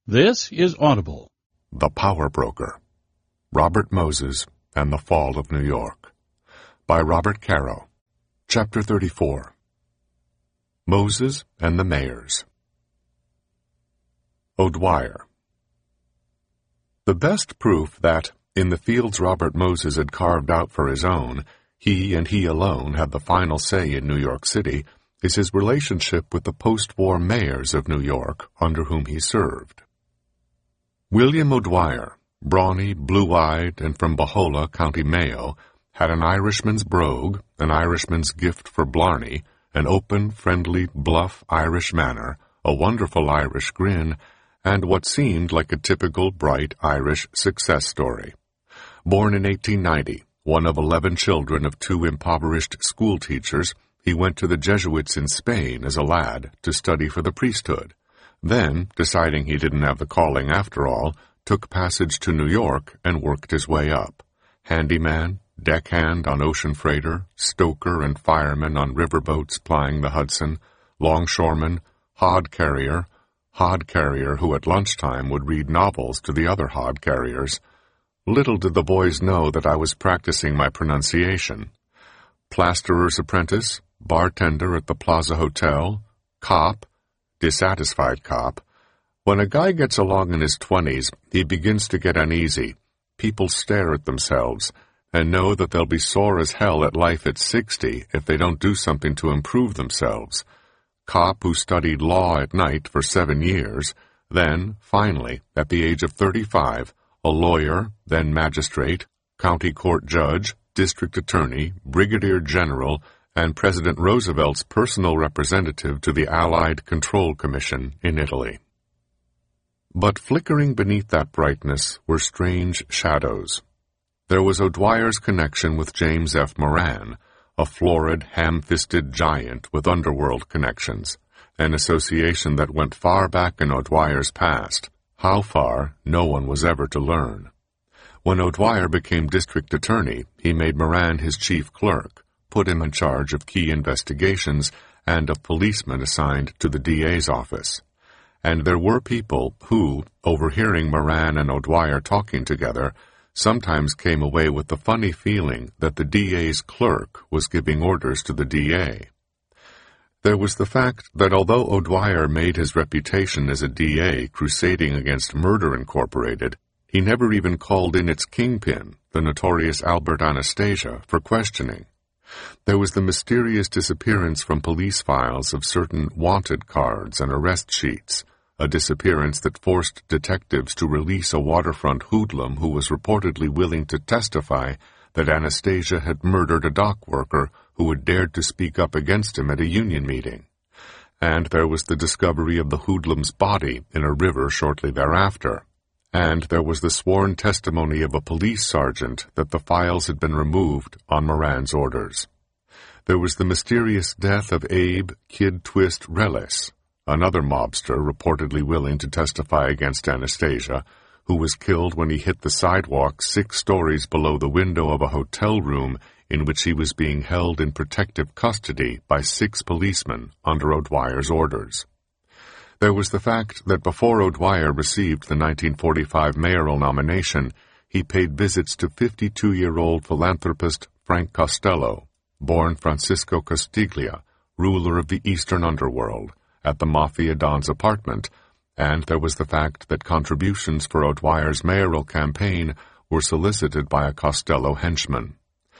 This is Audible. The Power Broker, Robert Moses and the Fall of New York, by Robert Caro. Chapter 34. Moses and the Mayors. O'Dwyer. The best proof that, in the fields Robert Moses had carved out for his own, he and he alone had the final say in New York City, is his relationship with the post-war mayors of New York under whom he served. William O'Dwyer, brawny, blue-eyed, and from Bohola, County Mayo, had an Irishman's brogue, an Irishman's gift for blarney, an open, friendly, bluff Irish manner, a wonderful Irish grin, and what seemed like a typical bright Irish success story. Born in 1890, one of 11 children of 2 impoverished schoolteachers, he went to the Jesuits in Spain as a lad to study for the priesthood. Then, deciding he didn't have the calling after all, took passage to New York and worked his way up. Handyman, deckhand on ocean freighter, stoker and fireman on riverboats plying the Hudson, longshoreman, hod carrier who at lunchtime would read novels to the other hod carriers. Little did the boys know that I was practicing my pronunciation. Plasterer's apprentice, bartender at the Plaza Hotel, cop, dissatisfied cop. When a guy gets along in his 20s, he begins to get uneasy. People stare at themselves and know that they'll be sore as hell at life at 60 if they don't do something to improve themselves. Cop who studied law at night for 7 years, then, finally, at the age of 35, a lawyer, then magistrate, county court judge, district attorney, brigadier general, and President Roosevelt's personal representative to the Allied Control Commission in Italy. But flickering beneath that brightness were strange shadows. There was O'Dwyer's connection with James F. Moran, a florid, ham-fisted giant with underworld connections, an association that went far back in O'Dwyer's past. How far, no one was ever to learn. When O'Dwyer became district attorney, he made Moran his chief clerk, put him in charge of key investigations and of policemen assigned to the DA's office. And there were people who, overhearing Moran and O'Dwyer talking together, sometimes came away with the funny feeling that the DA's clerk was giving orders to the DA. There was the fact that although O'Dwyer made his reputation as a DA crusading against Murder Incorporated, he never even called in its kingpin, the notorious Albert Anastasia, for questioning. There was the mysterious disappearance from police files of certain wanted cards and arrest sheets, a disappearance that forced detectives to release a waterfront hoodlum who was reportedly willing to testify that Anastasia had murdered a dock worker who had dared to speak up against him at a union meeting. And there was the discovery of the hoodlum's body in a river shortly thereafter. And there was the sworn testimony of a police sergeant that the files had been removed on Moran's orders. There was the mysterious death of Abe Kid Twist Reles, another mobster reportedly willing to testify against Anastasia, who was killed when he hit the sidewalk 6 stories below the window of a hotel room in which he was being held in protective custody by 6 policemen under O'Dwyer's orders. There was the fact that before O'Dwyer received the 1945 mayoral nomination, he paid visits to 52-year-old philanthropist Frank Costello, born Francisco Castiglia, ruler of the Eastern Underworld, at the Mafia Don's apartment, and there was the fact that contributions for O'Dwyer's mayoral campaign were solicited by a Costello henchman.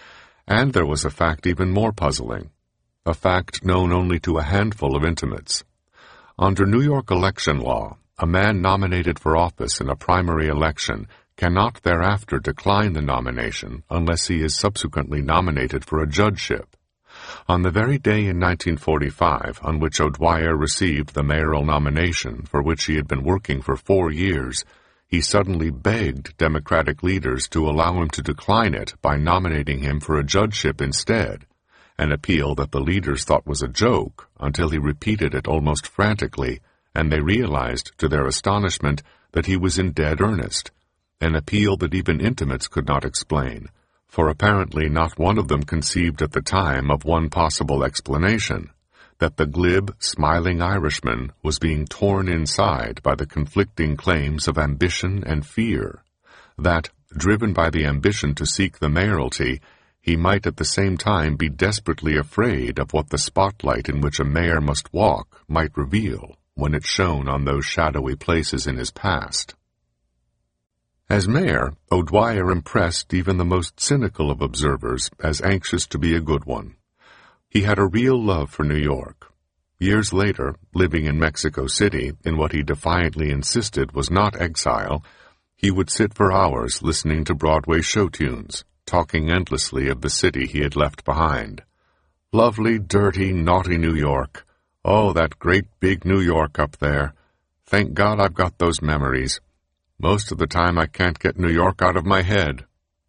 And there was a fact even more puzzling, a fact known only to a handful of intimates. Under New York election law, a man nominated for office in a primary election cannot thereafter decline the nomination unless he is subsequently nominated for a judgeship. On the very day in 1945 on which O'Dwyer received the mayoral nomination for which he had been working for 4 years, he suddenly begged Democratic leaders to allow him to decline it by nominating him for a judgeship instead, an appeal that the leaders thought was a joke until he repeated it almost frantically, and they realized, to their astonishment, that he was in dead earnest, an appeal that even intimates could not explain, for apparently not one of them conceived at the time of one possible explanation, that the glib, smiling Irishman was being torn inside by the conflicting claims of ambition and fear, that, driven by the ambition to seek the mayoralty, he might at the same time be desperately afraid of what the spotlight in which a mayor must walk might reveal when it shone on those shadowy places in his past. As mayor, O'Dwyer impressed even the most cynical of observers as anxious to be a good one. He had a real love for New York. Years later, living in Mexico City in what he defiantly insisted was not exile, he would sit for hours listening to Broadway show tunes, talking endlessly of the city he had left behind. Lovely, dirty, naughty New York. Oh, that great big New York up there. Thank God I've got those memories. Most of the time I can't get New York out of my head.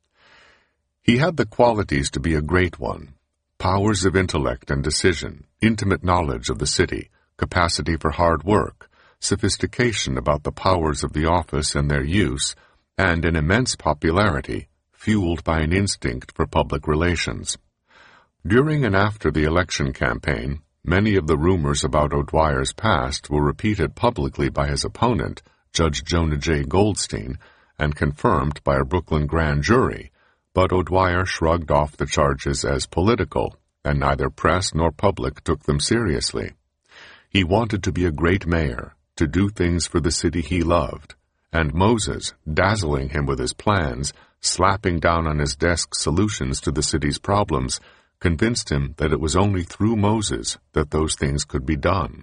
He had the qualities to be a great one. Powers of intellect and decision, intimate knowledge of the city, capacity for hard work, sophistication about the powers of the office and their use, and an immense popularity, fueled by an instinct for public relations. During and after the election campaign, many of the rumors about O'Dwyer's past were repeated publicly by his opponent, Judge Jonah J. Goldstein, and confirmed by a Brooklyn grand jury, but O'Dwyer shrugged off the charges as political, and neither press nor public took them seriously. He wanted to be a great mayor, to do things for the city he loved, and Moses, dazzling him with his plans, slapping down on his desk solutions to the city's problems, convinced him that it was only through Moses that those things could be done.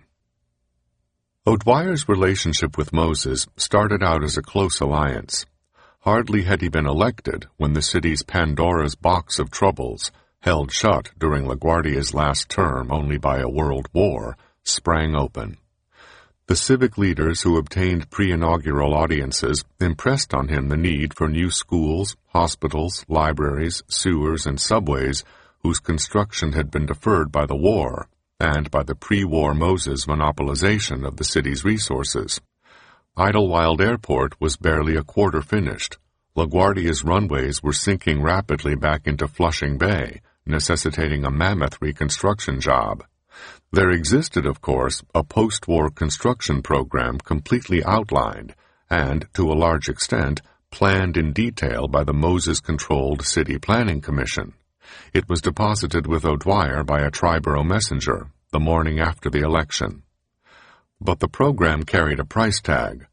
O'Dwyer's relationship with Moses started out as a close alliance. Hardly had he been elected when the city's Pandora's box of troubles, held shut during LaGuardia's last term only by a world war, sprang open. The civic leaders who obtained pre-inaugural audiences impressed on him the need for new schools, hospitals, libraries, sewers, and subways whose construction had been deferred by the war and by the pre-war Moses monopolization of the city's resources. Idlewild Airport was barely a quarter finished. LaGuardia's runways were sinking rapidly back into Flushing Bay, necessitating a mammoth reconstruction job. There existed, of course, a post-war construction program completely outlined and, to a large extent, planned in detail by the Moses-controlled City Planning Commission. It was deposited with O'Dwyer by a Triborough messenger the morning after the election. But the program carried a price tag,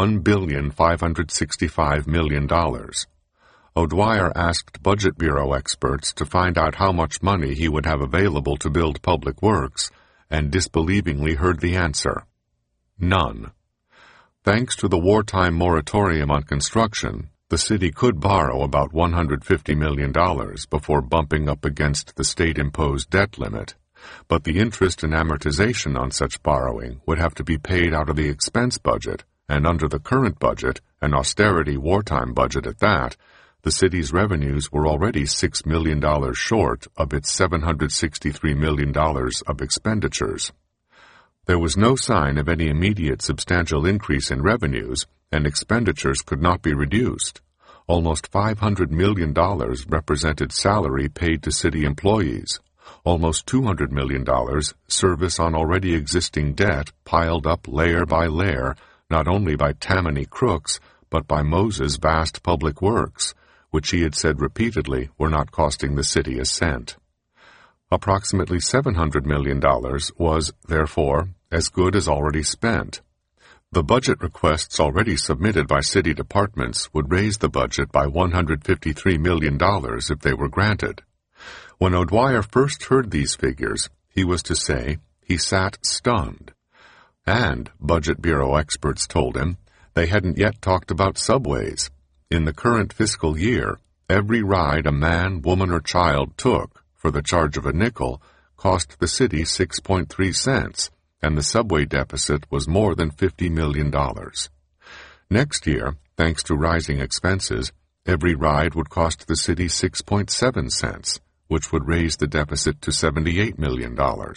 $1,565 million. O'Dwyer asked Budget Bureau experts to find out how much money he would have available to build public works, and disbelievingly heard the answer: none. Thanks to the wartime moratorium on construction, the city could borrow about $150 million before bumping up against the state-imposed debt limit, but the interest and amortization on such borrowing would have to be paid out of the expense budget, and under the current budget, an austerity wartime budget at that, the city's revenues were already $6 million short of its $763 million of expenditures. There was no sign of any immediate substantial increase in revenues, and expenditures could not be reduced. Almost $500 million represented salary paid to city employees. Almost $200 million service on already existing debt piled up layer by layer, not only by Tammany crooks, but by Moses' vast public works, which he had said repeatedly were not costing the city a cent. Approximately $700 million was, therefore, as good as already spent. The budget requests already submitted by city departments would raise the budget by $153 million if they were granted. When O'Dwyer first heard these figures, he was to say, he sat stunned. And, Budget Bureau experts told him, they hadn't yet talked about subways. In the current fiscal year, every ride a man, woman, or child took, for the charge of a nickel, cost the city 6.3 cents, and the subway deficit was more than $50 million. Next year, thanks to rising expenses, every ride would cost the city 6.7 cents, which would raise the deficit to $78 million.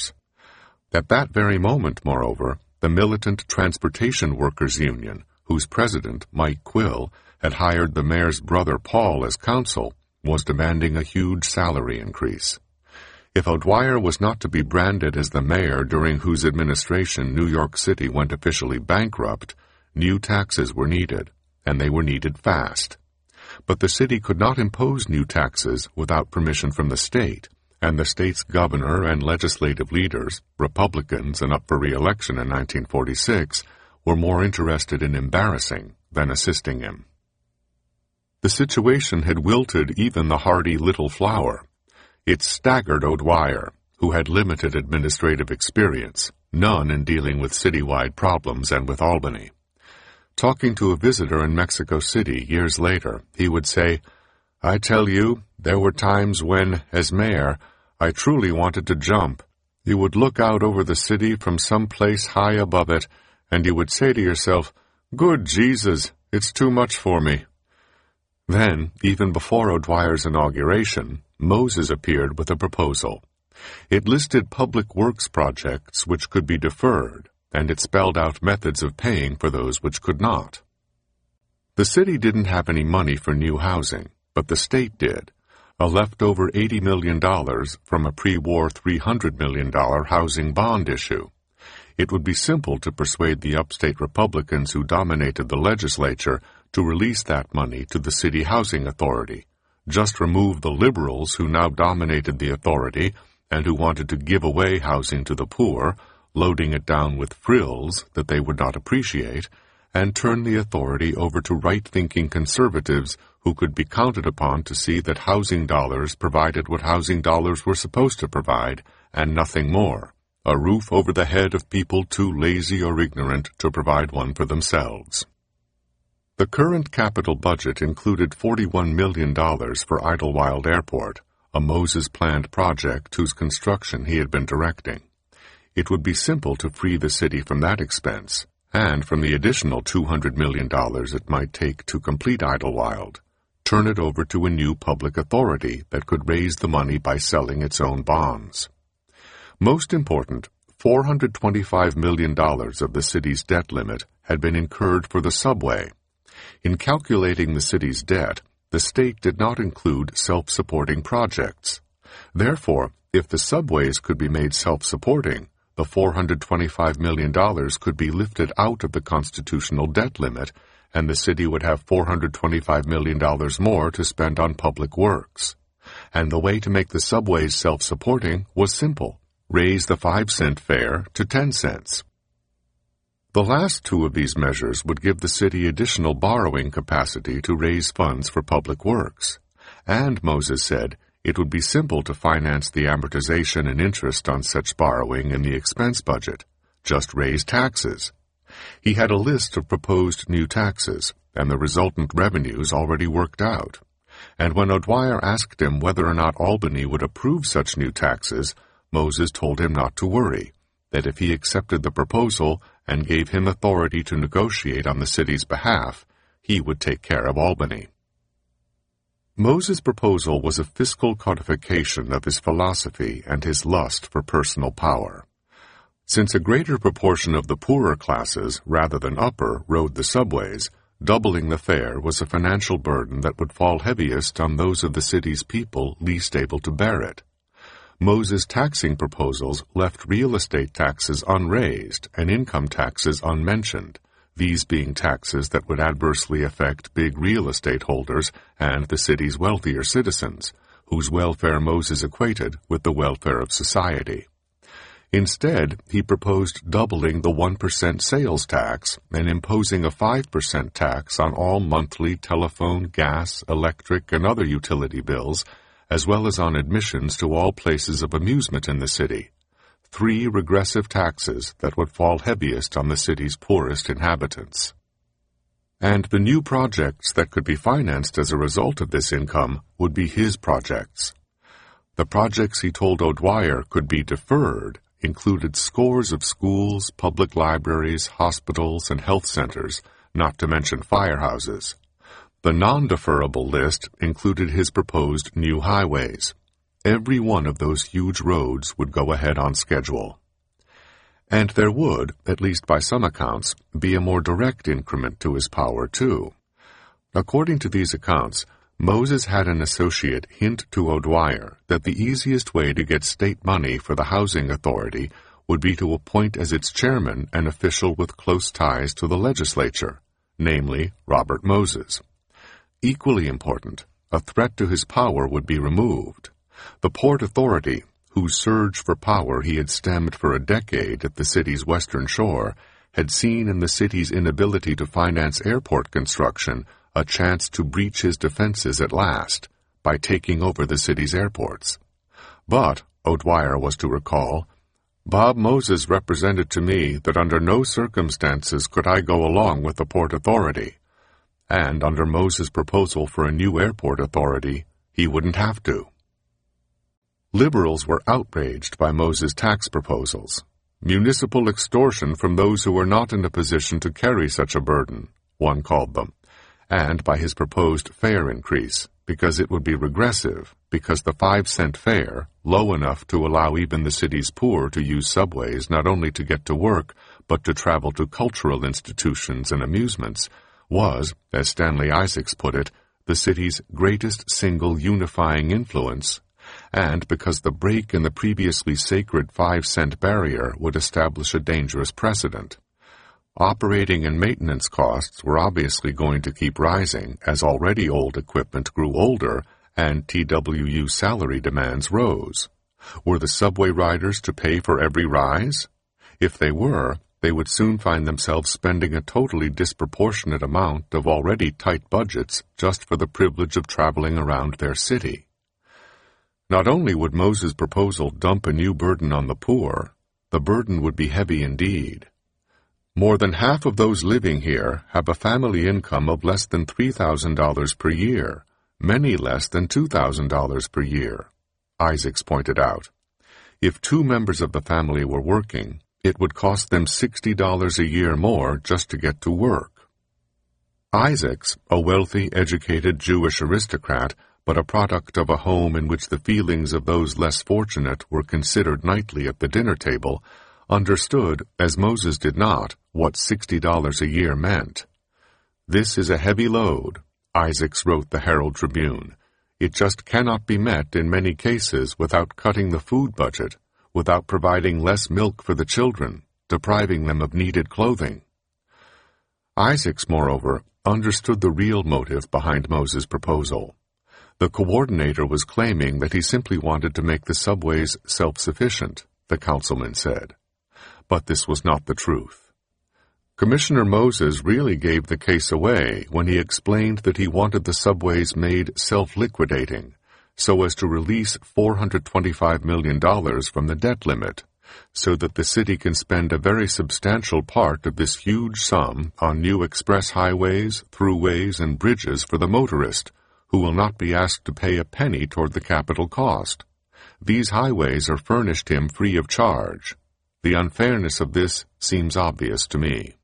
At that very moment, moreover, the militant Transportation Workers Union, whose president, Mike Quill, had hired the mayor's brother Paul as counsel, was demanding a huge salary increase. If O'Dwyer was not to be branded as the mayor during whose administration New York City went officially bankrupt, new taxes were needed, and they were needed fast. But the city could not impose new taxes without permission from the state, and the state's governor and legislative leaders, Republicans and up for re-election in 1946, were more interested in embarrassing than assisting him. The situation had wilted even the hardy Little Flower. It staggered O'Dwyer, who had limited administrative experience, none in dealing with citywide problems and with Albany. Talking to a visitor in Mexico City years later, he would say, "I tell you, there were times when, as mayor, I truly wanted to jump. You would look out over the city from some place high above it, and you would say to yourself, 'Good Jesus, it's too much for me.'" Then, even before O'Dwyer's inauguration, Moses appeared with a proposal. It listed public works projects which could be deferred, and it spelled out methods of paying for those which could not. The city didn't have any money for new housing, but the state did, a leftover $80 million from a pre-war $300 million housing bond issue. It would be simple to persuade the upstate Republicans who dominated the legislature to release that money to the City Housing Authority. Just remove the liberals who now dominated the authority and who wanted to give away housing to the poor, loading it down with frills that they would not appreciate, and turn the authority over to right-thinking conservatives who could be counted upon to see that housing dollars provided what housing dollars were supposed to provide, and nothing more, a roof over the head of people too lazy or ignorant to provide one for themselves. The current capital budget included $41 million for Idlewild Airport, a Moses-planned project whose construction he had been directing. It would be simple to free the city from that expense, and from the additional $200 million it might take to complete Idlewild, turn it over to a new public authority that could raise the money by selling its own bonds. Most important, $425 million of the city's debt limit had been incurred for the subway. In calculating the city's debt, the state did not include self-supporting projects. Therefore, if the subways could be made self-supporting, the $425 million could be lifted out of the constitutional debt limit, and the city would have $425 million more to spend on public works. And the way to make the subways self-supporting was simple. Raise the 5-cent fare to 10 cents. The last two of these measures would give the city additional borrowing capacity to raise funds for public works. And, Moses said, it would be simple to finance the amortization and interest on such borrowing in the expense budget. Just raise taxes. He had a list of proposed new taxes, and the resultant revenues already worked out. And when O'Dwyer asked him whether or not Albany would approve such new taxes, Moses told him not to worry, that if he accepted the proposal and gave him authority to negotiate on the city's behalf, he would take care of Albany. Moses' proposal was a fiscal codification of his philosophy and his lust for personal power. Since a greater proportion of the poorer classes, rather than upper, rode the subways, doubling the fare was a financial burden that would fall heaviest on those of the city's people least able to bear it. Moses' taxing proposals left real estate taxes unraised and income taxes unmentioned, these being taxes that would adversely affect big real estate holders and the city's wealthier citizens, whose welfare Moses equated with the welfare of society. Instead, he proposed doubling the 1% sales tax and imposing a 5% tax on all monthly telephone, gas, electric, and other utility bills, as well as on admissions to all places of amusement in the city. 3 regressive taxes that would fall heaviest on the city's poorest inhabitants. And the new projects that could be financed as a result of this income would be his projects. The projects he told O'Dwyer could be deferred included scores of schools, public libraries, hospitals, and health centers, not to mention firehouses. The non-deferrable list included his proposed new highways. Every one of those huge roads would go ahead on schedule. And there would, at least by some accounts, be a more direct increment to his power, too. According to these accounts, Moses had an associate hint to O'Dwyer that the easiest way to get state money for the housing authority would be to appoint as its chairman an official with close ties to the legislature, namely Robert Moses. Equally important, a threat to his power would be removed. The Port Authority, whose surge for power he had stemmed for a decade at the city's western shore, had seen in the city's inability to finance airport construction a chance to breach his defenses at last by taking over the city's airports. But, O'Dwyer was to recall, Bob Moses represented to me that under no circumstances could I go along with the Port Authority, and under Moses' proposal for a new airport authority, he wouldn't have to. Liberals were outraged by Moses' tax proposals. Municipal extortion from those who were not in a position to carry such a burden, one called them, and by his proposed fare increase, because it would be regressive, because the 5-cent fare, low enough to allow even the city's poor to use subways not only to get to work, but to travel to cultural institutions and amusements, was, as Stanley Isaacs put it, the city's greatest single unifying influence, and because the break in the previously sacred 5-cent barrier would establish a dangerous precedent. Operating and maintenance costs were obviously going to keep rising as already old equipment grew older and TWU salary demands rose. Were the subway riders to pay for every rise? If they were, they would soon find themselves spending a totally disproportionate amount of already tight budgets just for the privilege of traveling around their city. Not only would Moses' proposal dump a new burden on the poor, the burden would be heavy indeed. More than half of those living here have a family income of less than $3,000 per year, many less than $2,000 per year, Isaacs pointed out. If 2 members of the family were working, it would cost them $60 a year more just to get to work. Isaacs, a wealthy, educated Jewish aristocrat, but a product of a home in which the feelings of those less fortunate were considered nightly at the dinner table, understood, as Moses did not, what $60 a year meant. This is a heavy load, Isaacs wrote the Herald Tribune. It just cannot be met in many cases without cutting the food budget, without providing less milk for the children, depriving them of needed clothing. Isaacs, moreover, understood the real motive behind Moses' proposal. The coordinator was claiming that he simply wanted to make the subways self-sufficient, the councilman said. But this was not the truth. Commissioner Moses really gave the case away when he explained that he wanted the subways made self-liquidating, so as to release $425 million from the debt limit, so that the city can spend a very substantial part of this huge sum on new express highways, throughways, and bridges for the motorist, who will not be asked to pay a penny toward the capital cost. These highways are furnished him free of charge. The unfairness of this seems obvious to me.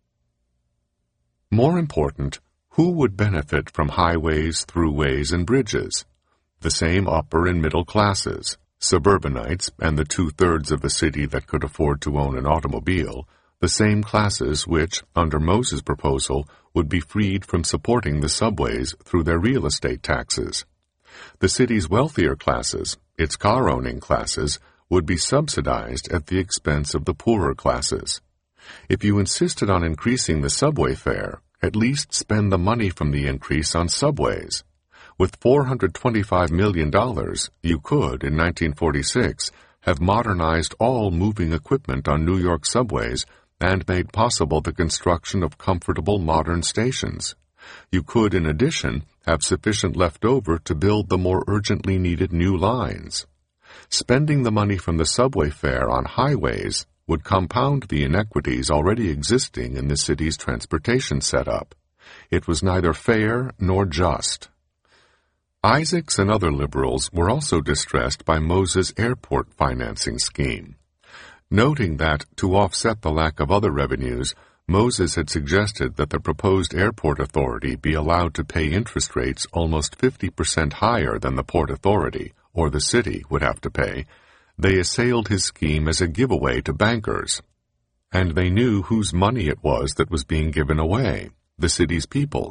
More important, who would benefit from highways, throughways, and bridges? The same upper and middle classes, suburbanites, and the 2/3 of the city that could afford to own an automobile, the same classes which, under Moses' proposal, would be freed from supporting the subways through their real estate taxes. The city's wealthier classes, its car-owning classes, would be subsidized at the expense of the poorer classes. If you insisted on increasing the subway fare, at least spend the money from the increase on subways. With $425 million, you could, in 1946, have modernized all moving equipment on New York subways and made possible the construction of comfortable modern stations. You could, in addition, have sufficient left over to build the more urgently needed new lines. Spending the money from the subway fare on highways would compound the inequities already existing in the city's transportation setup. It was neither fair nor just. Isaacs and other liberals were also distressed by Moses' airport financing scheme. Noting that, to offset the lack of other revenues, Moses had suggested that the proposed airport authority be allowed to pay interest rates almost 50% higher than the Port Authority, or the city, would have to pay, they assailed his scheme as a giveaway to bankers. And they knew whose money it was that was being given away, the city's people's.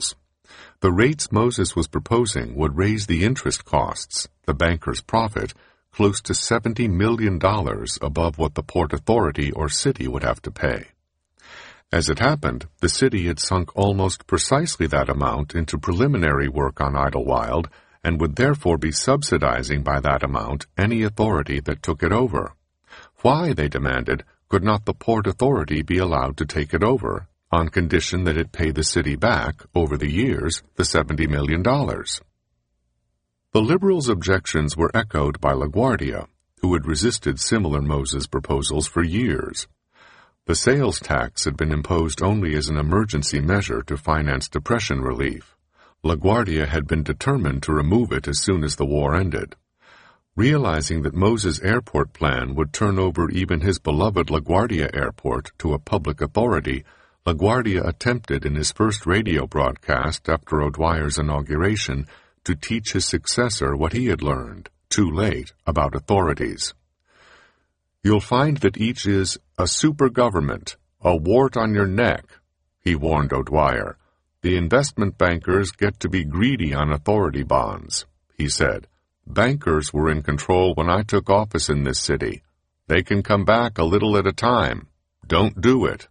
The rates Moses was proposing would raise the interest costs, the bankers' profit, close to $70 million above what the Port Authority or city would have to pay. As it happened, the city had sunk almost precisely that amount into preliminary work on Idlewild and would therefore be subsidizing by that amount any authority that took it over. Why, they demanded, could not the Port Authority be allowed to take it over, on condition that it pay the city back, over the years, the $70 million? The Liberals' objections were echoed by LaGuardia, who had resisted similar Moses proposals for years. The sales tax had been imposed only as an emergency measure to finance depression relief. LaGuardia had been determined to remove it as soon as the war ended. Realizing that Moses' airport plan would turn over even his beloved LaGuardia Airport to a public authority, LaGuardia attempted in his first radio broadcast after O'Dwyer's inauguration to teach his successor what he had learned, too late, about authorities. "You'll find that each is a super government, a wart on your neck," he warned O'Dwyer. "The investment bankers get to be greedy on authority bonds," he said. "Bankers were in control when I took office in this city. They can come back a little at a time. Don't do it."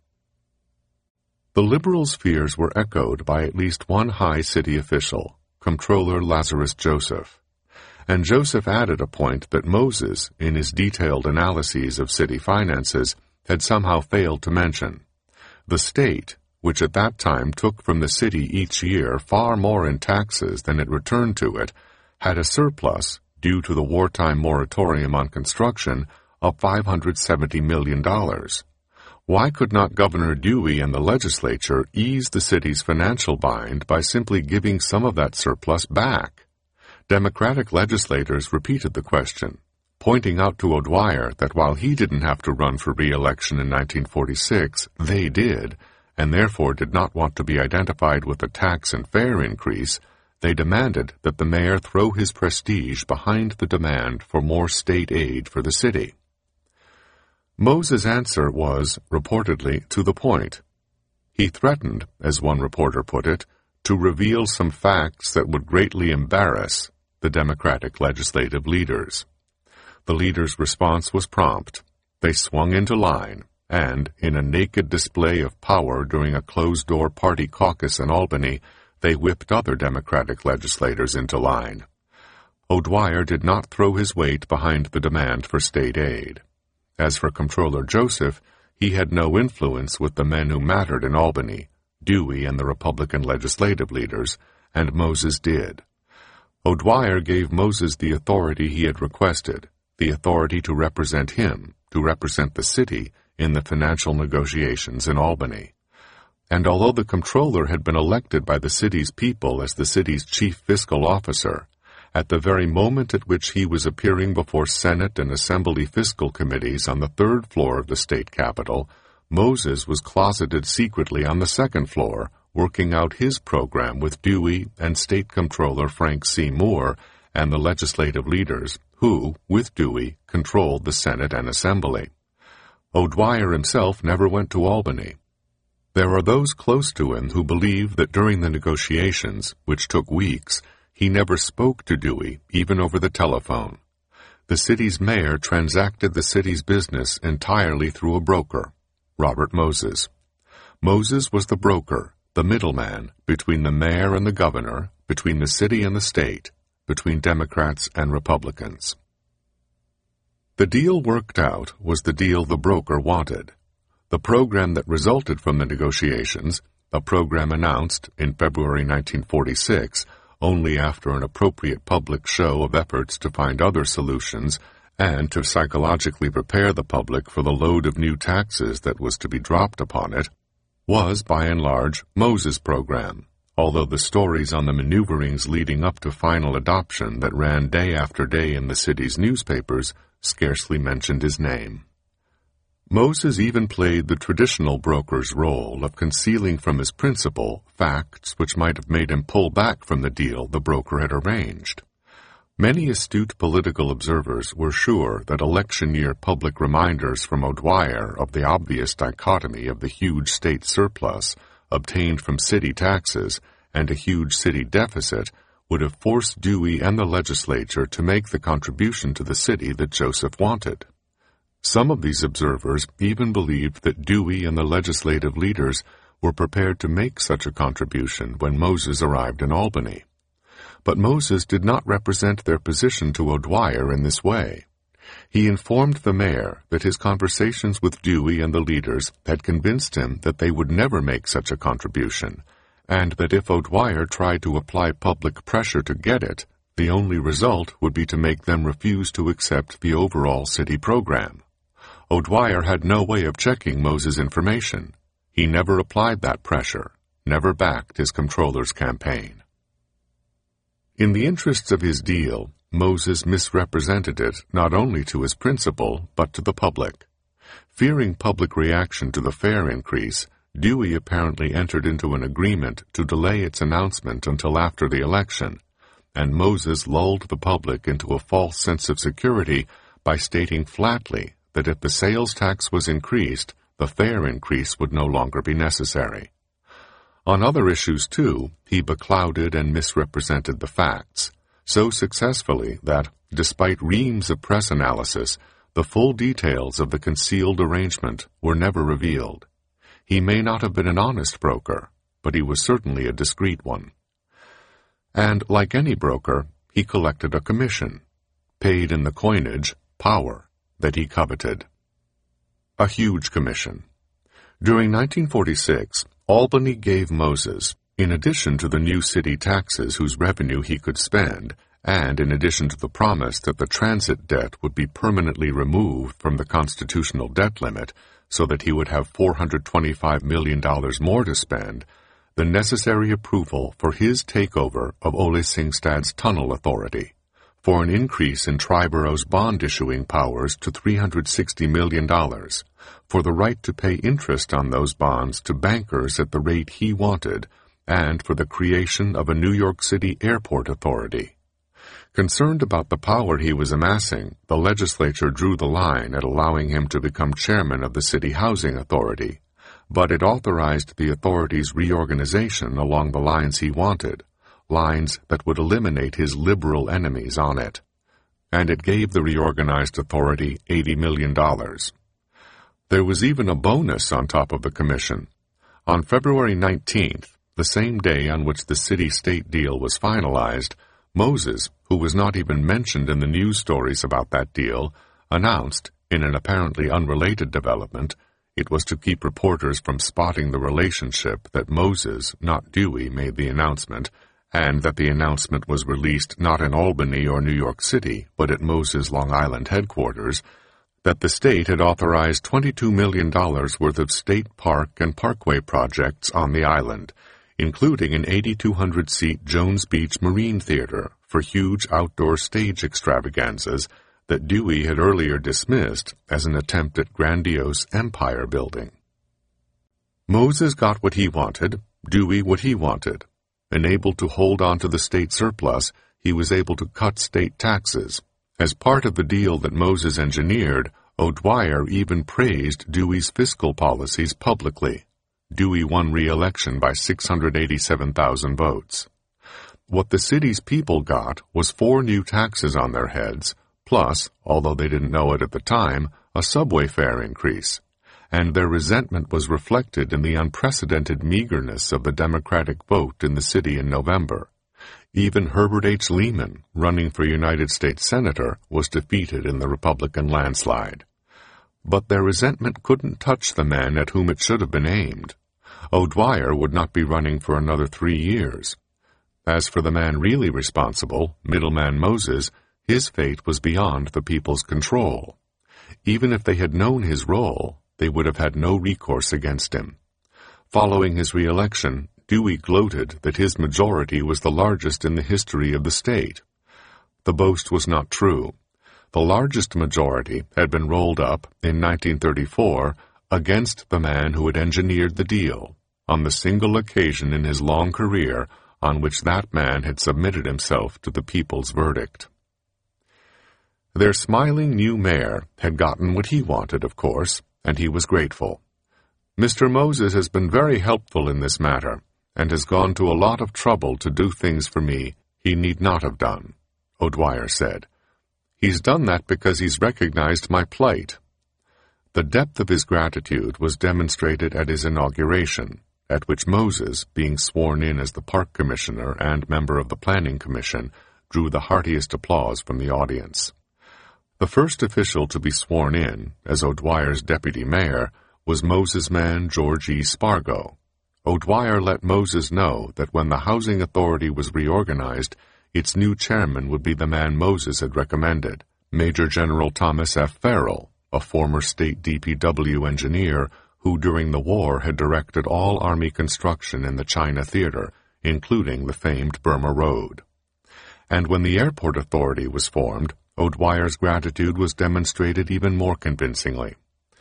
The Liberals' fears were echoed by at least one high city official, Comptroller Lazarus Joseph. And Joseph added a point that Moses, in his detailed analyses of city finances, had somehow failed to mention. The state, which at that time took from the city each year far more in taxes than it returned to it, had a surplus, due to the wartime moratorium on construction, of $570 million. Why could not Governor Dewey and the legislature ease the city's financial bind by simply giving some of that surplus back? Democratic legislators repeated the question, pointing out to O'Dwyer that while he didn't have to run for re-election in 1946, they did, and therefore did not want to be identified with a tax and fare increase. They demanded that the mayor throw his prestige behind the demand for more state aid for the city. Moses' answer was, reportedly, to the point. He threatened, as one reporter put it, to reveal some facts that would greatly embarrass the Democratic legislative leaders. The leaders' response was prompt. They swung into line, and, in a naked display of power during a closed-door party caucus in Albany, they whipped other Democratic legislators into line. O'Dwyer did not throw his weight behind the demand for state aid. As for Comptroller Joseph, he had no influence with the men who mattered in Albany, Dewey and the Republican legislative leaders, and Moses did. O'Dwyer gave Moses the authority he had requested, the authority to represent him, to represent the city, in the financial negotiations in Albany. And although the comptroller had been elected by the city's people as the city's chief fiscal officer, at the very moment at which he was appearing before Senate and Assembly fiscal committees on the third floor of the state capitol, Moses was closeted secretly on the second floor, working out his program with Dewey and State Comptroller Frank C. Moore and the legislative leaders who, with Dewey, controlled the Senate and Assembly. O'Dwyer himself never went to Albany. There are those close to him who believe that during the negotiations, which took weeks, he never spoke to Dewey, even over the telephone. The city's mayor transacted the city's business entirely through a broker, Robert Moses. Moses was the broker, the middleman, between the mayor and the governor, between the city and the state, between Democrats and Republicans. The deal worked out was the deal the broker wanted. The program that resulted from the negotiations, a program announced in February 1946, only after an appropriate public show of efforts to find other solutions and to psychologically prepare the public for the load of new taxes that was to be dropped upon it, was, by and large, Moses' program, although the stories on the maneuverings leading up to final adoption that ran day after day in the city's newspapers scarcely mentioned his name. Moses even played the traditional broker's role of concealing from his principal facts which might have made him pull back from the deal the broker had arranged. Many astute political observers were sure that election-year public reminders from O'Dwyer of the obvious dichotomy of the huge state surplus obtained from city taxes and a huge city deficit would have forced Dewey and the legislature to make the contribution to the city that Joseph wanted. Some of these observers even believed that Dewey and the legislative leaders were prepared to make such a contribution when Moses arrived in Albany. But Moses did not represent their position to O'Dwyer in this way. He informed the mayor that his conversations with Dewey and the leaders had convinced him that they would never make such a contribution, and that if O'Dwyer tried to apply public pressure to get it, the only result would be to make them refuse to accept the overall city program. O'Dwyer had no way of checking Moses' information. He never applied that pressure, never backed his comptroller's campaign. In the interests of his deal, Moses misrepresented it not only to his principal, but to the public. Fearing public reaction to the fare increase, Dewey apparently entered into an agreement to delay its announcement until after the election, and Moses lulled the public into a false sense of security by stating flatly that if the sales tax was increased, the fare increase would no longer be necessary. On other issues, too, he beclouded and misrepresented the facts, so successfully that, despite reams of press analysis, the full details of the concealed arrangement were never revealed. He may not have been an honest broker, but he was certainly a discreet one. And, like any broker, he collected a commission, paid in the coinage, power, that he coveted. A huge commission. During 1946, Albany gave Moses, in addition to the new city taxes whose revenue he could spend, and in addition to the promise that the transit debt would be permanently removed from the constitutional debt limit so that he would have $425 million more to spend, the necessary approval for his takeover of Ole Singstad's tunnel authority, for an increase in Triborough's bond-issuing powers to $360 million, for the right to pay interest on those bonds to bankers at the rate he wanted, and for the creation of a New York City airport authority. Concerned about the power he was amassing, the legislature drew the line at allowing him to become chairman of the City Housing Authority, but it authorized the authority's reorganization along the lines he wanted, lines that would eliminate his liberal enemies on it. And it gave the reorganized authority $80 million. There was even a bonus on top of the commission. On February 19th, the same day on which the city-state deal was finalized, Moses, who was not even mentioned in the news stories about that deal, announced, in an apparently unrelated development, it was to keep reporters from spotting the relationship that Moses, not Dewey, made the announcement, and that the announcement was released not in Albany or New York City, but at Moses' Long Island headquarters, that the state had authorized $22 million worth of state park and parkway projects on the island, including an 8,200-seat Jones Beach Marine Theater for huge outdoor stage extravaganzas that Dewey had earlier dismissed as an attempt at grandiose empire building. Moses got what he wanted, Dewey what he wanted. Enabled to hold on to the state surplus, he was able to cut state taxes. As part of the deal that Moses engineered, O'Dwyer even praised Dewey's fiscal policies publicly. Dewey won re-election by 687,000 votes. What the city's people got was 4 new taxes on their heads, plus, although they didn't know it at the time, a subway fare increase. And their resentment was reflected in the unprecedented meagerness of the Democratic vote in the city in November. Even Herbert H. Lehman, running for United States Senator, was defeated in the Republican landslide. But their resentment couldn't touch the men at whom it should have been aimed. O'Dwyer would not be running for another 3 years. As for the man really responsible, middleman Moses, his fate was beyond the people's control. Even if they had known his role, they would have had no recourse against him. Following his re-election, Dewey gloated that his majority was the largest in the history of the state. The boast was not true. The largest majority had been rolled up, in 1934, against the man who had engineered the deal, on the single occasion in his long career on which that man had submitted himself to the people's verdict. Their smiling new mayor had gotten what he wanted, of course, and he was grateful. Mr. Moses has been very helpful in this matter, and has gone to a lot of trouble to do things for me he need not have done," O'Dwyer said. "He's done that because he's recognized my plight." The depth of his gratitude was demonstrated at his inauguration, at which Moses, being sworn in as the park commissioner and member of the planning commission, drew the heartiest applause from the audience. The first official to be sworn in, as O'Dwyer's deputy mayor, was Moses' man George E. Spargo. O'Dwyer let Moses know that when the Housing Authority was reorganized, its new chairman would be the man Moses had recommended, Major General Thomas F. Farrell, a former state DPW engineer who during the war had directed all Army construction in the China Theater, including the famed Burma Road. And when the Airport Authority was formed, O'Dwyer's gratitude was demonstrated even more convincingly.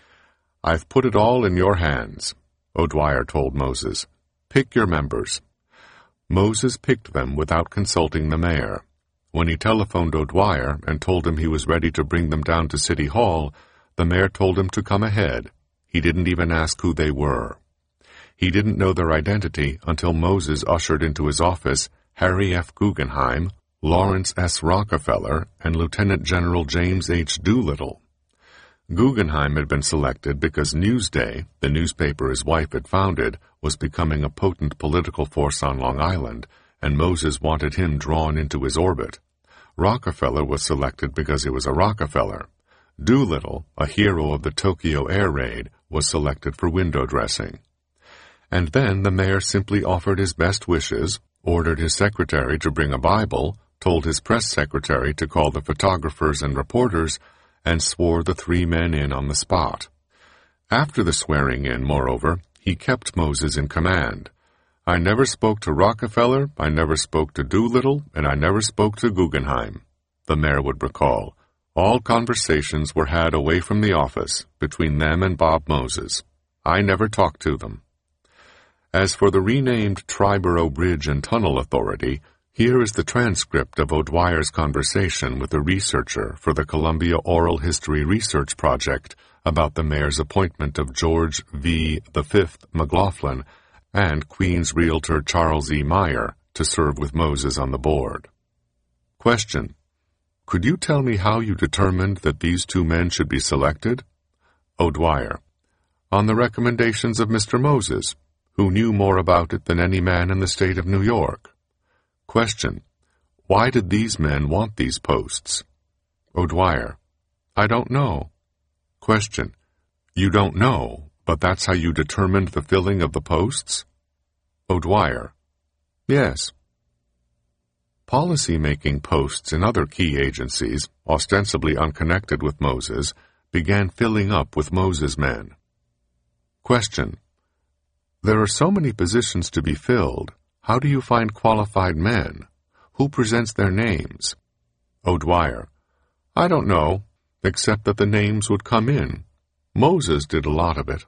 "I've put it all in your hands," O'Dwyer told Moses. "Pick your members." Moses picked them without consulting the mayor. When he telephoned O'Dwyer and told him he was ready to bring them down to City Hall, the mayor told him to come ahead. He didn't even ask who they were. He didn't know their identity until Moses ushered into his office Harry F. Guggenheim, Lawrence S. Rockefeller, and Lieutenant General James H. Doolittle. Guggenheim had been selected because Newsday, the newspaper his wife had founded, was becoming a potent political force on Long Island, and Moses wanted him drawn into his orbit. Rockefeller was selected because he was a Rockefeller. Doolittle, a hero of the Tokyo air raid, was selected for window dressing. And then the mayor simply offered his best wishes, ordered his secretary to bring a Bible, told his press secretary to call the photographers and reporters, and swore the three men in on the spot. After the swearing-in, moreover, he kept Moses in command. "I never spoke to Rockefeller, I never spoke to Doolittle, and I never spoke to Guggenheim," the mayor would recall. "All conversations were had away from the office, between them and Bob Moses. I never talked to them." As for the renamed Triborough Bridge and Tunnel Authority, here is the transcript of O'Dwyer's conversation with a researcher for the Columbia Oral History Research Project about the mayor's appointment of George V. V. McLaughlin and Queens realtor Charles E. Meyer to serve with Moses on the board. Question: Could you tell me how you determined that these two men should be selected? O'Dwyer: On the recommendations of Mr. Moses, who knew more about it than any man in the state of New York. Question: Why did these men want these posts? O'Dwyer: I don't know. Question: You don't know, but that's how you determined the filling of the posts? O'Dwyer: Yes. Policy-making posts in other key agencies, ostensibly unconnected with Moses, began filling up with Moses' men. Question: There are so many positions to be filled. How do you find qualified men? Who presents their names? O'Dwyer: I don't know, except that the names would come in. Moses did a lot of it.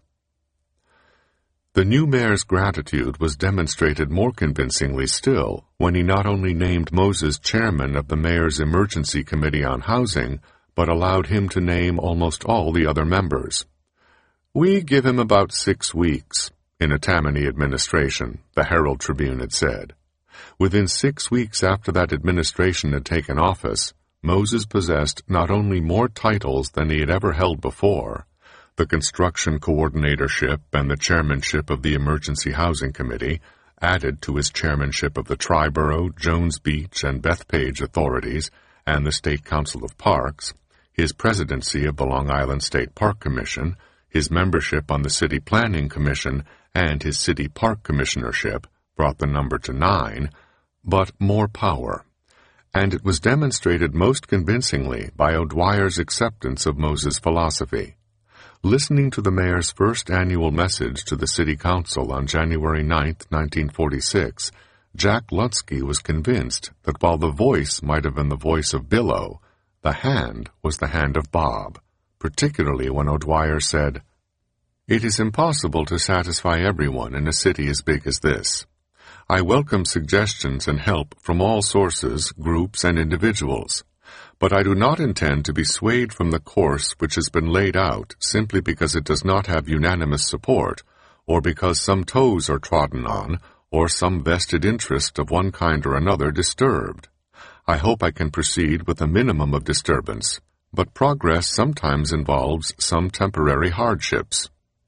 The new mayor's gratitude was demonstrated more convincingly still when he not only named Moses chairman of the mayor's emergency committee on housing, but allowed him to name almost all the other members. We give him about 6 weeks. In a Tammany administration, the Herald Tribune had said. Within 6 weeks after that administration had taken office, Moses possessed not only more titles than he had ever held before, the construction coordinatorship and the chairmanship of the Emergency Housing Committee, added to his chairmanship of the Triborough, Jones Beach, and Bethpage authorities, and the State Council of Parks, his presidency of the Long Island State Park Commission, his membership on the City Planning Commission, and his city park commissionership brought the number to 9, but more power. And it was demonstrated most convincingly by O'Dwyer's acceptance of Moses' philosophy. Listening to the mayor's first annual message to the city council on January 9, 1946, Jack Lutsky was convinced that while the voice might have been the voice of Billow, the hand was the hand of Bob, particularly when O'Dwyer said, It is impossible to satisfy everyone in a city as big as this. I welcome suggestions and help from all sources, groups, and individuals, but I do not intend to be swayed from the course which has been laid out simply because it does not have unanimous support, or because some toes are trodden on, or some vested interest of one kind or another disturbed. I hope I can proceed with a minimum of disturbance, but progress sometimes involves some temporary hardships.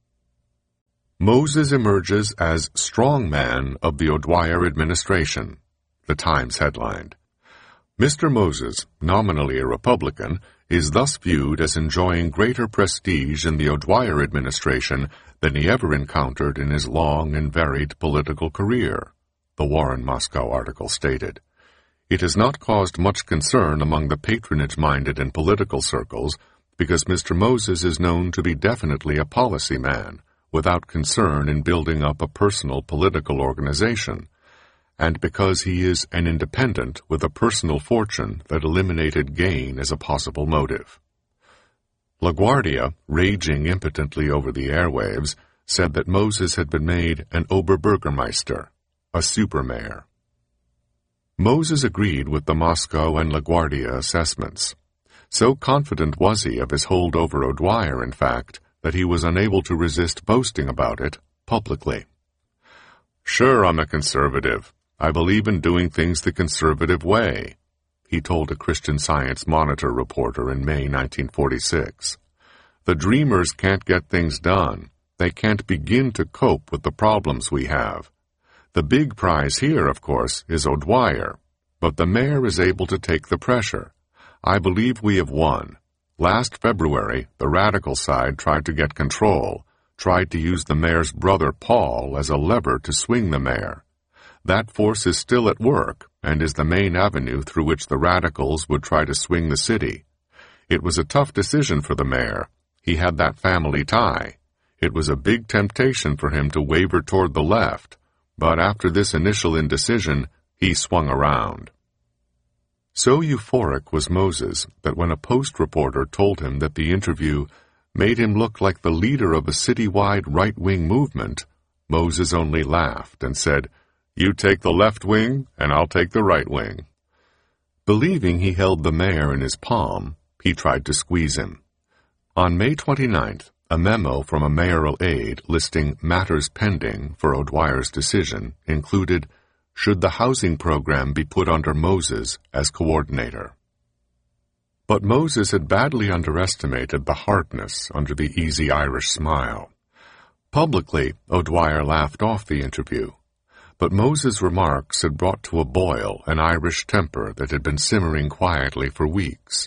Moses emerges as strongman of the O'Dwyer administration, the Times headlined. Mr. Moses, nominally a Republican, is thus viewed as enjoying greater prestige in the O'Dwyer administration than he ever encountered in his long and varied political career, the Warren Moscow article stated. It has not caused much concern among the patronage-minded in political circles because Mr. Moses is known to be definitely a policy man, without concern in building up a personal political organization, and because he is an independent with a personal fortune that eliminated gain as a possible motive. LaGuardia, raging impotently over the airwaves, said that Moses had been made an Oberbürgermeister, a supermayor. Moses agreed with the Moscow and LaGuardia assessments. So confident was he of his hold over O'Dwyer, in fact, that he was unable to resist boasting about it publicly. "Sure, I'm a conservative. I believe in doing things the conservative way," he told a Christian Science Monitor reporter in May 1946. "The dreamers can't get things done. They can't begin to cope with the problems we have. The big prize here, of course, is O'Dwyer, but the mayor is able to take the pressure. I believe we have won. Last February, the radical side tried to get control, tried to use the mayor's brother Paul as a lever to swing the mayor. That force is still at work and is the main avenue through which the radicals would try to swing the city. It was a tough decision for the mayor. He had that family tie. It was a big temptation for him to waver toward the left, but after this initial indecision, he swung around." So euphoric was Moses that when a Post reporter told him that the interview made him look like the leader of a citywide right-wing movement, Moses only laughed and said, "You take the left wing, and I'll take the right wing." Believing he held the mayor in his palm, he tried to squeeze him. On May 29th, a memo from a mayoral aide listing matters pending for O'Dwyer's decision included, "Should the housing program be put under Moses as coordinator?" But Moses had badly underestimated the hardness under the easy Irish smile. Publicly, O'Dwyer laughed off the interview. But Moses' remarks had brought to a boil an Irish temper that had been simmering quietly for weeks.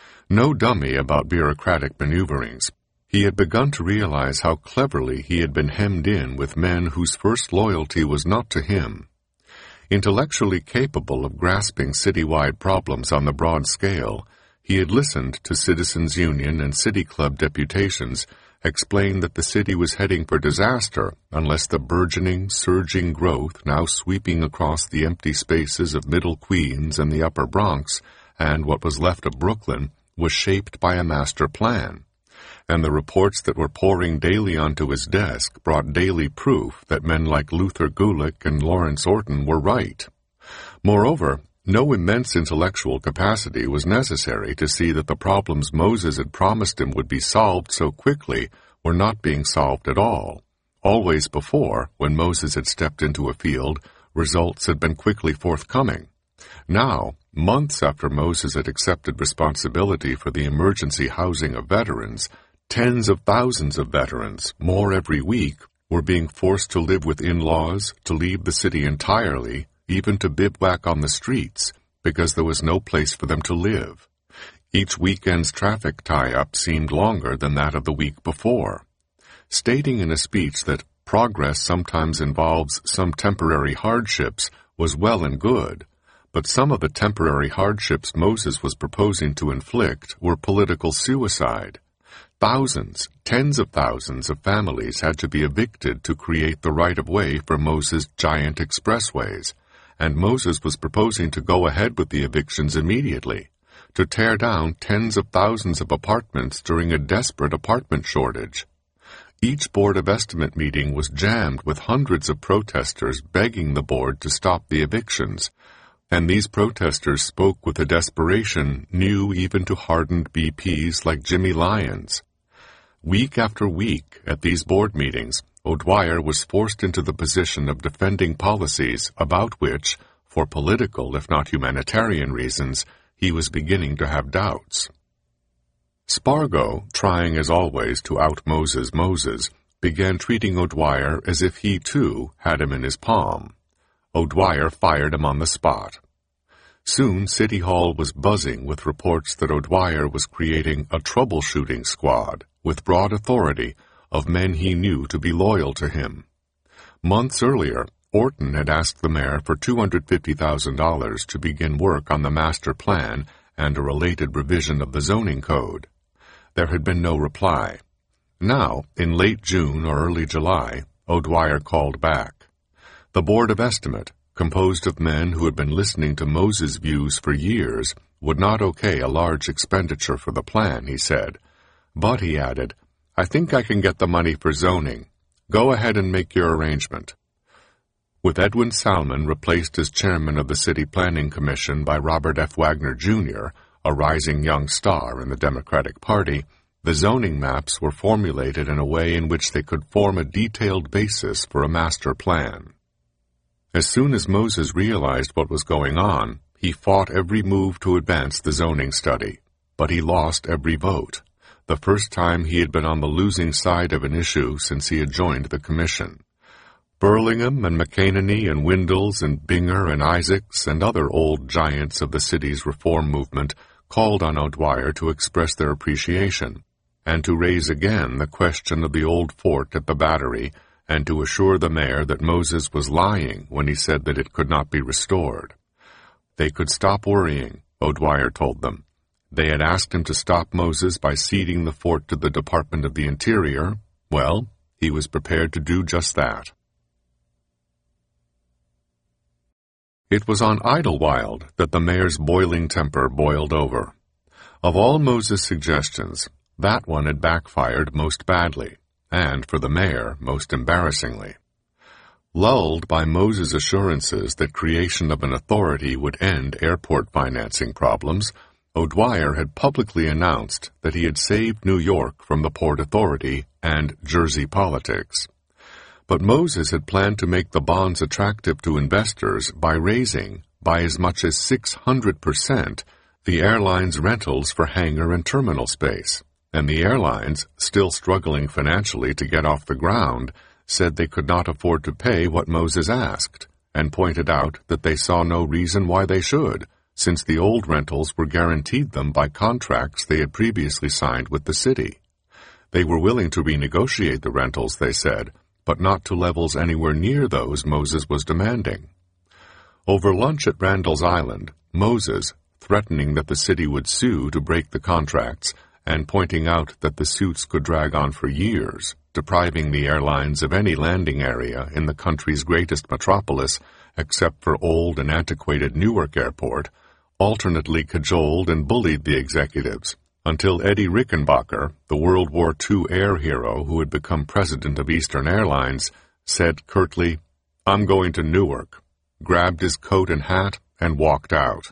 No dummy about bureaucratic maneuverings, he had begun to realize how cleverly he had been hemmed in with men whose first loyalty was not to him. Intellectually capable of grasping citywide problems on the broad scale, he had listened to Citizens Union and City Club deputations explained that the city was heading for disaster unless the burgeoning, surging growth now sweeping across the empty spaces of Middle Queens and the Upper Bronx and what was left of Brooklyn was shaped by a master plan. And the reports that were pouring daily onto his desk brought daily proof that men like Luther Gulick and Lawrence Orton were right. Moreover, no immense intellectual capacity was necessary to see that the problems Moses had promised him would be solved so quickly were not being solved at all. Always before, when Moses had stepped into a field, results had been quickly forthcoming. Now, months after Moses had accepted responsibility for the emergency housing of veterans, tens of thousands of veterans, more every week, were being forced to live with in-laws, to leave the city entirely, even to bivouac on the streets, because there was no place for them to live. Each weekend's traffic tie-up seemed longer than that of the week before. Stating in a speech that progress sometimes involves some temporary hardships was well and good, but some of the temporary hardships Moses was proposing to inflict were political suicide. Thousands, tens of thousands of families had to be evicted to create the right-of-way for Moses' giant expressways, and Moses was proposing to go ahead with the evictions immediately, to tear down tens of thousands of apartments during a desperate apartment shortage. Each Board of Estimate meeting was jammed with hundreds of protesters begging the board to stop the evictions, and these protesters spoke with a desperation new even to hardened BPs like Jimmy Lyons. Week after week, at these board meetings, O'Dwyer was forced into the position of defending policies about which, for political if not humanitarian reasons, he was beginning to have doubts. Spargo, trying as always to out-Moses Moses, began treating O'Dwyer as if he, too, had him in his palm. O'Dwyer fired him on the spot. Soon City Hall was buzzing with reports that O'Dwyer was creating a troubleshooting squad with broad authority of men he knew to be loyal to him. Months earlier, Orton had asked the mayor for $250,000 to begin work on the master plan and a related revision of the zoning code. There had been no reply. Now, in late June or early July, O'Dwyer called back. The Board of Estimate, composed of men who had been listening to Moses' views for years, would not okay a large expenditure for the plan, he said. But, he added, I think I can get the money for zoning. Go ahead and make your arrangement. With Edwin Salmon replaced as chairman of the City Planning Commission by Robert F. Wagner, Jr., a rising young star in the Democratic Party, the zoning maps were formulated in a way in which they could form a detailed basis for a master plan. As soon as Moses realized what was going on, he fought every move to advance the zoning study, but he lost every vote, the first time he had been on the losing side of an issue since he had joined the commission. Burlingham and McEnany and Windles and Binger and Isaacs and other old giants of the city's reform movement called on O'Dwyer to express their appreciation, and to raise again the question of the old fort at the Battery, and to assure the mayor that Moses was lying when he said that it could not be restored. They could stop worrying, O'Dwyer told them. They had asked him to stop Moses by ceding the fort to the Department of the Interior. Well, he was prepared to do just that. It was on Idlewild that the mayor's boiling temper boiled over. Of all Moses' suggestions, that one had backfired most badly, and, for the mayor, most embarrassingly. Lulled by Moses' assurances that creation of an authority would end airport financing problems, O'Dwyer had publicly announced that he had saved New York from the Port Authority and Jersey politics. But Moses had planned to make the bonds attractive to investors by raising, by as much as 600%, the airline's rentals for hangar and terminal space, and the airlines, still struggling financially to get off the ground, said they could not afford to pay what Moses asked, and pointed out that they saw no reason why they should, since the old rentals were guaranteed them by contracts they had previously signed with the city. They were willing to renegotiate the rentals, they said, but not to levels anywhere near those Moses was demanding. Over lunch at Randall's Island, Moses, threatening that the city would sue to break the contracts, and pointing out that the suits could drag on for years, depriving the airlines of any landing area in the country's greatest metropolis, except for old and antiquated Newark Airport, alternately cajoled and bullied the executives, until Eddie Rickenbacker, the World War II air hero who had become president of Eastern Airlines, said curtly, "I'm going to Newark," grabbed his coat and hat, and walked out.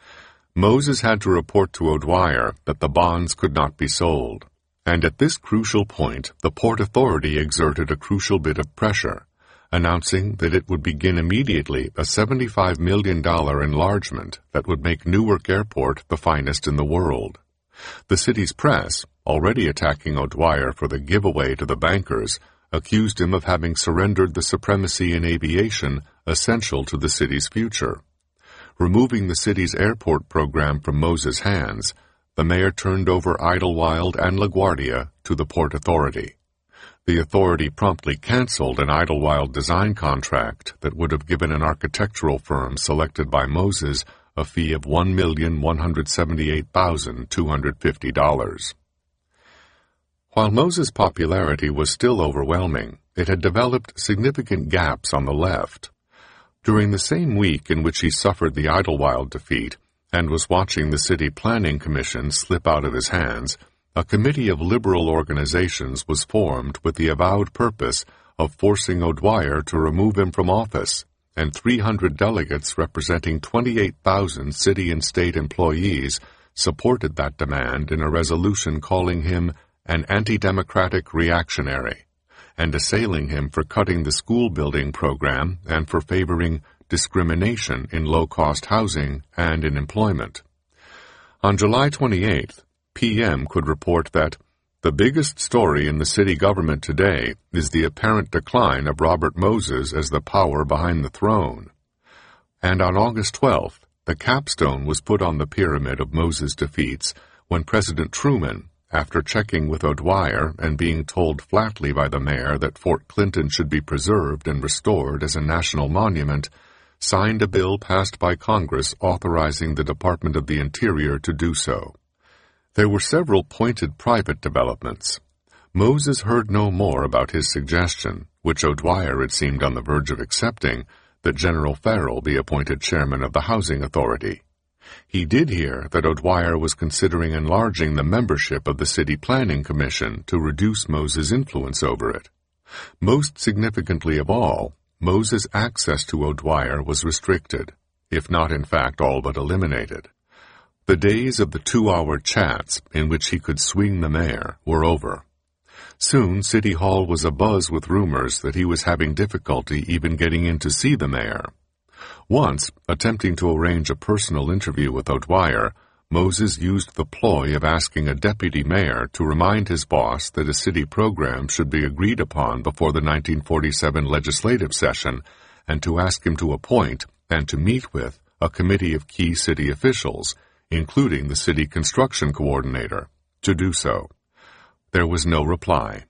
Moses had to report to O'Dwyer that the bonds could not be sold, and at this crucial point the Port Authority exerted a crucial bit of pressure, announcing that it would begin immediately a $75 million enlargement that would make Newark Airport the finest in the world. The city's press, already attacking O'Dwyer for the giveaway to the bankers, accused him of having surrendered the supremacy in aviation essential to the city's future. Removing the city's airport program from Moses' hands, the mayor turned over Idlewild and LaGuardia to the Port Authority. The authority promptly canceled an Idlewild design contract that would have given an architectural firm selected by Moses a fee of $1,178,250. While Moses' popularity was still overwhelming, it had developed significant gaps on the left. During the same week in which he suffered the Idlewild defeat and was watching the City Planning Commission slip out of his hands, a committee of liberal organizations was formed with the avowed purpose of forcing O'Dwyer to remove him from office, and 300 delegates representing 28,000 city and state employees supported that demand in a resolution calling him an anti-democratic reactionary, and assailing him for cutting the school building program and for favoring discrimination in low-cost housing and in employment. On July 28th, PM could report that the biggest story in the city government today is the apparent decline of Robert Moses as the power behind the throne. And on August 12th, the capstone was put on the pyramid of Moses' defeats when President Truman, after checking with O'Dwyer and being told flatly by the mayor that Fort Clinton should be preserved and restored as a national monument, signed a bill passed by Congress authorizing the Department of the Interior to do so. There were several pointed private developments. Moses heard no more about his suggestion, which O'Dwyer had seemed on the verge of accepting, that General Farrell be appointed chairman of the Housing Authority. He did hear that O'Dwyer was considering enlarging the membership of the City Planning Commission to reduce Moses' influence over it. Most significantly of all, Moses' access to O'Dwyer was restricted, if not in fact all but eliminated. The days of the 2-hour chats in which he could swing the mayor were over. Soon City Hall was abuzz with rumors that he was having difficulty even getting in to see the mayor. Once, attempting to arrange a personal interview with O'Dwyer, Moses used the ploy of asking a deputy mayor to remind his boss that a city program should be agreed upon before the 1947 legislative session, and to ask him to appoint and to meet with a committee of key city officials, including the city construction coordinator, to do so. There was no reply.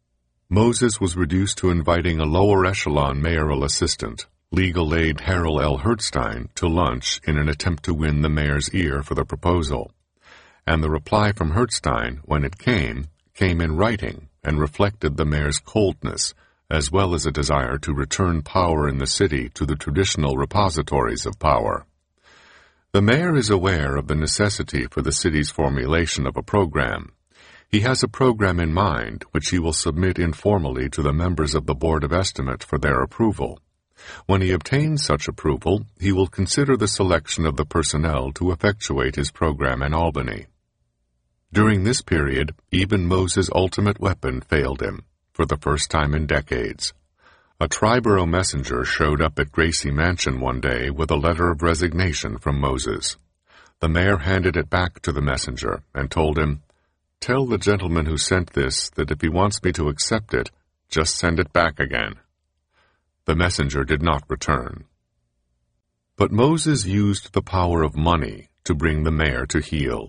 Moses was reduced to inviting a lower echelon mayoral assistant, legal aide Harold L. Hertzstein, to lunch in an attempt to win the mayor's ear for the proposal. And the reply from Hertzstein, when it came in writing and reflected the mayor's coldness, as well as a desire to return power in the city to the traditional repositories of power. The mayor is aware of the necessity for the city's formulation of a program. He has a program in mind which he will submit informally to the members of the Board of Estimate for their approval. When he obtains such approval, he will consider the selection of the personnel to effectuate his program in Albany. During this period, even Moses' ultimate weapon failed him, for the first time in decades. A Triborough messenger showed up at Gracie Mansion one day with a letter of resignation from Moses. The mayor handed it back to the messenger and told him, "Tell the gentleman who sent this that if he wants me to accept it, just send it back again." The messenger did not return. But Moses used the power of money to bring the mayor to heel.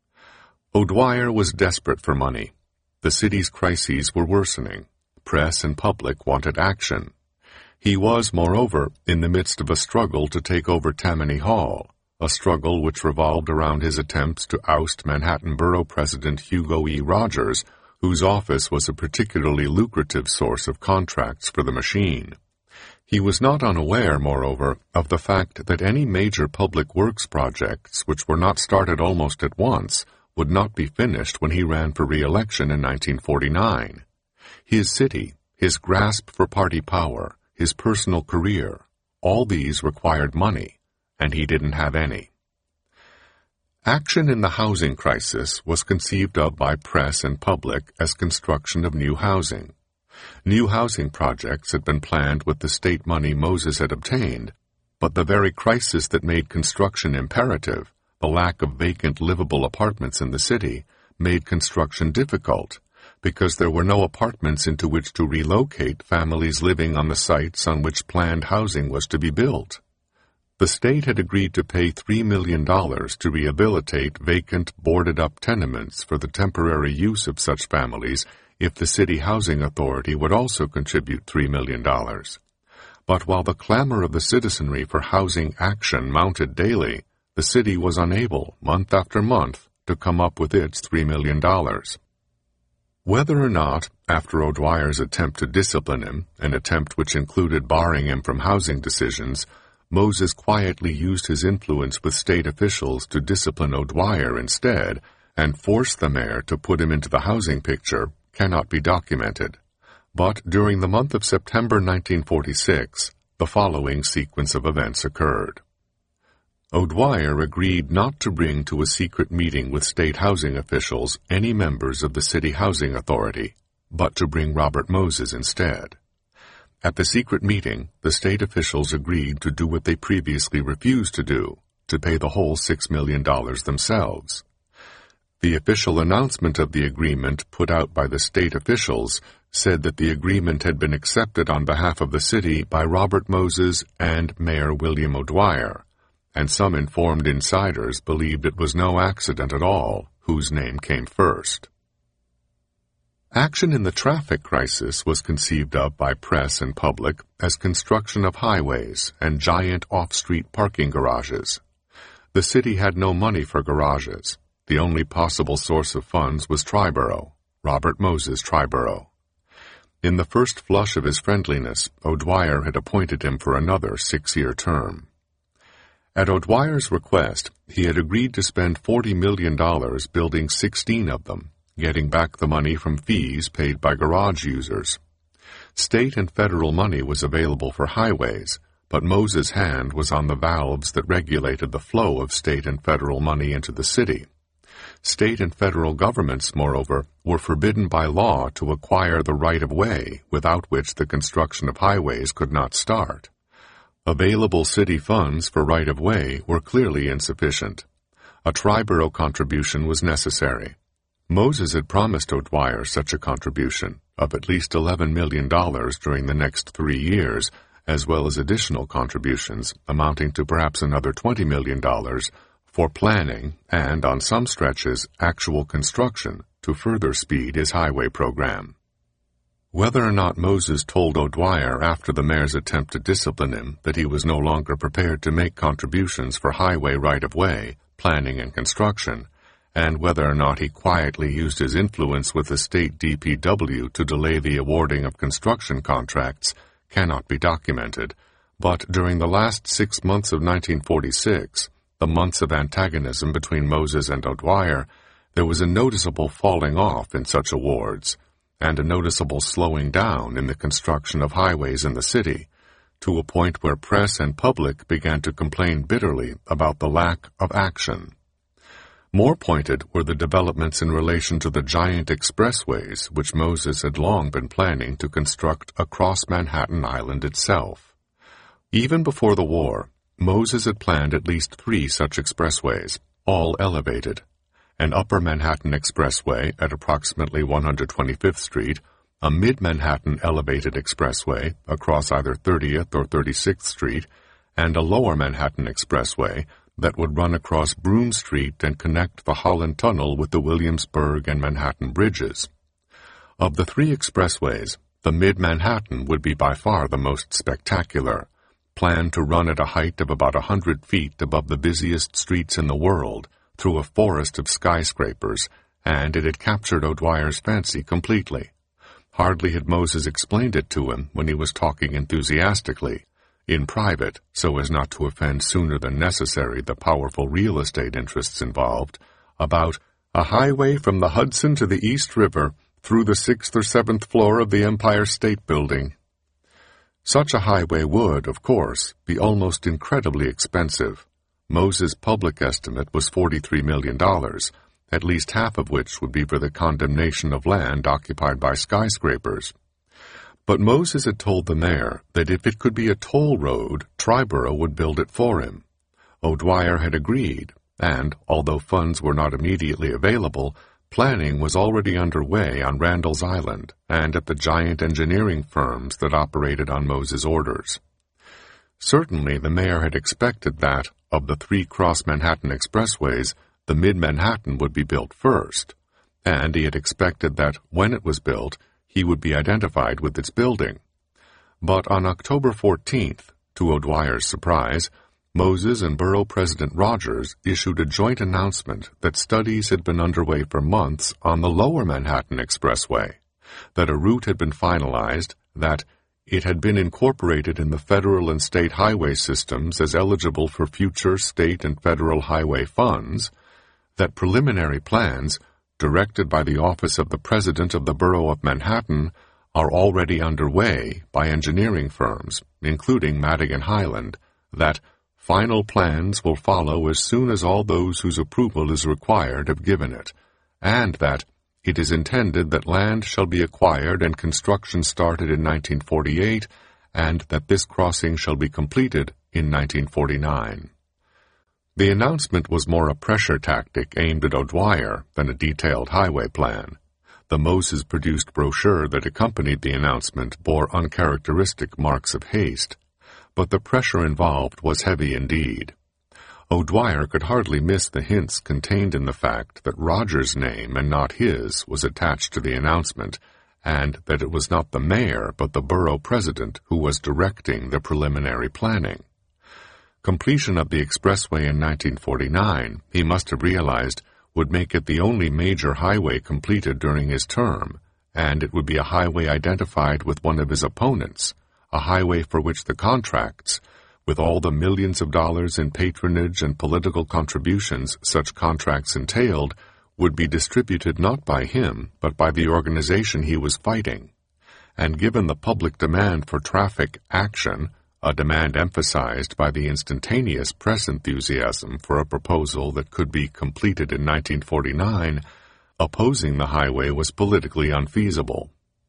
O'Dwyer was desperate for money. The city's crises were worsening. Press and public wanted action. He was, moreover, in the midst of a struggle to take over Tammany Hall, a struggle which revolved around his attempts to oust Manhattan Borough President Hugo E. Rogers, whose office was a particularly lucrative source of contracts for the machine. He was not unaware, moreover, of the fact that any major public works projects which were not started almost at once would not be finished when he ran for re-election in 1949. His city, his grasp for party power, his personal career, all these required money, and he didn't have any. Action in the housing crisis was conceived of by press and public as construction of new housing. New housing projects had been planned with the state money Moses had obtained, but the very crisis that made construction imperative, the lack of vacant livable apartments in the city, made construction difficult, because there were no apartments into which to relocate families living on the sites on which planned housing was to be built. The state had agreed to pay $3 million to rehabilitate vacant, boarded-up tenements for the temporary use of such families if the City Housing Authority would also contribute $3 million. But while the clamor of the citizenry for housing action mounted daily, the city was unable, month after month, to come up with its $3 million. Whether or not, after O'Dwyer's attempt to discipline him, an attempt which included barring him from housing decisions, Moses quietly used his influence with state officials to discipline O'Dwyer instead, and force the mayor to put him into the housing picture, cannot be documented. But during the month of September 1946, the following sequence of events occurred. O'Dwyer agreed not to bring to a secret meeting with state housing officials any members of the City Housing Authority, but to bring Robert Moses instead. At the secret meeting, the state officials agreed to do what they previously refused to do, to pay the whole $6 million themselves. The official announcement of the agreement put out by the state officials said that the agreement had been accepted on behalf of the city by Robert Moses and Mayor William O'Dwyer, and some informed insiders believed it was no accident at all whose name came first. Action in the traffic crisis was conceived of by press and public as construction of highways and giant off-street parking garages. The city had no money for garages. The only possible source of funds was Triborough, Robert Moses Triborough. In the first flush of his friendliness, O'Dwyer had appointed him for another 6-year term. At O'Dwyer's request, he had agreed to spend $40 million building 16 of them, getting back the money from fees paid by garage users. State and federal money was available for highways, but Moses' hand was on the valves that regulated the flow of state and federal money into the city. State and federal governments, moreover, were forbidden by law to acquire the right-of-way without which the construction of highways could not start. Available city funds for right-of-way were clearly insufficient. A Triborough contribution was necessary. Moses had promised O'Dwyer such a contribution of at least $11 million during the next 3 years, as well as additional contributions amounting to perhaps another $20 million for planning and, on some stretches, actual construction to further speed his highway program. Whether or not Moses told O'Dwyer after the mayor's attempt to discipline him that he was no longer prepared to make contributions for highway right-of-way, planning and construction, and whether or not he quietly used his influence with the state DPW to delay the awarding of construction contracts, cannot be documented, but during the last 6 months of 1946, the months of antagonism between Moses and O'Dwyer, there was a noticeable falling off in such awards, and a noticeable slowing down in the construction of highways in the city, to a point where press and public began to complain bitterly about the lack of action. More pointed were the developments in relation to the giant expressways which Moses had long been planning to construct across Manhattan Island itself. Even before the war, Moses had planned at least 3 such expressways, all elevated: an Upper Manhattan Expressway at approximately 125th Street, a Mid-Manhattan Elevated Expressway across either 30th or 36th Street, and a Lower Manhattan Expressway that would run across Broome Street and connect the Holland Tunnel with the Williamsburg and Manhattan bridges. Of the 3 expressways, the Mid-Manhattan would be by far the most spectacular, planned to run at a height of about 100 feet above the busiest streets in the world, through a forest of skyscrapers, and it had captured O'Dwyer's fancy completely. Hardly had Moses explained it to him when he was talking enthusiastically, in private, so as not to offend sooner than necessary the powerful real estate interests involved, about a highway from the Hudson to the East River through the 6th or 7th floor of the Empire State Building. Such a highway would, of course, be almost incredibly expensive. Moses' public estimate was $43 million, at least half of which would be for the condemnation of land occupied by skyscrapers. But Moses had told the mayor that if it could be a toll road, Triborough would build it for him. O'Dwyer had agreed, and, although funds were not immediately available, planning was already underway on Randall's Island and at the giant engineering firms that operated on Moses' orders. Certainly the mayor had expected that, of the 3 cross-Manhattan expressways, the Mid-Manhattan would be built first, and he had expected that, when it was built, he would be identified with its building. But on October 14th, to O'Dwyer's surprise, Moses and Borough President Rogers issued a joint announcement that studies had been underway for months on the Lower Manhattan Expressway, that a route had been finalized, that it had been incorporated in the federal and state highway systems as eligible for future state and federal highway funds, that preliminary plans, directed by the Office of the President of the Borough of Manhattan, are already underway by engineering firms, including Madigan Highland, that final plans will follow as soon as all those whose approval is required have given it, and that, it is intended that land shall be acquired and construction started in 1948, and that this crossing shall be completed in 1949. The announcement was more a pressure tactic aimed at O'Dwyer than a detailed highway plan. The Moses-produced brochure that accompanied the announcement bore uncharacteristic marks of haste, but the pressure involved was heavy indeed. O'Dwyer could hardly miss the hints contained in the fact that Rogers' name and not his was attached to the announcement, and that it was not the mayor but the borough president who was directing the preliminary planning. Completion of the expressway in 1949, he must have realized, would make it the only major highway completed during his term, and it would be a highway identified with one of his opponents, a highway for which the contracts, with all the millions of dollars in patronage and political contributions such contracts entailed, would be distributed not by him, but by the organization he was fighting. And given the public demand for traffic action, a demand emphasized by the instantaneous press enthusiasm for a proposal that could be completed in 1949, opposing the highway was politically unfeasible.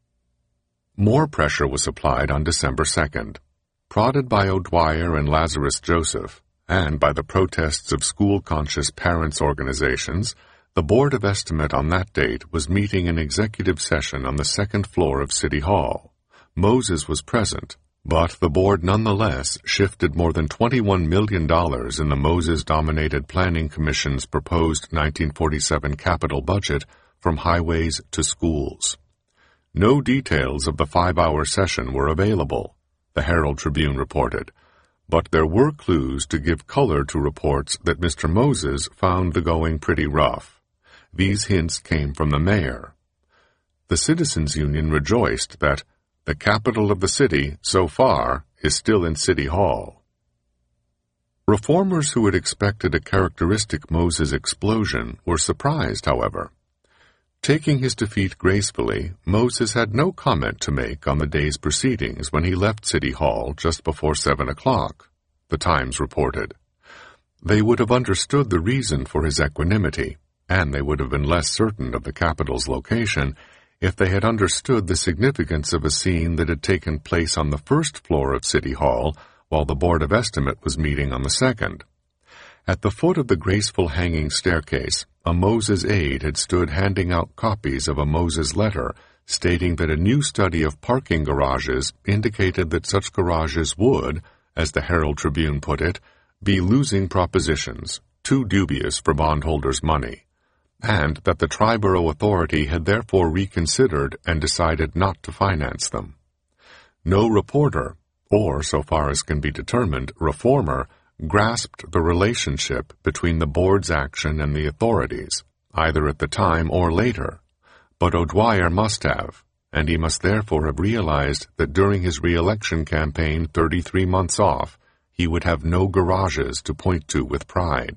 More pressure was applied on December 2nd. Prodded by O'Dwyer and Lazarus Joseph, and by the protests of school-conscious parents' organizations, the Board of Estimate on that date was meeting in executive session on the second floor of City Hall. Moses was present, but the board nonetheless shifted more than $21 million in the Moses-dominated Planning Commission's proposed 1947 capital budget from highways to schools. No details of the 5-hour session were available, the Herald Tribune reported, but there were clues to give color to reports that Mr. Moses found the going pretty rough. These hints came from the mayor. The Citizens Union rejoiced that the capital of the city, so far, is still in City Hall. Reformers who had expected a characteristic Moses explosion were surprised, however. Taking his defeat gracefully, Moses had no comment to make on the day's proceedings when he left City Hall just before 7 o'clock, the Times reported. They would have understood the reason for his equanimity, and they would have been less certain of the capital's location if they had understood the significance of a scene that had taken place on the first floor of City Hall while the Board of Estimate was meeting on the second. At the foot of the graceful hanging staircase, a Moses aide had stood handing out copies of a Moses letter stating that a new study of parking garages indicated that such garages would, as the Herald Tribune put it, be losing propositions, too dubious for bondholders' money, and that the Triborough Authority had therefore reconsidered and decided not to finance them. No reporter, or, so far as can be determined, reformer, grasped the relationship between the board's action and the authorities, either at the time or later, but O'Dwyer must have, and he must therefore have realized that during his re-election campaign 33 months off, he would have no garages to point to with pride.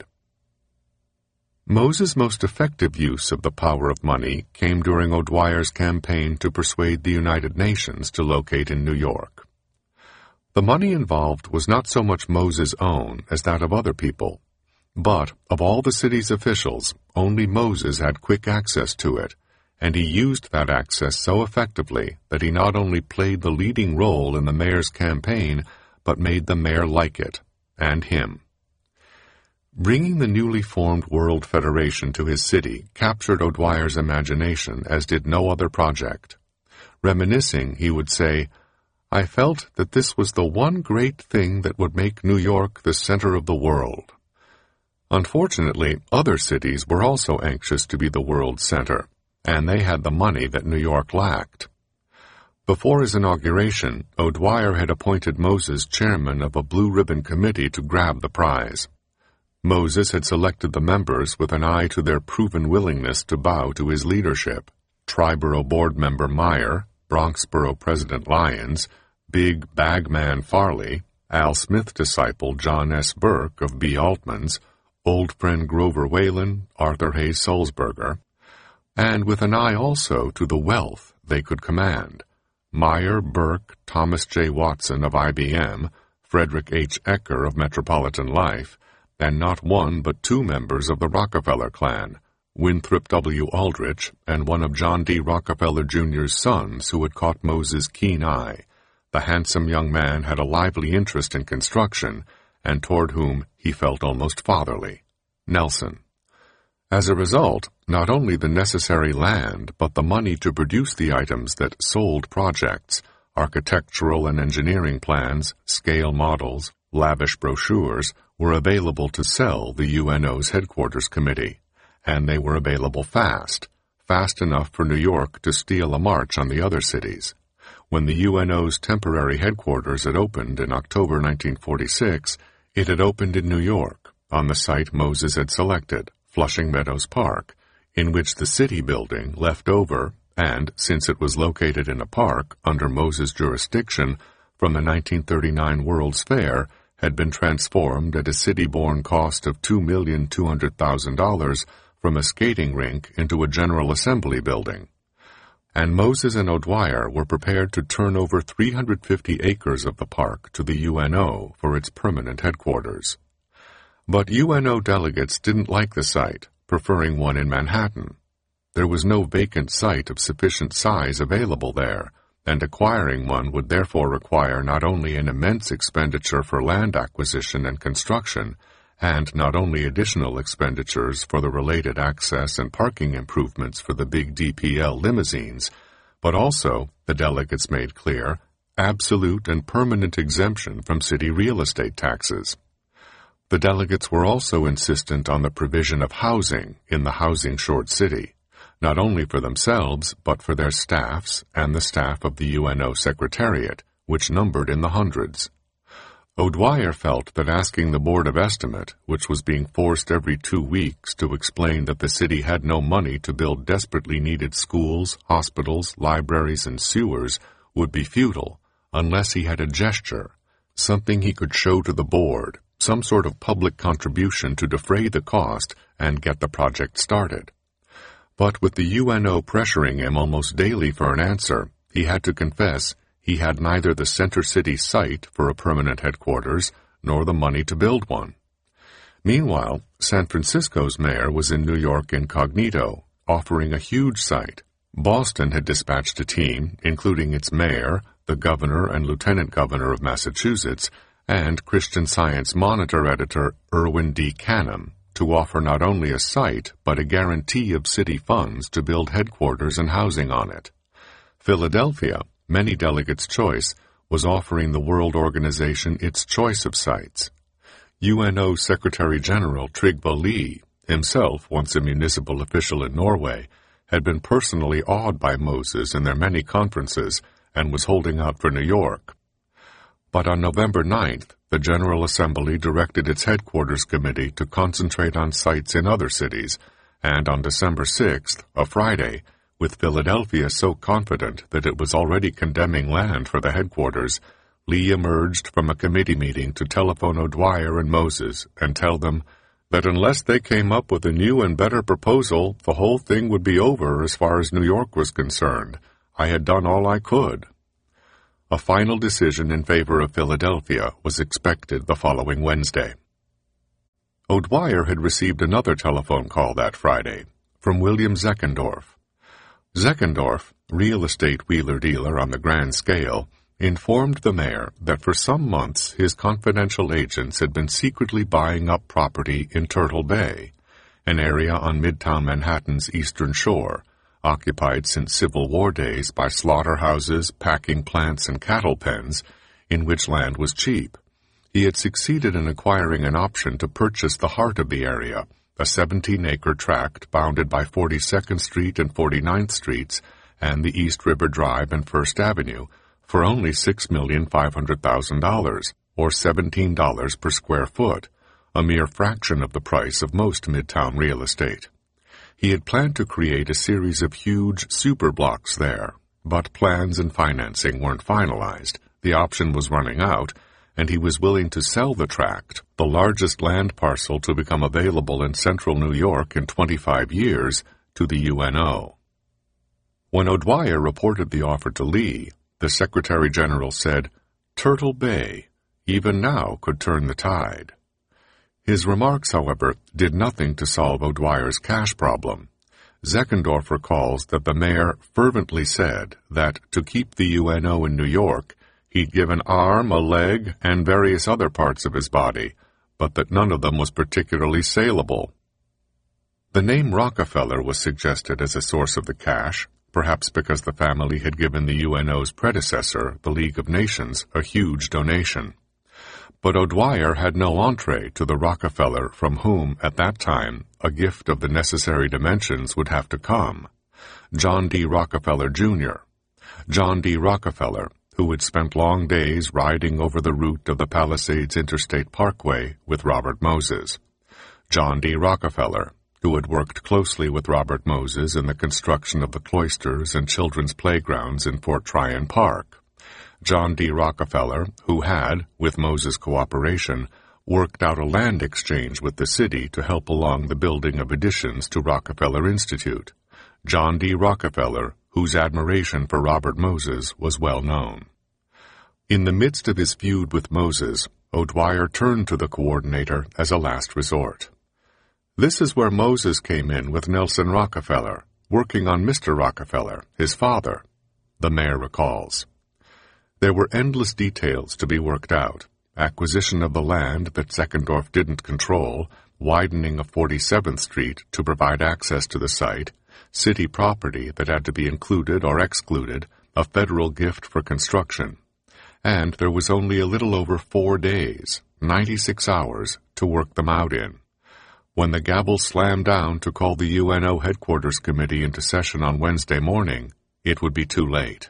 Moses' most effective use of the power of money came during O'Dwyer's campaign to persuade the United Nations to locate in New York. The money involved was not so much Moses' own as that of other people, but of all the city's officials, only Moses had quick access to it, and he used that access so effectively that he not only played the leading role in the mayor's campaign, but made the mayor like it, and him. Bringing the newly formed World Federation to his city captured O'Dwyer's imagination as did no other project. Reminiscing, he would say, "I felt that this was the one great thing that would make New York the center of the world." Unfortunately, other cities were also anxious to be the world's center, and they had the money that New York lacked. Before his inauguration, O'Dwyer had appointed Moses chairman of a blue ribbon committee to grab the prize. Moses had selected the members with an eye to their proven willingness to bow to his leadership. Triborough board member Meyer, Bronxborough President Lyons, Big Bagman Farley, Al Smith disciple John S. Burke of B. Altman's, old friend Grover Whalen, Arthur Hayes Sulzberger, and with an eye also to the wealth they could command. Meyer, Burke, Thomas J. Watson of IBM, Frederick H. Ecker of Metropolitan Life, and not one but two members of the Rockefeller clan, Winthrop W. Aldrich, and one of John D. Rockefeller Jr.'s sons who had caught Moses' keen eye. The handsome young man had a lively interest in construction, and toward whom he felt almost fatherly. Nelson. As a result, not only the necessary land, but the money to produce the items that sold projects, architectural and engineering plans, scale models, lavish brochures, were available to sell the UNO's headquarters committee, and they were available fast enough for New York to steal a march on the other cities. When the UNO's temporary headquarters had opened in October 1946, it had opened in New York, on the site Moses had selected, Flushing Meadows Park, in which the city building left over, and, since it was located in a park under Moses' jurisdiction from the 1939 World's Fair, had been transformed at a city-borne cost of $2,200,000 from a skating rink into a General Assembly building. And Moses and O'Dwyer were prepared to turn over 350 acres of the park to the UNO for its permanent headquarters. But UNO delegates didn't like the site, preferring one in Manhattan. There was no vacant site of sufficient size available there, and acquiring one would therefore require not only an immense expenditure for land acquisition and construction, and not only additional expenditures for the related access and parking improvements for the big DPL limousines, but also, the delegates made clear, absolute and permanent exemption from city real estate taxes. The delegates were also insistent on the provision of housing in the housing-short city, not only for themselves, but for their staffs and the staff of the UNO Secretariat, which numbered in the hundreds. O'Dwyer felt that asking the Board of Estimate, which was being forced every 2 weeks to explain that the city had no money to build desperately needed schools, hospitals, libraries, and sewers, would be futile, unless he had a gesture, something he could show to the board, some sort of public contribution to defray the cost and get the project started. But with the UNO pressuring him almost daily for an answer, he had to confess he had neither the Center City site for a permanent headquarters nor the money to build one. Meanwhile, San Francisco's mayor was in New York incognito, offering a huge site. Boston had dispatched a team, including its mayor, the governor and lieutenant governor of Massachusetts, and Christian Science Monitor editor Irwin D. Canham, to offer not only a site, but a guarantee of city funds to build headquarters and housing on it. Philadelphia, many delegates' choice, was offering the World Organization its choice of sites. UNO Secretary-General Trygve Lie, himself once a municipal official in Norway, had been personally awed by Moses in their many conferences and was holding out for New York. But on November 9th, the General Assembly directed its headquarters committee to concentrate on sites in other cities, and on December 6th, a Friday, with Philadelphia so confident that it was already condemning land for the headquarters, Lee emerged from a committee meeting to telephone O'Dwyer and Moses and tell them that unless they came up with a new and better proposal, the whole thing would be over as far as New York was concerned. I had done all I could. A final decision in favor of Philadelphia was expected the following Wednesday. O'Dwyer had received another telephone call that Friday from William Zeckendorf. Zeckendorf, real estate wheeler-dealer on the grand scale, informed the mayor that for some months his confidential agents had been secretly buying up property in Turtle Bay, an area on Midtown Manhattan's eastern shore, occupied since Civil War days by slaughterhouses, packing plants, and cattle pens, in which land was cheap. He had succeeded in acquiring an option to purchase the heart of the area, a 17-acre tract bounded by 42nd Street and 49th Streets and the East River Drive and First Avenue, for only $6,500,000, or $17 per square foot, a mere fraction of the price of most Midtown real estate. He had planned to create a series of huge superblocks there, but plans and financing weren't finalized, the option was running out, and he was willing to sell the tract, the largest land parcel to become available in central New York in 25 years, to the UNO. When O'Dwyer reported the offer to Lee, the Secretary-General said, "Turtle Bay, even now, could turn the tide." His remarks, however, did nothing to solve O'Dwyer's cash problem. Zeckendorf recalls that the mayor fervently said that to keep the UNO in New York, he'd give an arm, a leg, and various other parts of his body, but that none of them was particularly saleable. The name Rockefeller was suggested as a source of the cash, perhaps because the family had given the UNO's predecessor, the League of Nations, a huge donation. But O'Dwyer had no entree to the Rockefeller from whom, at that time, a gift of the necessary dimensions would have to come. John D. Rockefeller, Jr. John D. Rockefeller, who had spent long days riding over the route of the Palisades Interstate Parkway with Robert Moses. John D. Rockefeller, who had worked closely with Robert Moses in the construction of the cloisters and children's playgrounds in Fort Tryon Park. John D. Rockefeller, who had, with Moses' cooperation, worked out a land exchange with the city to help along the building of additions to Rockefeller Institute. John D. Rockefeller, whose admiration for Robert Moses was well known. In the midst of his feud with Moses, O'Dwyer turned to the coordinator as a last resort. This is where Moses came in with Nelson Rockefeller, working on Mr. Rockefeller, his father, the mayor recalls. There were endless details to be worked out: acquisition of the land that Zeckendorf didn't control, widening of 47th Street to provide access to the site, city property that had to be included or excluded, a federal gift for construction. And there was only a little over 4 days, 96 hours, to work them out in. When the gavel slammed down to call the UNO Headquarters Committee into session on Wednesday morning, it would be too late.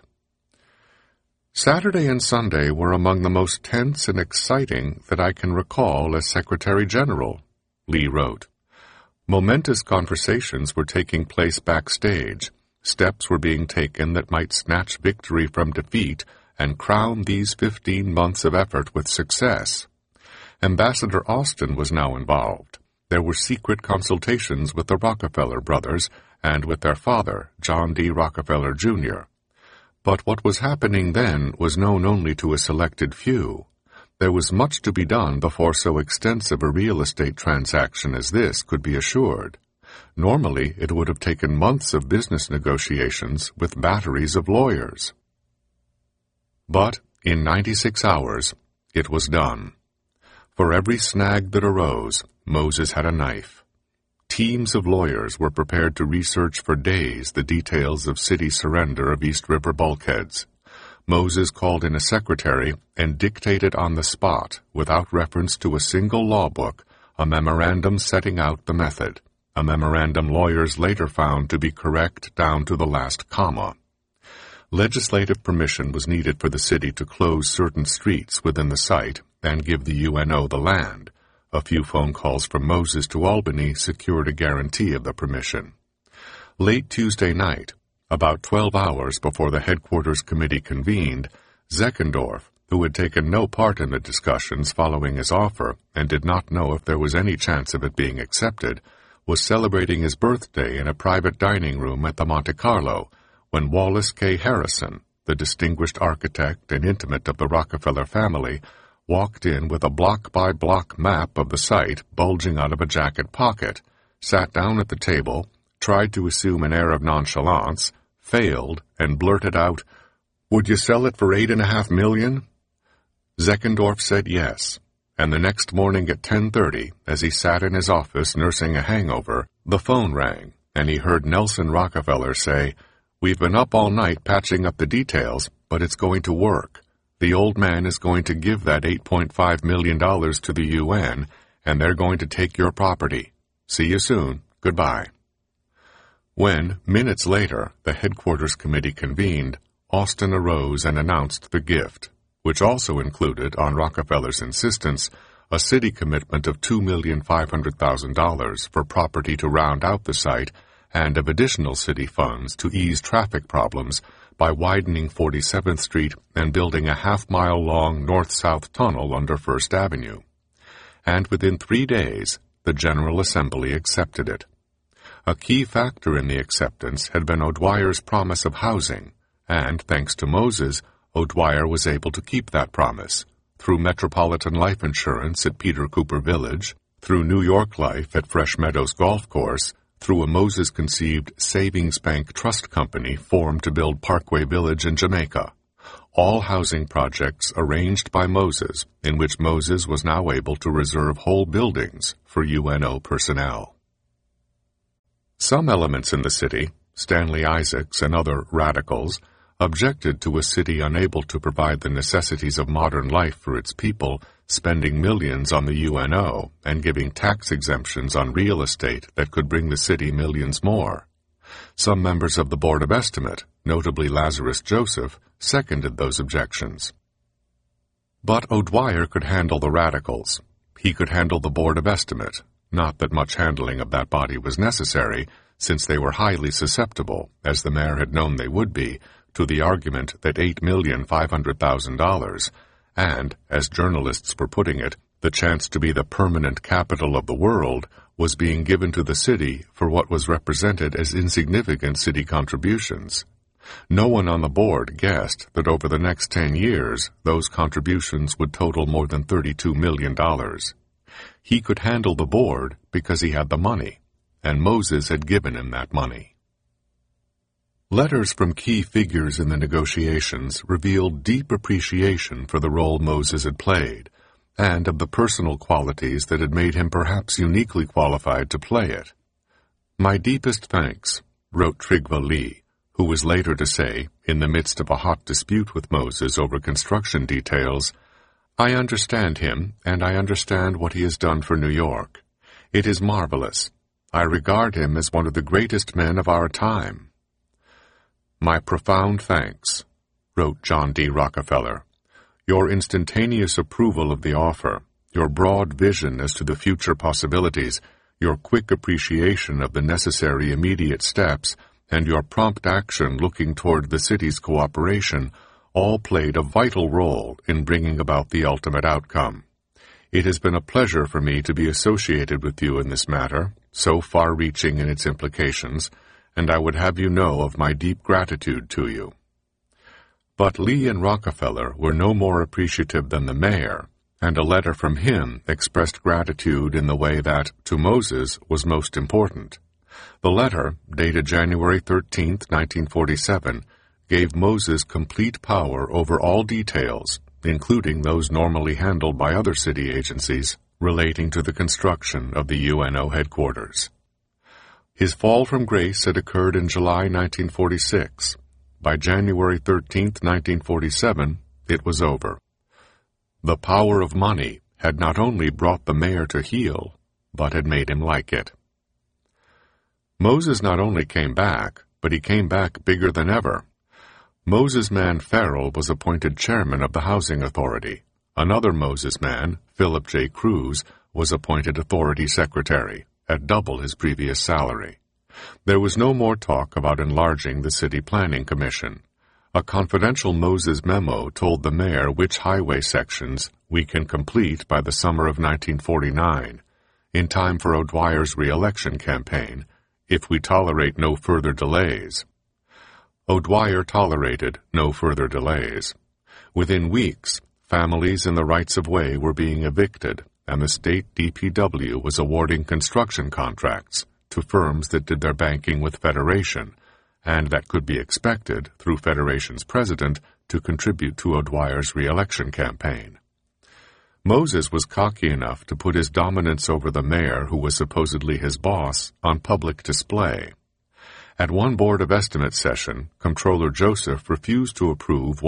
Saturday and Sunday were among the most tense and exciting that I can recall as Secretary General, Lee wrote. Momentous conversations were taking place backstage. Steps were being taken that might snatch victory from defeat and crown these 15 months of effort with success. Ambassador Austin was now involved. There were secret consultations with the Rockefeller brothers and with their father, John D. Rockefeller, Jr. But what was happening then was known only to a selected few. There was much to be done before so extensive a real estate transaction as this could be assured. Normally, it would have taken months of business negotiations with batteries of lawyers. But in 96 hours, it was done. For every snag that arose, Moses had a knife. Teams of lawyers were prepared to research for days the details of city surrender of East River bulkheads. Moses called in a secretary and dictated on the spot, without reference to a single law book, a memorandum setting out the method, a memorandum lawyers later found to be correct down to the last comma. Legislative permission was needed for the city to close certain streets within the site and give the UNO the land. A few phone calls from Moses to Albany secured a guarantee of the permission. Late Tuesday night, about 12 hours before the Headquarters Committee convened, Zeckendorf, who had taken no part in the discussions following his offer and did not know if there was any chance of it being accepted, was celebrating his birthday in a private dining room at the Monte Carlo when Wallace K. Harrison, the distinguished architect and intimate of the Rockefeller family, walked in with a block-by-block map of the site bulging out of a jacket pocket, sat down at the table, tried to assume an air of nonchalance, failed, and blurted out, "Would you sell it for $8.5 million?" Zeckendorf said yes, and the next morning at 10:30, as he sat in his office nursing a hangover, the phone rang, and he heard Nelson Rockefeller say, "We've been up all night patching up the details, but it's going to work. The old man is going to give that $8.5 million to the UN, and they're going to take your property. See you soon. Goodbye." When, minutes later, the Headquarters Committee convened, Austin arose and announced the gift, which also included, on Rockefeller's insistence, a city commitment of $2,500,000 for property to round out the site and of additional city funds to ease traffic problems by widening 47th Street and building a half-mile-long north-south tunnel under First Avenue. And within 3 days, the General Assembly accepted it. A key factor in the acceptance had been O'Dwyer's promise of housing, and, thanks to Moses, O'Dwyer was able to keep that promise, through Metropolitan Life Insurance at Peter Cooper Village, through New York Life at Fresh Meadows Golf Course, through a Moses-conceived Savings Bank Trust Company formed to build Parkway Village in Jamaica. All housing projects arranged by Moses, in which Moses was now able to reserve whole buildings for UNO personnel. Some elements in the city, Stanley Isaacs and other radicals, objected to a city unable to provide the necessities of modern life for its people, spending millions on the UNO and giving tax exemptions on real estate that could bring the city millions more. Some members of the Board of Estimate, notably Lazarus Joseph, seconded those objections. But O'Dwyer could handle the radicals. He could handle the Board of Estimate, not that much handling of that body was necessary, since they were highly susceptible, as the mayor had known they would be, to the argument that $8,500,000, and, as journalists were putting it, the chance to be the permanent capital of the world, was being given to the city for what was represented as insignificant city contributions. No one on the board guessed that over the next 10 years those contributions would total more than $32 million. He could handle the board because he had the money, and Moses had given him that money. Letters from key figures in the negotiations revealed deep appreciation for the role Moses had played, and of the personal qualities that had made him perhaps uniquely qualified to play it. "My deepest thanks," wrote Trygve Lie, who was later to say, in the midst of a hot dispute with Moses over construction details, "I understand him, and I understand what he has done for New York. It is marvelous. I regard him as one of the greatest men of our time." "My profound thanks," wrote John D. Rockefeller. "Your instantaneous approval of the offer, your broad vision as to the future possibilities, your quick appreciation of the necessary immediate steps, and your prompt action looking toward the city's cooperation all played a vital role in bringing about the ultimate outcome. It has been a pleasure for me to be associated with you in this matter, so far-reaching in its implications, and I would have you know of my deep gratitude to you." But Lee and Rockefeller were no more appreciative than the mayor, and a letter from him expressed gratitude in the way that, to Moses, was most important. The letter, dated January 13, 1947, gave Moses complete power over all details, including those normally handled by other city agencies, relating to the construction of the UNO headquarters. His fall from grace had occurred in July 1946. By January 13, 1947, it was over. The power of money had not only brought the mayor to heel, but had made him like it. Moses not only came back, but he came back bigger than ever. Moses man Farrell was appointed chairman of the Housing Authority. Another Moses man, Philip J. Cruz, was appointed authority secretary, at double his previous salary. There was no more talk about enlarging the City Planning Commission. A confidential Moses memo told the mayor which highway sections we can complete by the summer of 1949, in time for O'Dwyer's re-election campaign, if we tolerate no further delays. O'Dwyer tolerated no further delays. Within weeks, families in the rights-of-way were being evicted, and the state DPW was awarding construction contracts to firms that did their banking with Federation, and that could be expected, through Federation's president, to contribute to O'Dwyer's re-election campaign. Moses was cocky enough to put his dominance over the mayor, who was supposedly his boss, on public display. At one Board of Estimate session, Comptroller Joseph refused to approve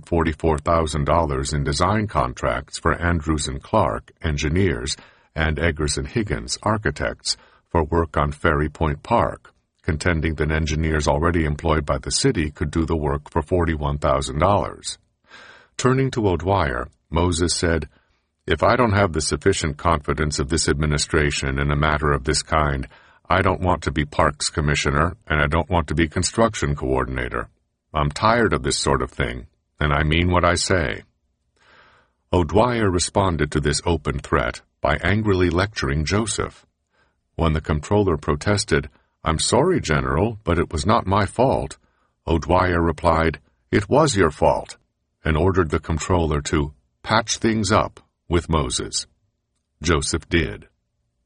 $144,000 in design contracts for Andrews and Clark, engineers, and Eggers and Higgins, architects, for work on Ferry Point Park, contending that engineers already employed by the city could do the work for $41,000. Turning to O'Dwyer, Moses said, "If I don't have the sufficient confidence of this administration in a matter of this kind, I don't want to be Parks Commissioner, and I don't want to be Construction Coordinator. I'm tired of this sort of thing, and I mean what I say." O'Dwyer responded to this open threat by angrily lecturing Joseph. When the comptroller protested, "I'm sorry, General, but it was not my fault," O'Dwyer replied, "It was your fault," and ordered the comptroller to patch things up with Moses. Joseph did.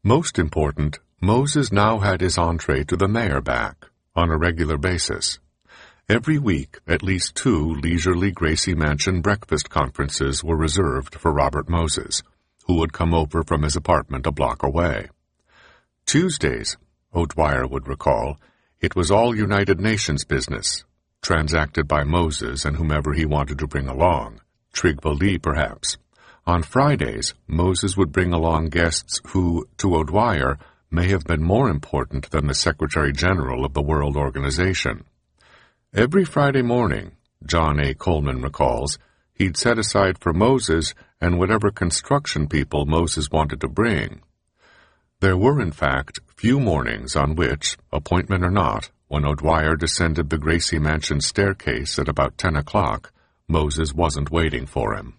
Most important, Moses now had his entree to the mayor back, on a regular basis. Every week, at least 2 leisurely Gracie Mansion breakfast conferences were reserved for Robert Moses, who would come over from his apartment a block away. Tuesdays, O'Dwyer would recall, it was all United Nations business, transacted by Moses and whomever he wanted to bring along, Trigva Lee perhaps. On Fridays, Moses would bring along guests who, to O'Dwyer, may have been more important than the Secretary-General of the World Organization. Every Friday morning, John A. Coleman recalls, he'd set aside for Moses and whatever construction people Moses wanted to bring. There were, in fact, few mornings on which, appointment or not, when O'Dwyer descended the Gracie Mansion staircase at about 10 o'clock, Moses wasn't waiting for him.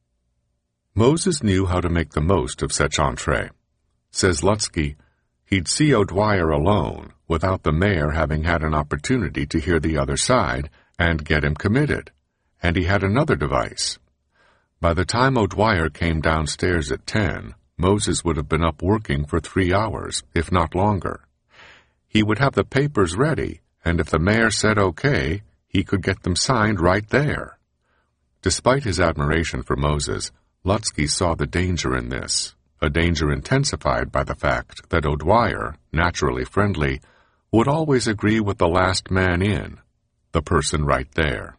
Moses knew how to make the most of such entree. Says Lutsky, he'd see O'Dwyer alone, without the mayor having had an opportunity to hear the other side, and get him committed. And he had another device. By the time O'Dwyer came downstairs at 10, Moses would have been up working for 3 hours, if not longer. He would have the papers ready, and if the mayor said okay, he could get them signed right there. Despite his admiration for Moses, Lutsky saw the danger in this, a danger intensified by the fact that O'Dwyer, naturally friendly, would always agree with the last man in, the person right there.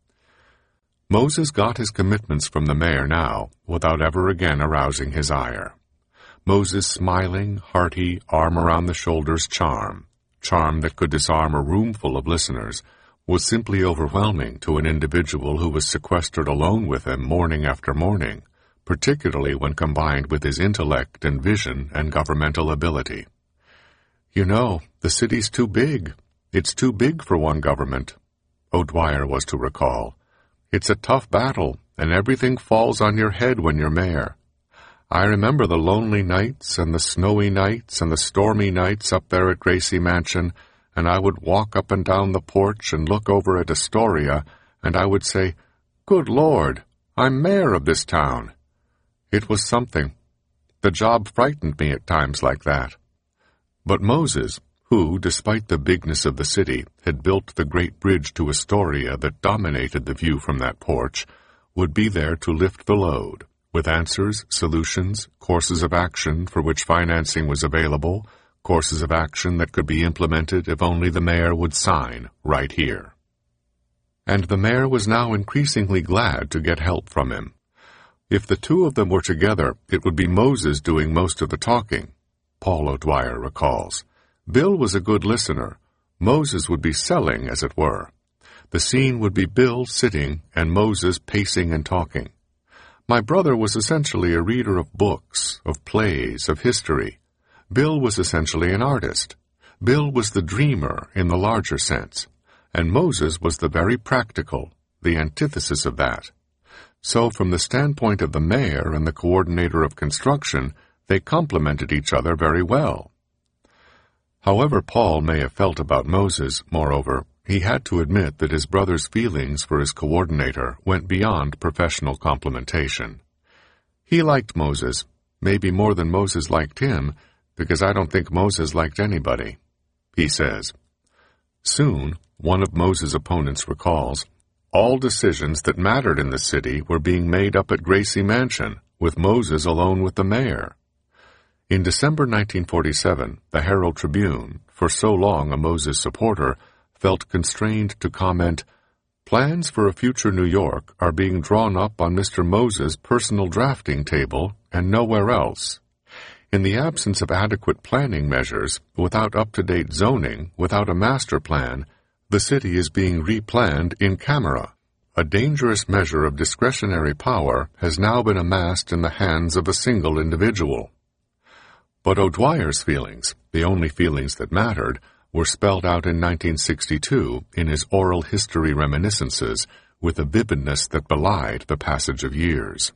Moses got his commitments from the mayor now, without ever again arousing his ire. Moses' smiling, hearty, arm-around-the-shoulders charm that could disarm a roomful of listeners, was simply overwhelming to an individual who was sequestered alone with him morning after morning, particularly when combined with his intellect and vision and governmental ability. You know, the city's too big. It's too big for one government, O'Dwyer was to recall. It's a tough battle, and everything falls on your head when you're mayor. I remember the lonely nights and the snowy nights and the stormy nights up there at Gracie Mansion, and I would walk up and down the porch and look over at Astoria, and I would say, "Good Lord, I'm mayor of this town." It was something. The job frightened me at times like that. But Moses, who, despite the bigness of the city, had built the great bridge to Astoria that dominated the view from that porch, would be there to lift the load, with answers, solutions, courses of action for which financing was available, courses of action that could be implemented if only the mayor would sign right here. And the mayor was now increasingly glad to get help from him. If the 2 of them were together, it would be Moses doing most of the talking, Paul O'Dwyer recalls. Bill was a good listener. Moses would be selling, as it were. The scene would be Bill sitting and Moses pacing and talking. My brother was essentially a reader of books, of plays, of history. Bill was essentially an artist. Bill was the dreamer in the larger sense, and Moses was the very practical, the antithesis of that. So from the standpoint of the mayor and the coordinator of construction, they complemented each other very well. However Paul may have felt about Moses, moreover, he had to admit that his brother's feelings for his coordinator went beyond professional complementation. He liked Moses, maybe more than Moses liked him, because I don't think Moses liked anybody. He says, soon, one of Moses' opponents recalls, all decisions that mattered in the city were being made up at Gracie Mansion, with Moses alone with the mayor. In December 1947, the Herald Tribune, for so long a Moses supporter, felt constrained to comment, plans for a future New York are being drawn up on Mr. Moses' personal drafting table and nowhere else. In the absence of adequate planning measures, without up-to-date zoning, without a master plan, the city is being replanned in camera. A dangerous measure of discretionary power has now been amassed in the hands of a single individual. But O'Dwyer's feelings, the only feelings that mattered, were spelled out in 1962 in his oral history reminiscences with a vividness that belied the passage of years.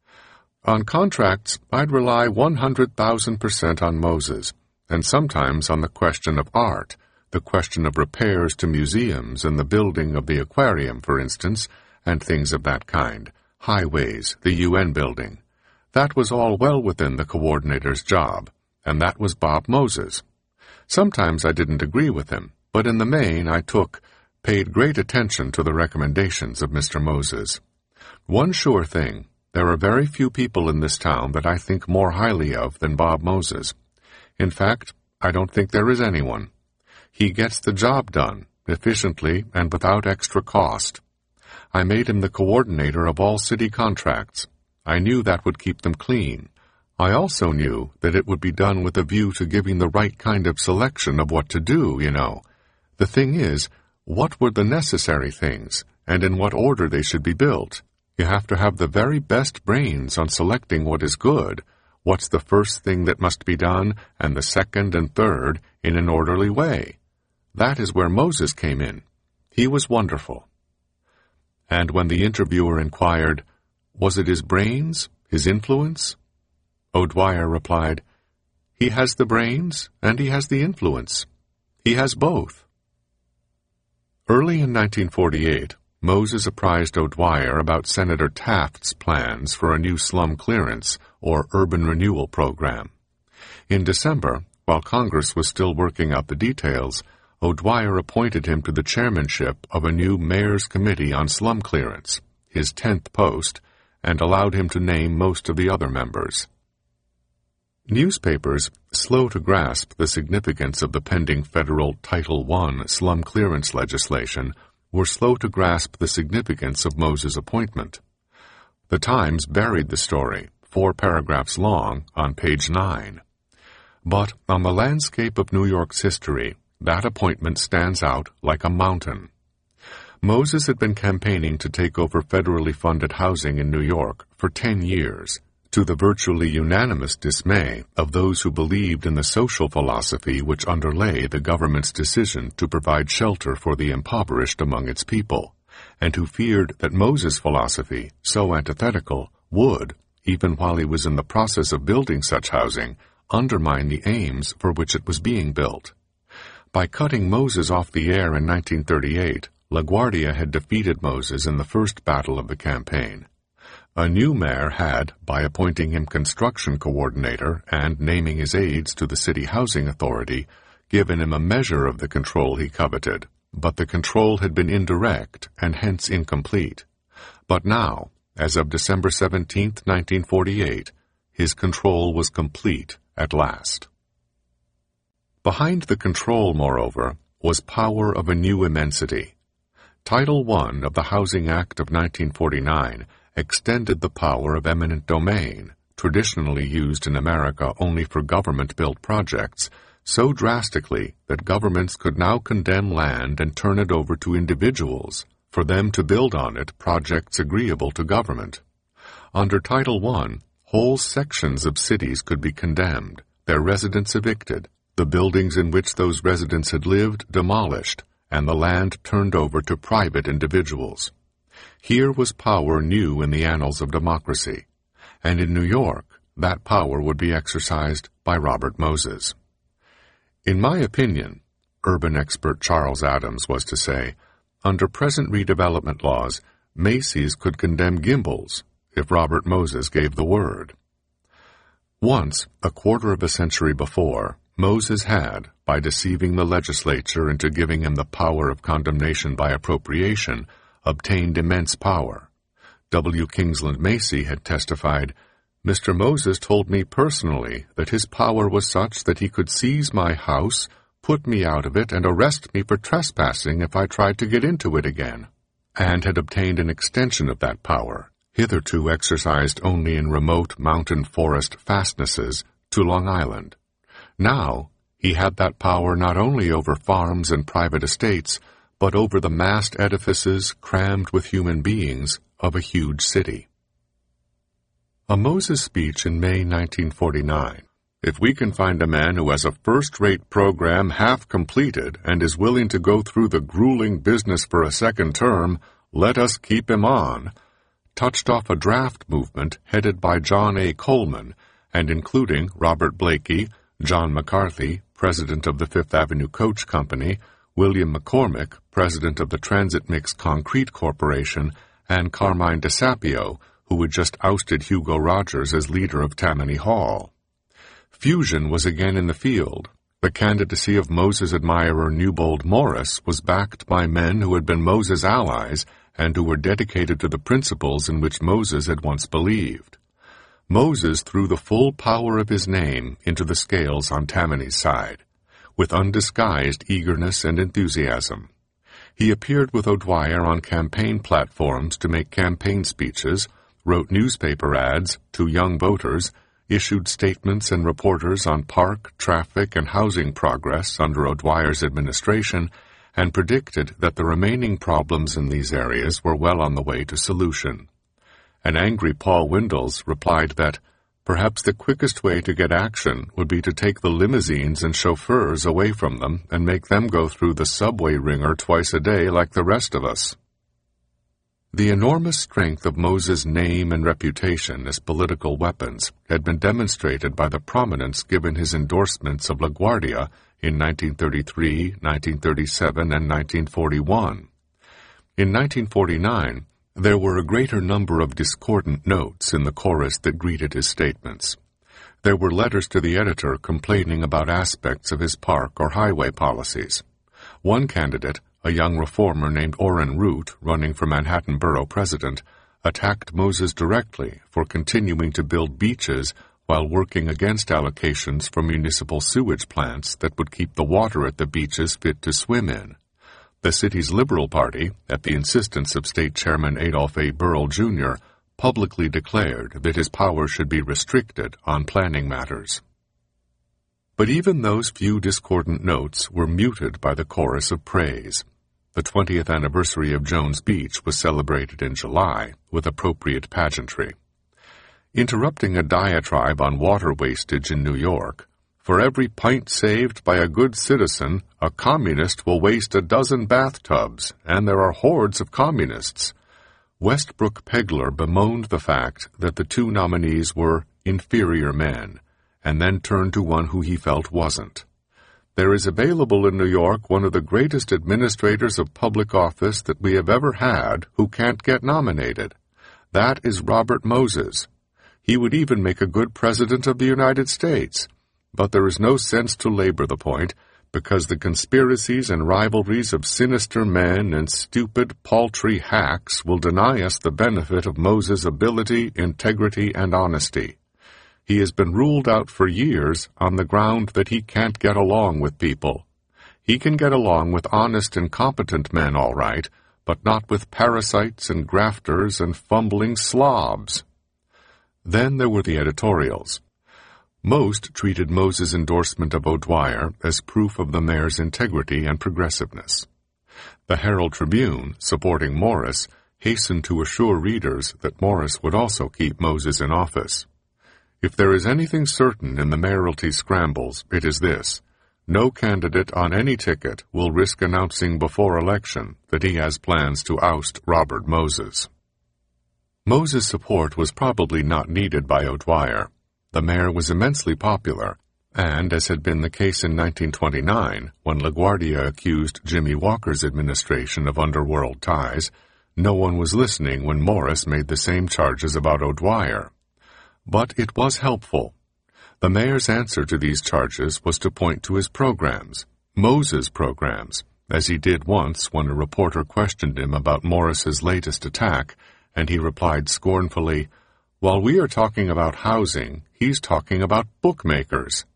On contracts, I'd rely 100,000% on Moses, and sometimes on the question of art, the question of repairs to museums and the building of the aquarium, for instance, and things of that kind, highways, the UN building. That was all well within the coordinator's job, and that was Bob Moses. Sometimes I didn't agree with him, but in the main I paid great attention to the recommendations of Mr. Moses. One sure thing, there are very few people in this town that I think more highly of than Bob Moses. In fact, I don't think there is anyone. He gets the job done, efficiently and without extra cost. I made him the coordinator of all city contracts. I knew that would keep them clean. I also knew that it would be done with a view to giving the right kind of selection of what to do, you know. The thing is, what were the necessary things, and in what order they should be built? You have to have the very best brains on selecting what is good, what's the first thing that must be done, and the second and third in an orderly way. That is where Moses came in. He was wonderful. And when the interviewer inquired, was it his brains, his influence? O'Dwyer replied, he has the brains and he has the influence. He has both. Early in 1948, Moses apprised O'Dwyer about Senator Taft's plans for a new slum clearance or urban renewal program. In December, while Congress was still working out the details, O'Dwyer appointed him to the chairmanship of a new mayor's committee on slum clearance, his 10th post, and allowed him to name most of the other members. Newspapers, slow to grasp the significance of the pending federal Title I slum clearance legislation, were slow to grasp the significance of Moses' appointment. The Times buried the story, 4 paragraphs long, on page 9. But on the landscape of New York's history, that appointment stands out like a mountain. Moses had been campaigning to take over federally funded housing in New York for 10 years, to the virtually unanimous dismay of those who believed in the social philosophy which underlay the government's decision to provide shelter for the impoverished among its people, and who feared that Moses' philosophy, so antithetical, would, even while he was in the process of building such housing, undermine the aims for which it was being built. By cutting Moses off the air in 1938, LaGuardia had defeated Moses in the first battle of the campaign. A new mayor had, by appointing him construction coordinator and naming his aides to the city housing authority, given him a measure of the control he coveted, but the control had been indirect and hence incomplete. But now, as of December 17, 1948, his control was complete at last. Behind the control, moreover, was power of a new immensity. Title I of the Housing Act of 1949 extended the power of eminent domain, traditionally used in America only for government-built projects, so drastically that governments could now condemn land and turn it over to individuals, for them to build on it projects agreeable to government. Under Title I, whole sections of cities could be condemned, their residents evicted, the buildings in which those residents had lived demolished, and the land turned over to private individuals. Here was power new in the annals of democracy, and in New York, that power would be exercised by Robert Moses. In my opinion, urban expert Charles Adams was to say, under present redevelopment laws, Macy's could condemn Gimbel's if Robert Moses gave the word. Once, a quarter of a century before, Moses had, by deceiving the legislature into giving him the power of condemnation by appropriation, obtained immense power. W. Kingsland Macy had testified, Mr. Moses told me personally that his power was such that he could seize my house, put me out of it, and arrest me for trespassing if I tried to get into it again, and had obtained an extension of that power, hitherto exercised only in remote mountain forest fastnesses, to Long Island. Now, he had that power not only over farms and private estates, but over the massed edifices crammed with human beings of a huge city. A Moses speech in May 1949. If we can find a man who has a first-rate program half completed and is willing to go through the grueling business for a second term, let us keep him on, touched off a draft movement headed by John A. Coleman and including Robert Blakey, John McCarthy, president of the Fifth Avenue Coach Company, William McCormick, president of the Transit Mix Concrete Corporation, and Carmine DeSapio, who had just ousted Hugo Rogers as leader of Tammany Hall. Fusion was again in the field. The candidacy of Moses admirer Newbold Morris was backed by men who had been Moses' allies and who were dedicated to the principles in which Moses had once believed. Moses threw the full power of his name into the scales on Tammany's side, with undisguised eagerness and enthusiasm. He appeared with O'Dwyer on campaign platforms to make campaign speeches, wrote newspaper ads to young voters, issued statements and reporters on park, traffic, and housing progress under O'Dwyer's administration, and predicted that the remaining problems in these areas were well on the way to solution. An angry Paul Windels replied that perhaps the quickest way to get action would be to take the limousines and chauffeurs away from them and make them go through the subway wringer twice a day like the rest of us. The enormous strength of Moses' name and reputation as political weapons had been demonstrated by the prominence given his endorsements of LaGuardia in 1933, 1937, and 1941. In 1949, there were a greater number of discordant notes in the chorus that greeted his statements. There were letters to the editor complaining about aspects of his park or highway policies. One candidate, a young reformer named Orrin Root, running for Manhattan Borough President, attacked Moses directly for continuing to build beaches while working against allocations for municipal sewage plants that would keep the water at the beaches fit to swim in. The city's Liberal Party, at the insistence of State Chairman Adolph A. Burrell, Jr., publicly declared that his powers should be restricted on planning matters. But even those few discordant notes were muted by the chorus of praise. The 20th anniversary of Jones Beach was celebrated in July with appropriate pageantry. Interrupting a diatribe on water wastage in New York, for every pint saved by a good citizen, a communist will waste a dozen bathtubs, and there are hordes of communists. Westbrook Pegler bemoaned the fact that the two nominees were inferior men, and then turned to one who he felt wasn't. There is available in New York one of the greatest administrators of public office that we have ever had who can't get nominated. That is Robert Moses. He would even make a good president of the United States. But there is no sense to labor the point, because the conspiracies and rivalries of sinister men and stupid, paltry hacks will deny us the benefit of Moses' ability, integrity, and honesty. He has been ruled out for years on the ground that he can't get along with people. He can get along with honest and competent men, all right, but not with parasites and grafters and fumbling slobs. Then there were the editorials. Most treated Moses' endorsement of O'Dwyer as proof of the mayor's integrity and progressiveness. The Herald Tribune, supporting Morris, hastened to assure readers that Morris would also keep Moses in office. If there is anything certain in the mayoralty scrambles, it is this: no candidate on any ticket will risk announcing before election that he has plans to oust Robert Moses. Moses' support was probably not needed by O'Dwyer. The mayor was immensely popular, and, as had been the case in 1929, when LaGuardia accused Jimmy Walker's administration of underworld ties, no one was listening when Morris made the same charges about O'Dwyer. But it was helpful. The mayor's answer to these charges was to point to his programs, Moses' programs, as he did once when a reporter questioned him about Morris's latest attack, and he replied scornfully, "While we are talking about housing, he's talking about bookmakers."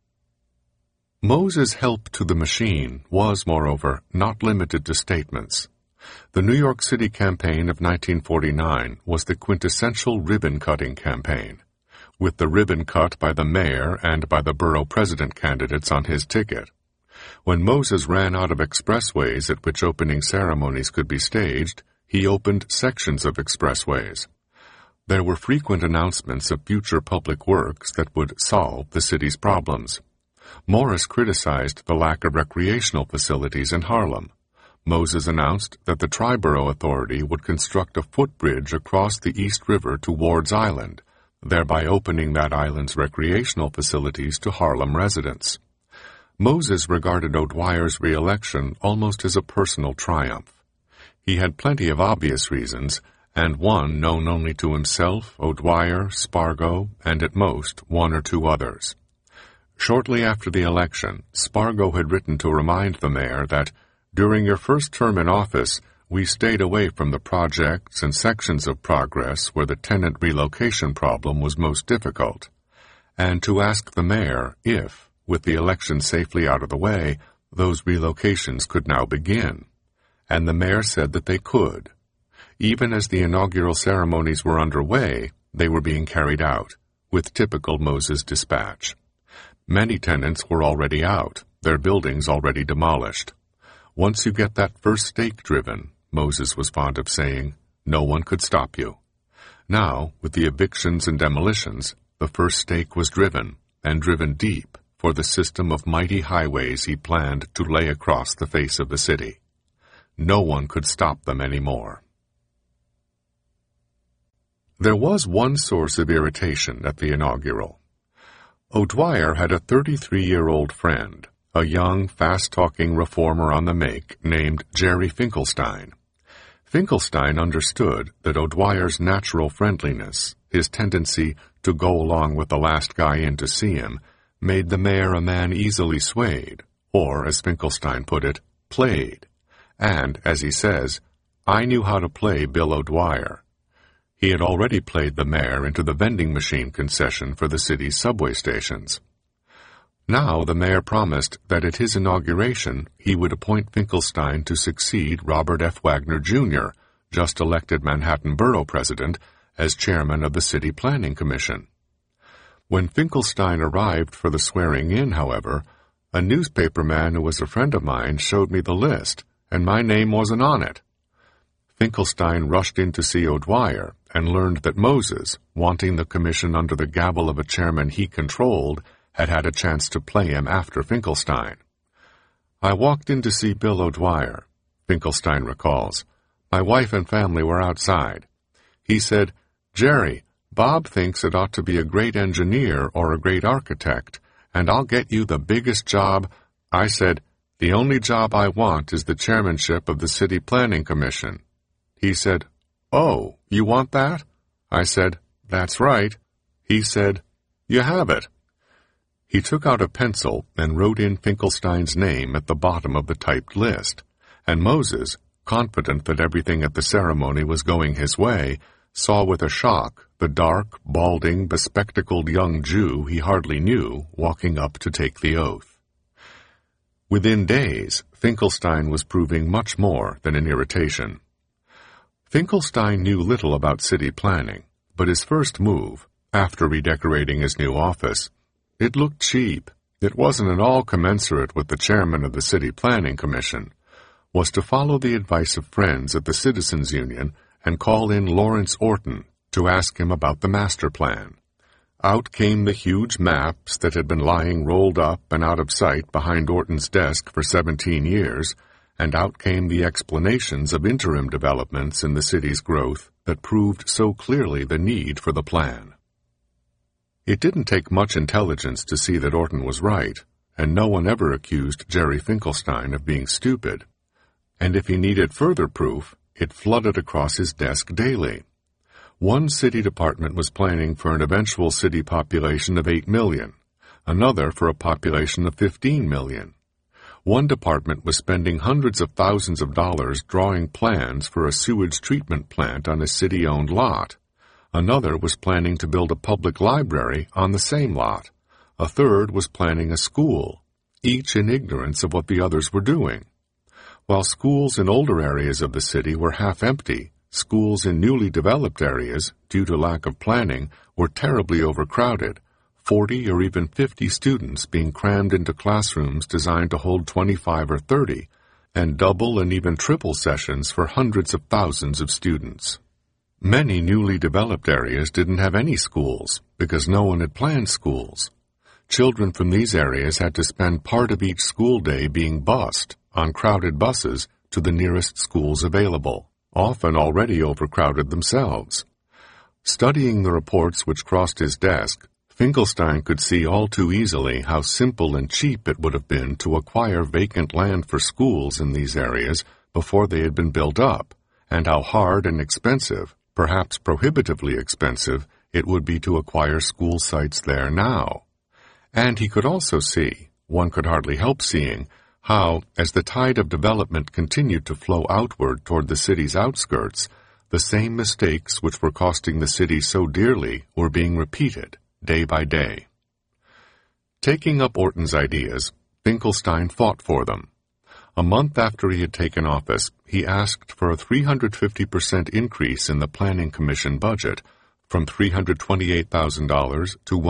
Moses' help to the machine was, moreover, not limited to statements. The New York City campaign of 1949 was the quintessential ribbon-cutting campaign, with the ribbon cut by the mayor and by the borough president candidates on his ticket. When Moses ran out of expressways at which opening ceremonies could be staged, he opened sections of expressways. There were frequent announcements of future public works that would solve the city's problems. Morris criticized the lack of recreational facilities in Harlem. Moses announced that the Triborough Authority would construct a footbridge across the East River to Ward's Island, thereby opening that island's recreational facilities to Harlem residents. Moses regarded O'Dwyer's re-election almost as a personal triumph. He had plenty of obvious reasons, and one known only to himself, O'Dwyer, Spargo, and at most one or two others. Shortly after the election, Spargo had written to remind the mayor that, during your first term in office, we stayed away from the projects and sections of progress where the tenant relocation problem was most difficult, and to ask the mayor if, with the election safely out of the way, those relocations could now begin. And the mayor said that they could. Even as the inaugural ceremonies were underway, they were being carried out, with typical Moses dispatch. Many tenants were already out, their buildings already demolished. Once you get that first stake driven, Moses was fond of saying, no one could stop you. Now, with the evictions and demolitions, the first stake was driven, and driven deep, for the system of mighty highways he planned to lay across the face of the city. No one could stop them anymore. There was one source of irritation at the inaugural. O'Dwyer had a 33-year-old friend, a young, fast-talking reformer on the make named Jerry Finkelstein. Finkelstein understood that O'Dwyer's natural friendliness, his tendency to go along with the last guy in to see him, made the mayor a man easily swayed, or, as Finkelstein put it, played. And, as he says, I knew how to play Bill O'Dwyer. He had already played the mayor into the vending machine concession for the city's subway stations. Now the mayor promised that at his inauguration he would appoint Finkelstein to succeed Robert F. Wagner, Jr., just elected Manhattan Borough President, as chairman of the City Planning Commission. When Finkelstein arrived for the swearing-in, however, a newspaperman who was a friend of mine showed me the list, and my name wasn't on it. Finkelstein rushed in to see O'Dwyer and learned that Moses, wanting the commission under the gavel of a chairman he controlled, had a chance to play him after Finkelstein. I walked in to see Bill O'Dwyer, Finkelstein recalls. My wife and family were outside. He said, Jerry, Bob thinks it ought to be a great engineer or a great architect, and I'll get you the biggest job. I said, the only job I want is the chairmanship of the City Planning Commission. He said, oh, you want that? I said, that's right. He said, you have it. He took out a pencil and wrote in Finkelstein's name at the bottom of the typed list, and Moses, confident that everything at the ceremony was going his way, saw with a shock the dark, balding, bespectacled young Jew he hardly knew walking up to take the oath. Within days, Finkelstein was proving much more than an irritation. Finkelstein knew little about city planning, but his first move, after redecorating his new office, it looked cheap. It wasn't at all commensurate with the chairman of the City Planning Commission, was to follow the advice of friends at the Citizens Union and call in Lawrence Orton to ask him about the master plan. Out came the huge maps that had been lying rolled up and out of sight behind Orton's desk for 17 years, and out came the explanations of interim developments in the city's growth that proved so clearly the need for the plan. It didn't take much intelligence to see that Orton was right, and no one ever accused Jerry Finkelstein of being stupid. And if he needed further proof, it flooded across his desk daily. One city department was planning for an eventual city population of 8 million, another for a population of 15 million. One department was spending hundreds of thousands of dollars drawing plans for a sewage treatment plant on a city-owned lot. Another was planning to build a public library on the same lot. A third was planning a school, each in ignorance of what the others were doing. While schools in older areas of the city were half empty, schools in newly developed areas, due to lack of planning, were terribly overcrowded, 40 or even 50 students being crammed into classrooms designed to hold 25 or 30, and double and even triple sessions for hundreds of thousands of students. Many newly developed areas didn't have any schools because no one had planned schools. Children from these areas had to spend part of each school day being bused on crowded buses to the nearest schools available, often already overcrowded themselves. Studying the reports which crossed his desk, Finkelstein could see all too easily how simple and cheap it would have been to acquire vacant land for schools in these areas before they had been built up, and how hard and expensive, perhaps prohibitively expensive, it would be to acquire school sites there now. And he could also see, one could hardly help seeing, how, as the tide of development continued to flow outward toward the city's outskirts, the same mistakes which were costing the city so dearly were being repeated, day by day. Taking up Orton's ideas, Finkelstein fought for them. A month after he had taken office, he asked for a 350% increase in the Planning Commission budget, from $328,000 to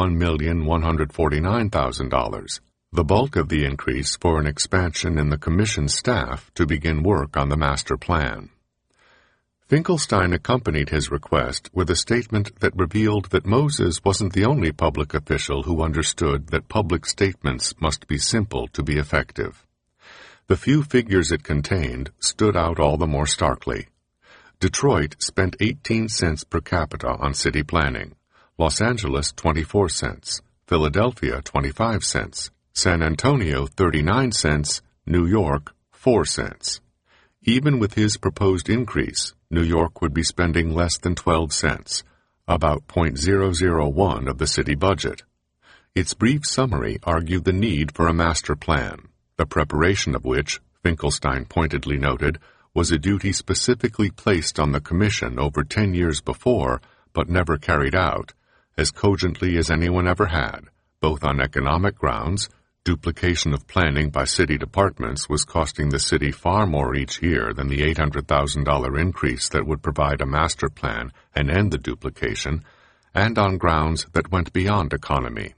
$1,149,000, the bulk of the increase for an expansion in the Commission staff to begin work on the master plan. Finkelstein accompanied his request with a statement that revealed that Moses wasn't the only public official who understood that public statements must be simple to be effective. The few figures it contained stood out all the more starkly. Detroit spent 18 cents per capita on city planning, Los Angeles 24 cents, Philadelphia 25 cents, San Antonio 39 cents, New York 4 cents. Even with his proposed increase, New York would be spending less than 12 cents, about 0.001 of the city budget. Its brief summary argued the need for a master plan, the preparation of which, Finkelstein pointedly noted, was a duty specifically placed on the Commission over 10 years before, but never carried out, as cogently as anyone ever had, both on economic grounds. Duplication of planning by city departments was costing the city far more each year than the $800,000 increase that would provide a master plan and end the duplication, and on grounds that went beyond economy.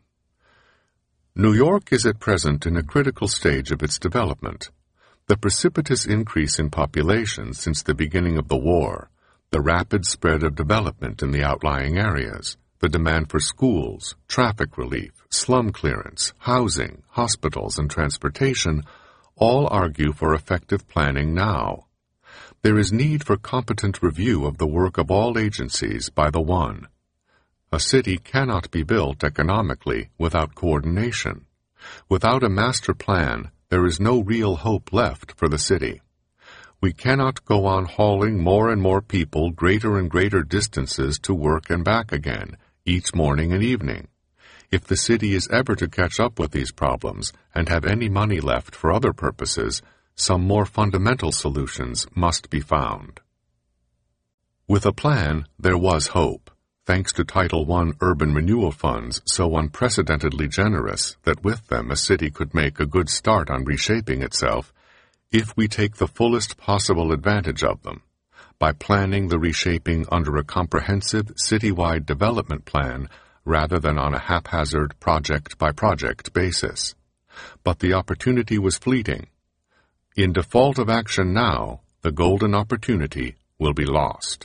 New York is at present in a critical stage of its development. The precipitous increase in population since the beginning of the war, the rapid spread of development in the outlying areas, the demand for schools, traffic relief, slum clearance, housing, hospitals, and transportation all argue for effective planning now. There is need for competent review of the work of all agencies by the one. A city cannot be built economically without coordination. Without a master plan, there is no real hope left for the city. We cannot go on hauling more and more people greater and greater distances to work and back again, each morning and evening. If the city is ever to catch up with these problems and have any money left for other purposes, some more fundamental solutions must be found. With a plan, there was hope, thanks to Title I urban renewal funds so unprecedentedly generous that with them a city could make a good start on reshaping itself if we take the fullest possible advantage of them, by planning the reshaping under a comprehensive citywide development plan rather than on a haphazard project-by-project basis. But the opportunity was fleeting. In default of action now, the golden opportunity will be lost.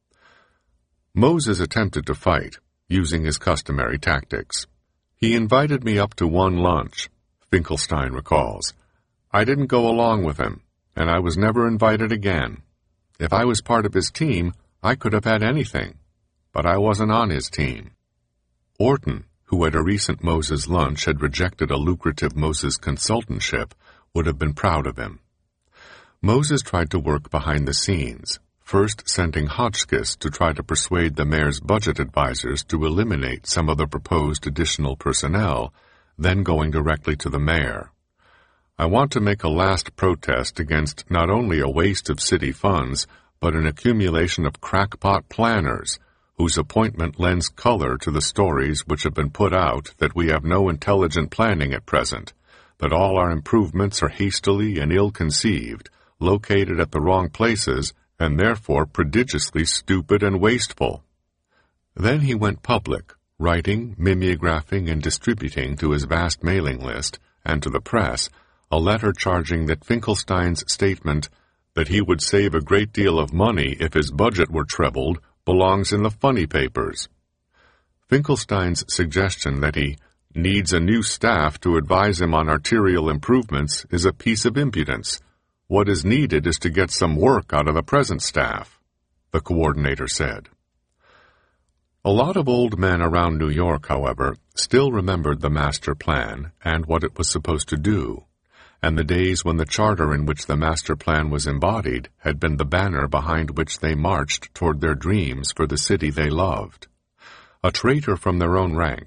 Moses attempted to fight, using his customary tactics. He invited me up to one lunch, Finkelstein recalls. I didn't go along with him, and I was never invited again. If I was part of his team, I could have had anything, but I wasn't on his team. Orton, who at a recent Moses lunch had rejected a lucrative Moses consultantship, would have been proud of him. Moses tried to work behind the scenes, first sending Hotchkiss to try to persuade the mayor's budget advisors to eliminate some of the proposed additional personnel, then going directly to the mayor. I want to make a last protest against not only a waste of city funds, but an accumulation of crackpot planners, whose appointment lends color to the stories which have been put out that we have no intelligent planning at present, that all our improvements are hastily and ill-conceived, located at the wrong places, and therefore prodigiously stupid and wasteful. Then he went public, writing, mimeographing, and distributing to his vast mailing list, and to the press, a letter charging that Finkelstein's statement that he would save a great deal of money if his budget were trebled belongs in the funny papers. Finkelstein's suggestion that he needs a new staff to advise him on arterial improvements is a piece of impudence. What is needed is to get some work out of the present staff, the coordinator said. A lot of old men around New York, however, still remembered the master plan and what it was supposed to do, and the days when the charter in which the master plan was embodied had been the banner behind which they marched toward their dreams for the city they loved. A traitor from their own ranks,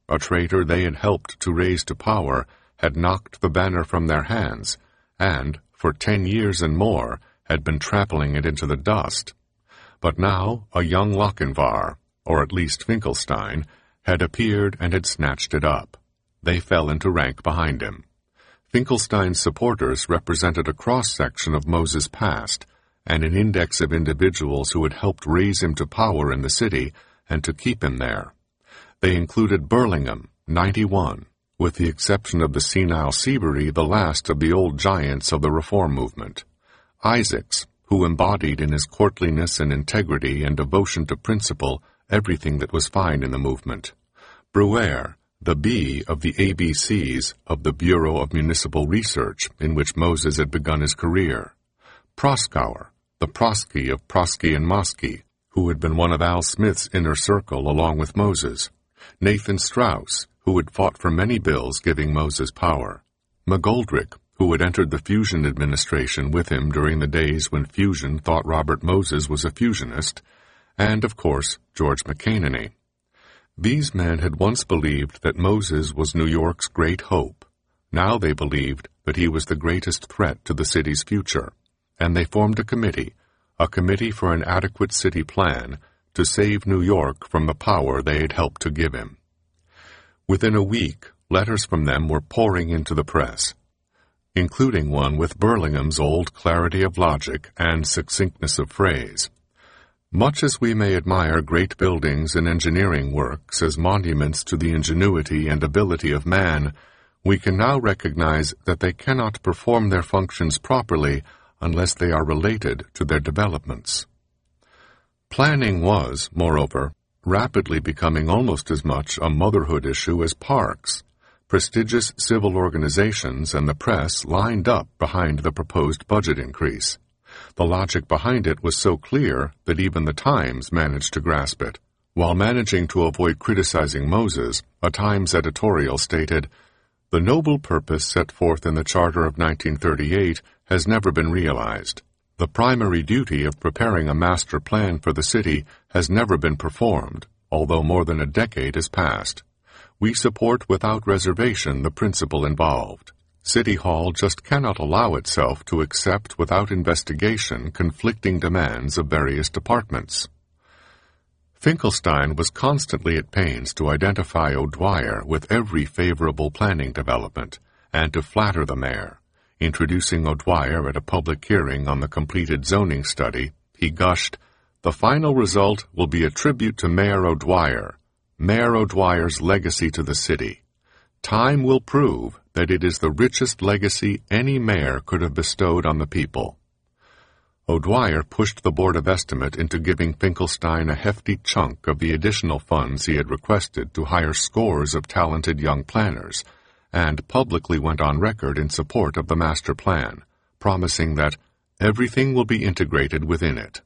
a traitor they had helped to raise to power, had knocked the banner from their hands, and, for 10 years and more, had been trampling it into the dust. But now a young Lochinvar, or at least Finkelstein, had appeared and had snatched it up. They fell into rank behind him. Finkelstein's supporters represented a cross-section of Moses' past, and an index of individuals who had helped raise him to power in the city and to keep him there. They included Burlingham, 91, with the exception of the senile Seabury, the last of the old giants of the reform movement. Isaacs, who embodied in his courtliness and integrity and devotion to principle everything that was fine in the movement. Bruere, the B of the ABCs of the Bureau of Municipal Research, in which Moses had begun his career. Proskauer, the Prosky of Prosky and Mosky, who had been one of Al Smith's inner circle along with Moses. Nathan Strauss, who had fought for many bills giving Moses power. McGoldrick, who had entered the Fusion administration with him during the days when Fusion thought Robert Moses was a fusionist, and, of course, George McCanany. These men had once believed that Moses was New York's great hope. Now they believed that he was the greatest threat to the city's future, and they formed a committee for an adequate city plan to save New York from the power they had helped to give him. Within a week, letters from them were pouring into the press, including one with Burlingham's old clarity of logic and succinctness of phrase. Much as we may admire great buildings and engineering works as monuments to the ingenuity and ability of man, we can now recognize that they cannot perform their functions properly unless they are related to their developments. Planning was, moreover, rapidly becoming almost as much a motherhood issue as parks. Prestigious civil organizations and the press lined up behind the proposed budget increase. The logic behind it was so clear that even the Times managed to grasp it. While managing to avoid criticizing Moses, a Times editorial stated, "The noble purpose set forth in the Charter of 1938 has never been realized. The primary duty of preparing a master plan for the city has never been performed, although more than a decade has passed. We support without reservation the principle involved. City Hall just cannot allow itself to accept without investigation conflicting demands of various departments." Finkelstein was constantly at pains to identify O'Dwyer with every favorable planning development, and to flatter the mayor. Introducing O'Dwyer at a public hearing on the completed zoning study, he gushed, "The final result will be a tribute to Mayor O'Dwyer, Mayor O'Dwyer's legacy to the city. Time will prove that it is the richest legacy any mayor could have bestowed on the people." O'Dwyer pushed the Board of Estimate into giving Finkelstein a hefty chunk of the additional funds he had requested to hire scores of talented young planners, and publicly went on record in support of the master plan, promising that everything will be integrated within it.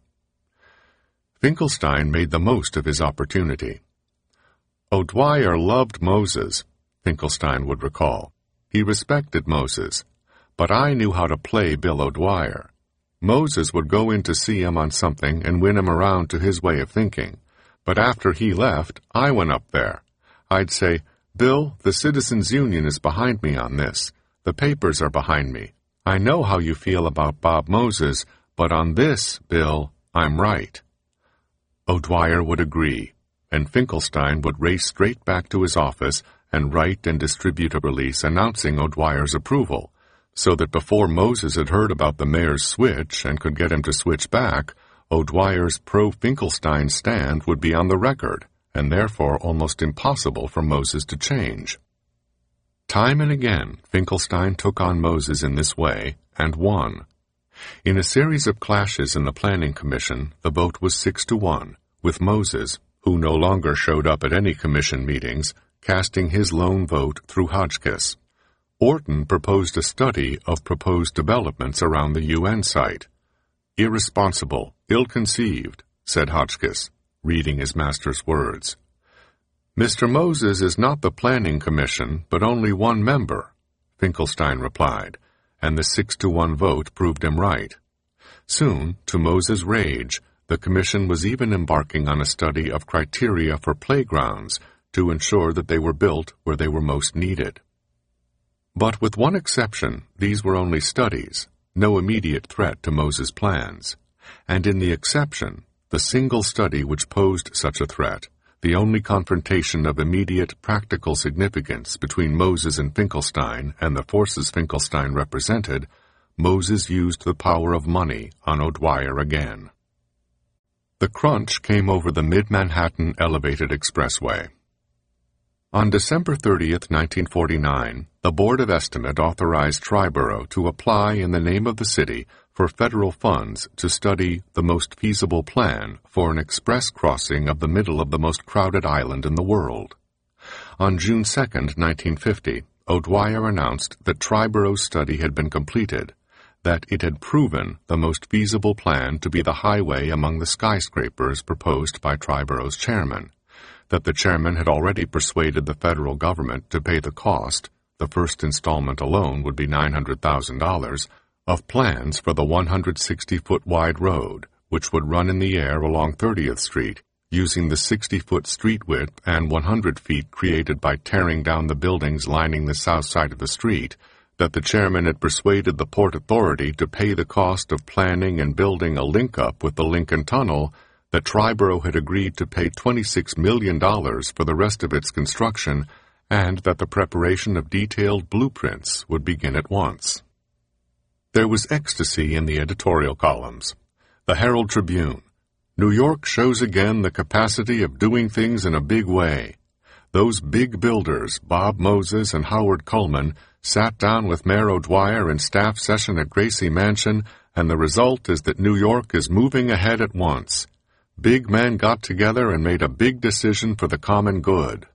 Finkelstein made the most of his opportunity. O'Dwyer loved Moses, Finkelstein would recall. He respected Moses, but I knew how to play Bill O'Dwyer. Moses would go in to see him on something and win him around to his way of thinking, but after he left, I went up there. I'd say, "Bill, the Citizens Union is behind me on this. The papers are behind me. I know how you feel about Bob Moses, but on this, Bill, I'm right." O'Dwyer would agree, and Finkelstein would race straight back to his office and write and distribute a release announcing O'Dwyer's approval, so that before Moses had heard about the mayor's switch and could get him to switch back, O'Dwyer's pro-Finkelstein stand would be on the record, and therefore almost impossible for Moses to change. Time and again, Finkelstein took on Moses in this way, and won. In a series of clashes in the Planning Commission, the vote was 6-1, with Moses, who no longer showed up at any commission meetings, casting his lone vote through Hotchkiss. Orton proposed a study of proposed developments around the UN site. "Irresponsible, ill-conceived," said Hotchkiss, reading his master's words. "Mr. Moses is not the Planning Commission, but only one member," Finkelstein replied, and the 6-1 vote proved him right. Soon, to Moses' rage, the commission was even embarking on a study of criteria for playgrounds to ensure that they were built where they were most needed. But with one exception, these were only studies, no immediate threat to Moses' plans. And in the exception, the single study which posed such a threat, the only confrontation of immediate practical significance between Moses and Finkelstein and the forces Finkelstein represented, Moses used the power of money on O'Dwyer again. The crunch came over the Mid-Manhattan Elevated Expressway. On December 30th, 1949, the Board of Estimate authorized Triborough to apply in the name of the city for federal funds to study the most feasible plan for an express crossing of the middle of the most crowded island in the world. On June 2, 1950, O'Dwyer announced that Triborough's study had been completed, that it had proven the most feasible plan to be the highway among the skyscrapers proposed by Triborough's chairman, that the chairman had already persuaded the federal government to pay the cost, the first installment alone would be $900,000, of plans for the 160-foot wide road, which would run in the air along 30th Street, using the 60-foot street width and 100 feet created by tearing down the buildings lining the south side of the street, that the chairman had persuaded the Port Authority to pay the cost of planning and building a link-up with the Lincoln Tunnel, that Triborough had agreed to pay $26 million for the rest of its construction, and that the preparation of detailed blueprints would begin at once. There was ecstasy in the editorial columns. The Herald Tribune: New York shows again the capacity of doing things in a big way. Those big builders, Bob Moses and Howard Cullman, sat down with Mayor O'Dwyer in staff session at Gracie Mansion, and the result is that New York is moving ahead at once. Big men got together and made a big decision for the common good.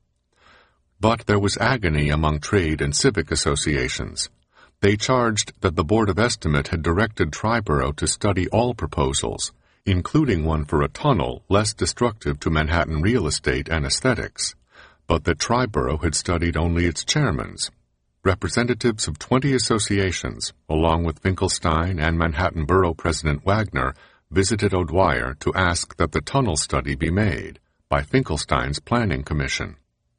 But there was agony among trade and civic associations. They charged that the Board of Estimate had directed Triborough to study all proposals, including one for a tunnel less destructive to Manhattan real estate and aesthetics, but that Triborough had studied only its chairman's. Representatives of 20 associations, along with Finkelstein and Manhattan Borough President Wagner, visited O'Dwyer to ask that the tunnel study be made by Finkelstein's Planning Commission.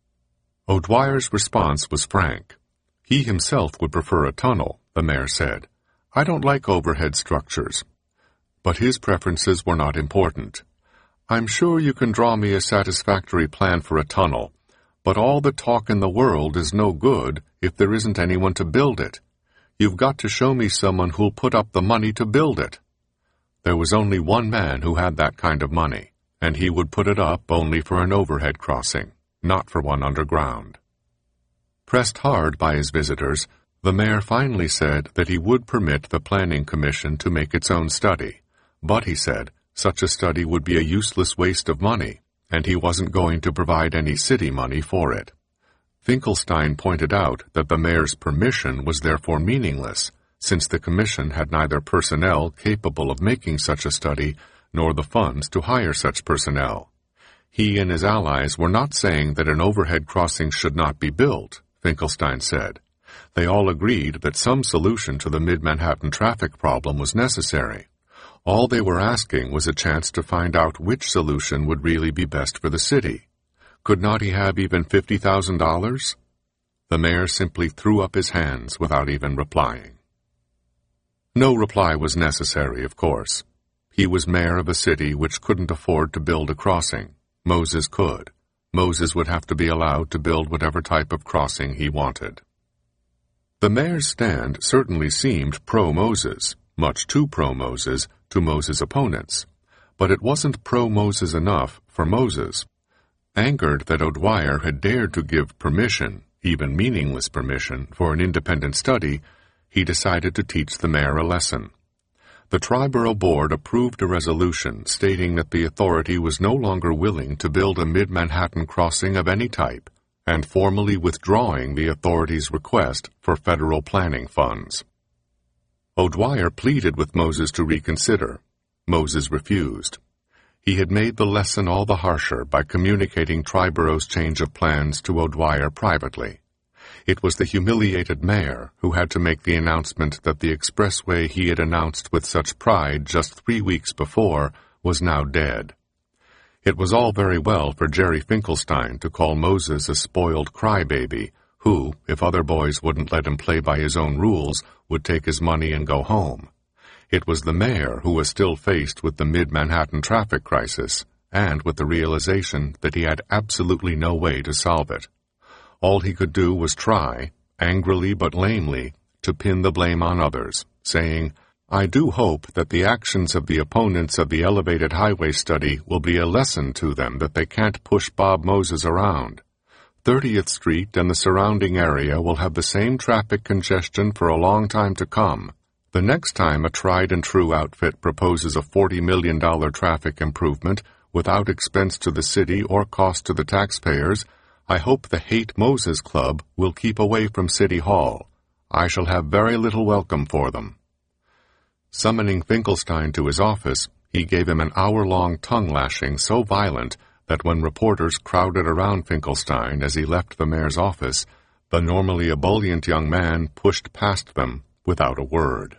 O'Dwyer's response was frank. He himself would prefer a tunnel, the mayor said. I don't like overhead structures. But his preferences were not important. I'm sure you can draw me a satisfactory plan for a tunnel, but all the talk in the world is no good if there isn't anyone to build it. You've got to show me someone who'll put up the money to build it. There was only one man who had that kind of money, and he would put it up only for an overhead crossing, not for one underground. Pressed hard by his visitors, the mayor finally said that he would permit the Planning Commission to make its own study, but, he said, such a study would be a useless waste of money, and he wasn't going to provide any city money for it. Finkelstein pointed out that the mayor's permission was therefore meaningless, since the commission had neither personnel capable of making such a study nor the funds to hire such personnel. He and his allies were not saying that an overhead crossing should not be built, Finkelstein said. They all agreed that some solution to the Mid-Manhattan traffic problem was necessary. All they were asking was a chance to find out which solution would really be best for the city. Could not he have even $50,000? The mayor simply threw up his hands without even replying. No reply was necessary, of course. He was mayor of a city which couldn't afford to build a crossing. Moses could. Moses would have to be allowed to build whatever type of crossing he wanted. The mayor's stand certainly seemed pro-Moses, much too pro-Moses, to Moses' opponents. But it wasn't pro-Moses enough for Moses. Angered that O'Dwyer had dared to give permission, even meaningless permission, for an independent study, he decided to teach the mayor a lesson. The Triborough Board approved a resolution stating that the authority was no longer willing to build a Mid-Manhattan crossing of any type, and formally withdrawing the authority's request for federal planning funds. O'Dwyer pleaded with Moses to reconsider. Moses refused. He had made the lesson all the harsher by communicating Triborough's change of plans to O'Dwyer privately. It was the humiliated mayor who had to make the announcement that the expressway he had announced with such pride just 3 weeks before was now dead. It was all very well for Jerry Finkelstein to call Moses a spoiled crybaby, who, if other boys wouldn't let him play by his own rules, would take his money and go home. It was the mayor who was still faced with the mid-Manhattan traffic crisis, and with the realization that he had absolutely no way to solve it. All he could do was try, angrily but lamely, to pin the blame on others, saying, "I do hope that the actions of the opponents of the elevated highway study will be a lesson to them that they can't push Bob Moses around. 30th Street and the surrounding area will have the same traffic congestion for a long time to come. The next time a tried-and-true outfit proposes a $40 million traffic improvement without expense to the city or cost to the taxpayers, I hope the Hate Moses Club will keep away from City Hall. I shall have very little welcome for them." Summoning Finkelstein to his office, he gave him an hour-long tongue-lashing so violent that when reporters crowded around Finkelstein as he left the mayor's office, the normally ebullient young man pushed past them without a word.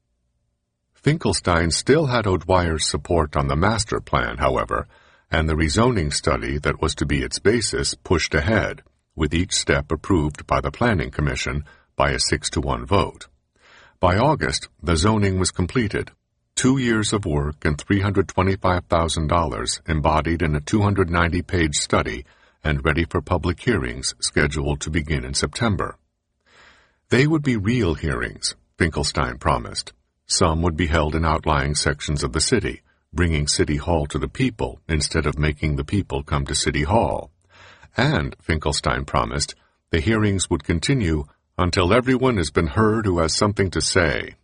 Finkelstein still had O'Dwyer's support on the master plan, however, and the rezoning study that was to be its basis pushed ahead, with each step approved by the Planning Commission by a 6-to-1 vote. By August, the zoning was completed. 2 years of work and $325,000 embodied in a 290-page study and ready for public hearings scheduled to begin in September. They would be real hearings, Finkelstein promised. Some would be held in outlying sections of the city, bringing City Hall to the people instead of making the people come to City Hall. And, Finkelstein promised, the hearings would continue until everyone has been heard who has something to say.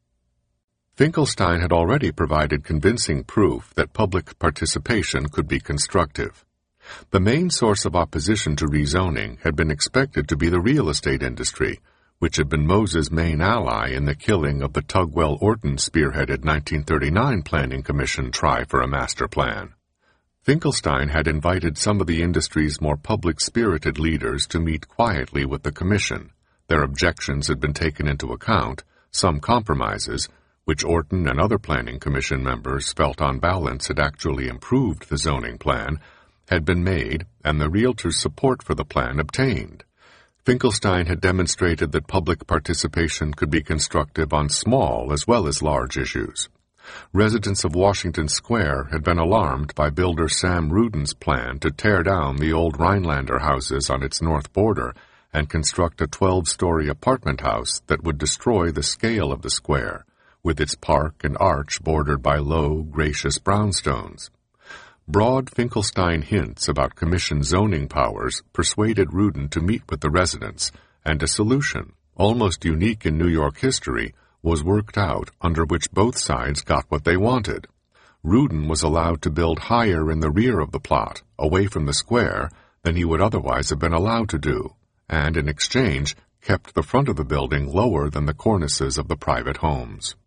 Finkelstein had already provided convincing proof that public participation could be constructive. The main source of opposition to rezoning had been expected to be the real estate industry, which had been Moses' main ally in the killing of the Tugwell-Orton spearheaded 1939 Planning Commission try for a master plan. Finkelstein had invited some of the industry's more public-spirited leaders to meet quietly with the commission. Their objections had been taken into account, some compromises, which Orton and other Planning Commission members felt on balance had actually improved the zoning plan, had been made, and the realtors' support for the plan obtained. Finkelstein had demonstrated that public participation could be constructive on small as well as large issues. Residents of Washington Square had been alarmed by builder Sam Rudin's plan to tear down the old Rhinelander houses on its north border and construct a 12-story apartment house that would destroy the scale of the square, with its park and arch bordered by low, gracious brownstones. Broad Finkelstein hints about commission zoning powers persuaded Rudin to meet with the residents, and a solution, almost unique in New York history, was worked out under which both sides got what they wanted. Rudin was allowed to build higher in the rear of the plot, away from the square, than he would otherwise have been allowed to do, and in exchange kept the front of the building lower than the cornices of the private homes.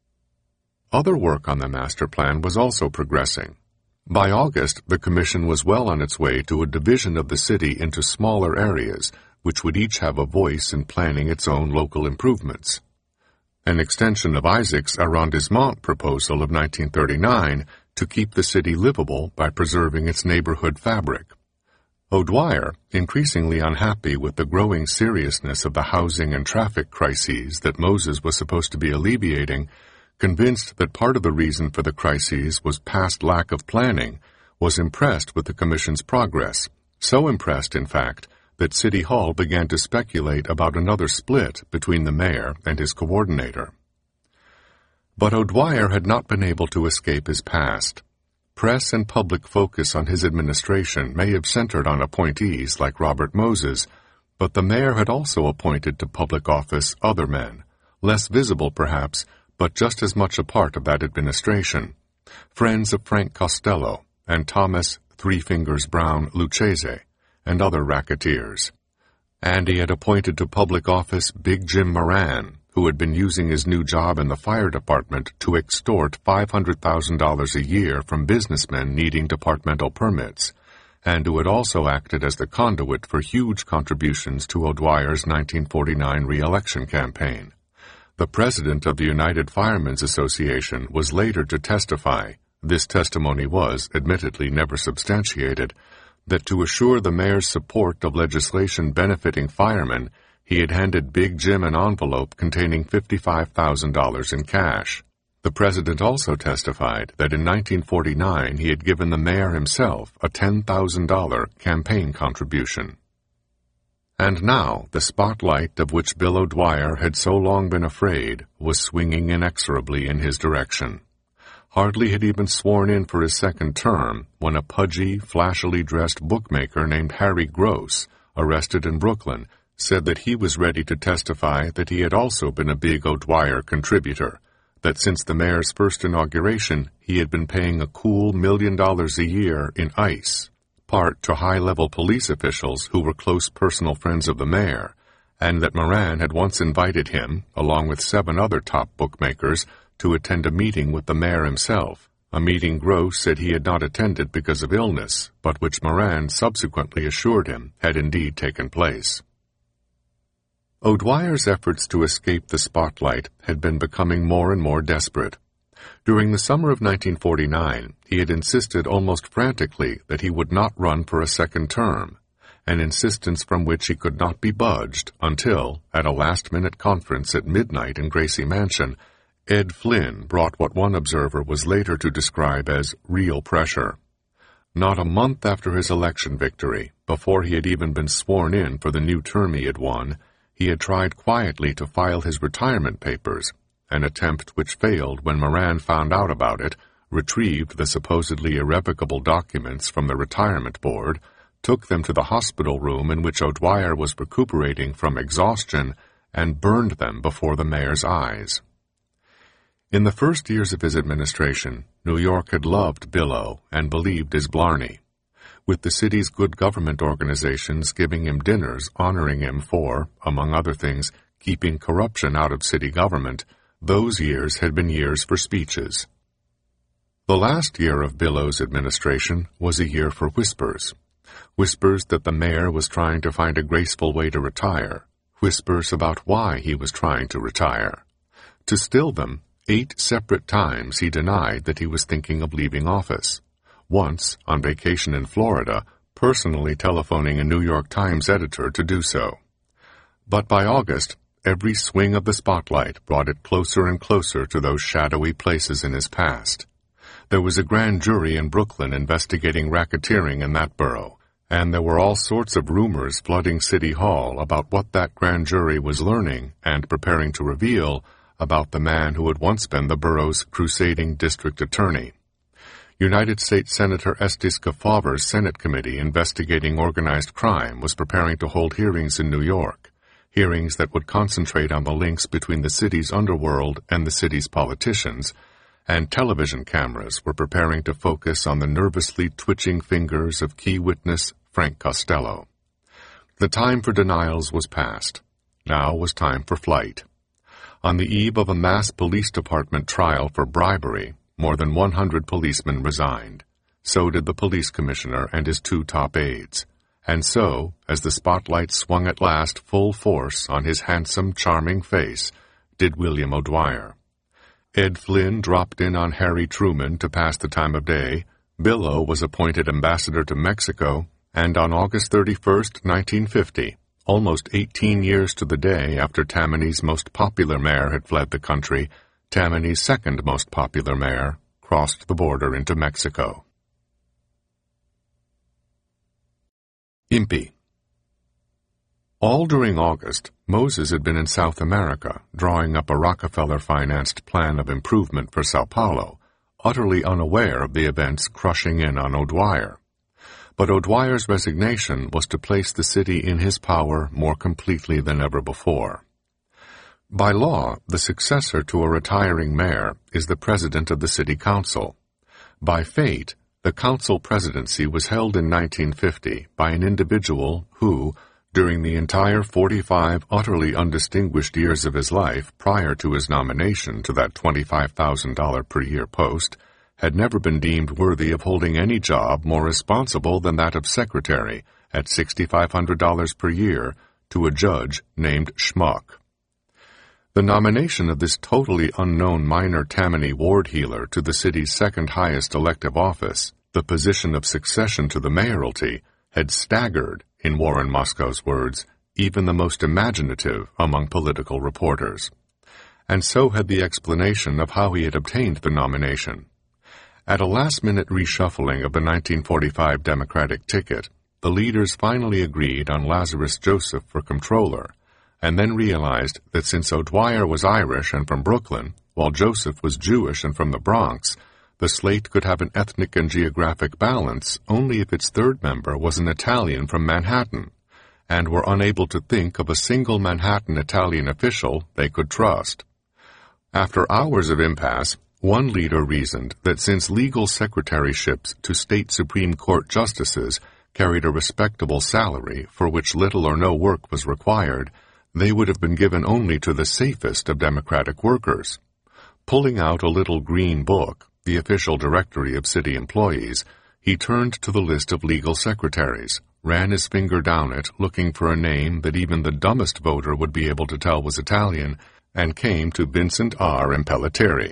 Other work on the master plan was also progressing. By August, the commission was well on its way to a division of the city into smaller areas, which would each have a voice in planning its own local improvements. An extension of Isaac's arrondissement proposal of 1939 to keep the city livable by preserving its neighborhood fabric. O'Dwyer, increasingly unhappy with the growing seriousness of the housing and traffic crises that Moses was supposed to be alleviating, convinced that part of the reason for the crises was past lack of planning, was impressed with the Commission's progress, so impressed, in fact, that City Hall began to speculate about another split between the mayor and his coordinator. But O'Dwyer had not been able to escape his past. Press and public focus on his administration may have centered on appointees like Robert Moses, but the mayor had also appointed to public office other men, less visible perhaps, but just as much a part of that administration, friends of Frank Costello and Thomas Three Fingers Brown Lucchese, and other racketeers. And he had appointed to public office Big Jim Moran, who had been using his new job in the fire department to extort $500,000 a year from businessmen needing departmental permits, and who had also acted as the conduit for huge contributions to O'Dwyer's 1949 re-election campaign. The president of the United Firemen's Association was later to testify this testimony was, admittedly, never substantiated, that to assure the mayor's support of legislation benefiting firemen, he had handed Big Jim an envelope containing $55,000 in cash. The president also testified that in 1949 he had given the mayor himself a $10,000 campaign contribution. And now the spotlight of which Bill O'Dwyer had so long been afraid was swinging inexorably in his direction. Hardly had he been sworn in for his second term when a pudgy, flashily dressed bookmaker named Harry Gross, arrested in Brooklyn, said that he was ready to testify that he had also been a big O'Dwyer contributor, that since the mayor's first inauguration he had been paying a cool $1 million a year in ice, part to high-level police officials who were close personal friends of the mayor, and that Moran had once invited him, along with 7 other top bookmakers, to attend a meeting with the mayor himself, a meeting Gross said he had not attended because of illness, but which Moran subsequently assured him had indeed taken place. O'Dwyer's efforts to escape the spotlight had been becoming more and more desperate. During the summer of 1949, he had insisted almost frantically that he would not run for a second term, an insistence from which he could not be budged until, at a last-minute conference at midnight in Gracie Mansion, Ed Flynn brought what one observer was later to describe as real pressure. Not a month after his election victory, before he had even been sworn in for the new term he had won, he had tried quietly to file his retirement papers, an attempt which failed when Moran found out about it, retrieved the supposedly irrevocable documents from the retirement board, took them to the hospital room in which O'Dwyer was recuperating from exhaustion, and burned them before the mayor's eyes. In the first years of his administration, New York had loved Bill O. and believed his blarney, with the city's good government organizations giving him dinners honoring him for, among other things, keeping corruption out of city government. Those years had been years for speeches. The last year of Bill O.'s administration was a year for whispers. Whispers that the mayor was trying to find a graceful way to retire. Whispers about why he was trying to retire. To still them, 8 separate times he denied that he was thinking of leaving office. Once, on vacation in Florida, personally telephoning a New York Times editor to do so. But by August, every swing of the spotlight brought it closer and closer to those shadowy places in his past. There was a grand jury in Brooklyn investigating racketeering in that borough, and there were all sorts of rumors flooding City Hall about what that grand jury was learning and preparing to reveal about the man who had once been the borough's crusading district attorney. United States Senator Estes Kefauver's Senate Committee investigating organized crime was preparing to hold hearings in New York, hearings that would concentrate on the links between the city's underworld and the city's politicians, and television cameras were preparing to focus on the nervously twitching fingers of key witness Frank Costello. The time for denials was past. Now was time for flight. On the eve of a mass police department trial for bribery, more than 100 policemen resigned. So did the police commissioner and his 2 top aides. And so, as the spotlight swung at last full force on his handsome, charming face, did William O'Dwyer. Ed Flynn dropped in on Harry Truman to pass the time of day, Bill O. was appointed ambassador to Mexico, and on August 31, 1950, almost 18 years to the day after Tammany's most popular mayor had fled the country, Tammany's second most popular mayor crossed the border into Mexico. Impey. All during August, Moses had been in South America, drawing up a Rockefeller-financed plan of improvement for Sao Paulo, utterly unaware of the events crushing in on O'Dwyer. But O'Dwyer's resignation was to place the city in his power more completely than ever before. By law, the successor to a retiring mayor is the president of the city council. By fate, the council presidency was held in 1950 by an individual who, during the entire 45 utterly undistinguished years of his life prior to his nomination to that $25,000 per year post, had never been deemed worthy of holding any job more responsible than that of secretary at $6,500 per year to a judge named Schmuck. The nomination of this totally unknown minor Tammany ward healer to the city's second highest elective office, the position of succession to the mayoralty, had staggered, in Warren Moscow's words, even the most imaginative among political reporters. And so had the explanation of how he had obtained the nomination. At a last-minute reshuffling of the 1945 Democratic ticket, the leaders finally agreed on Lazarus Joseph for comptroller, and then realized that since O'Dwyer was Irish and from Brooklyn, while Joseph was Jewish and from the Bronx, the slate could have an ethnic and geographic balance only if its third member was an Italian from Manhattan, and were unable to think of a single Manhattan Italian official they could trust. After hours of impasse, one leader reasoned that since legal secretaryships to state Supreme Court justices carried a respectable salary for which little or no work was required, they would have been given only to the safest of Democratic workers. Pulling out a little green book, the official directory of city employees, he turned to the list of legal secretaries, ran his finger down it, looking for a name that even the dumbest voter would be able to tell was Italian, and came to Vincent R. Impellitteri.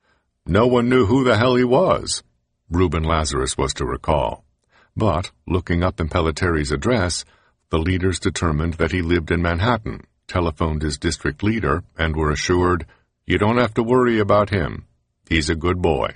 No one knew who the hell he was, Reuben Lazarus was to recall. But, looking up Impellitteri's address, the leaders determined that he lived in Manhattan, telephoned his district leader, and were assured, "You don't have to worry about him. He's a good boy."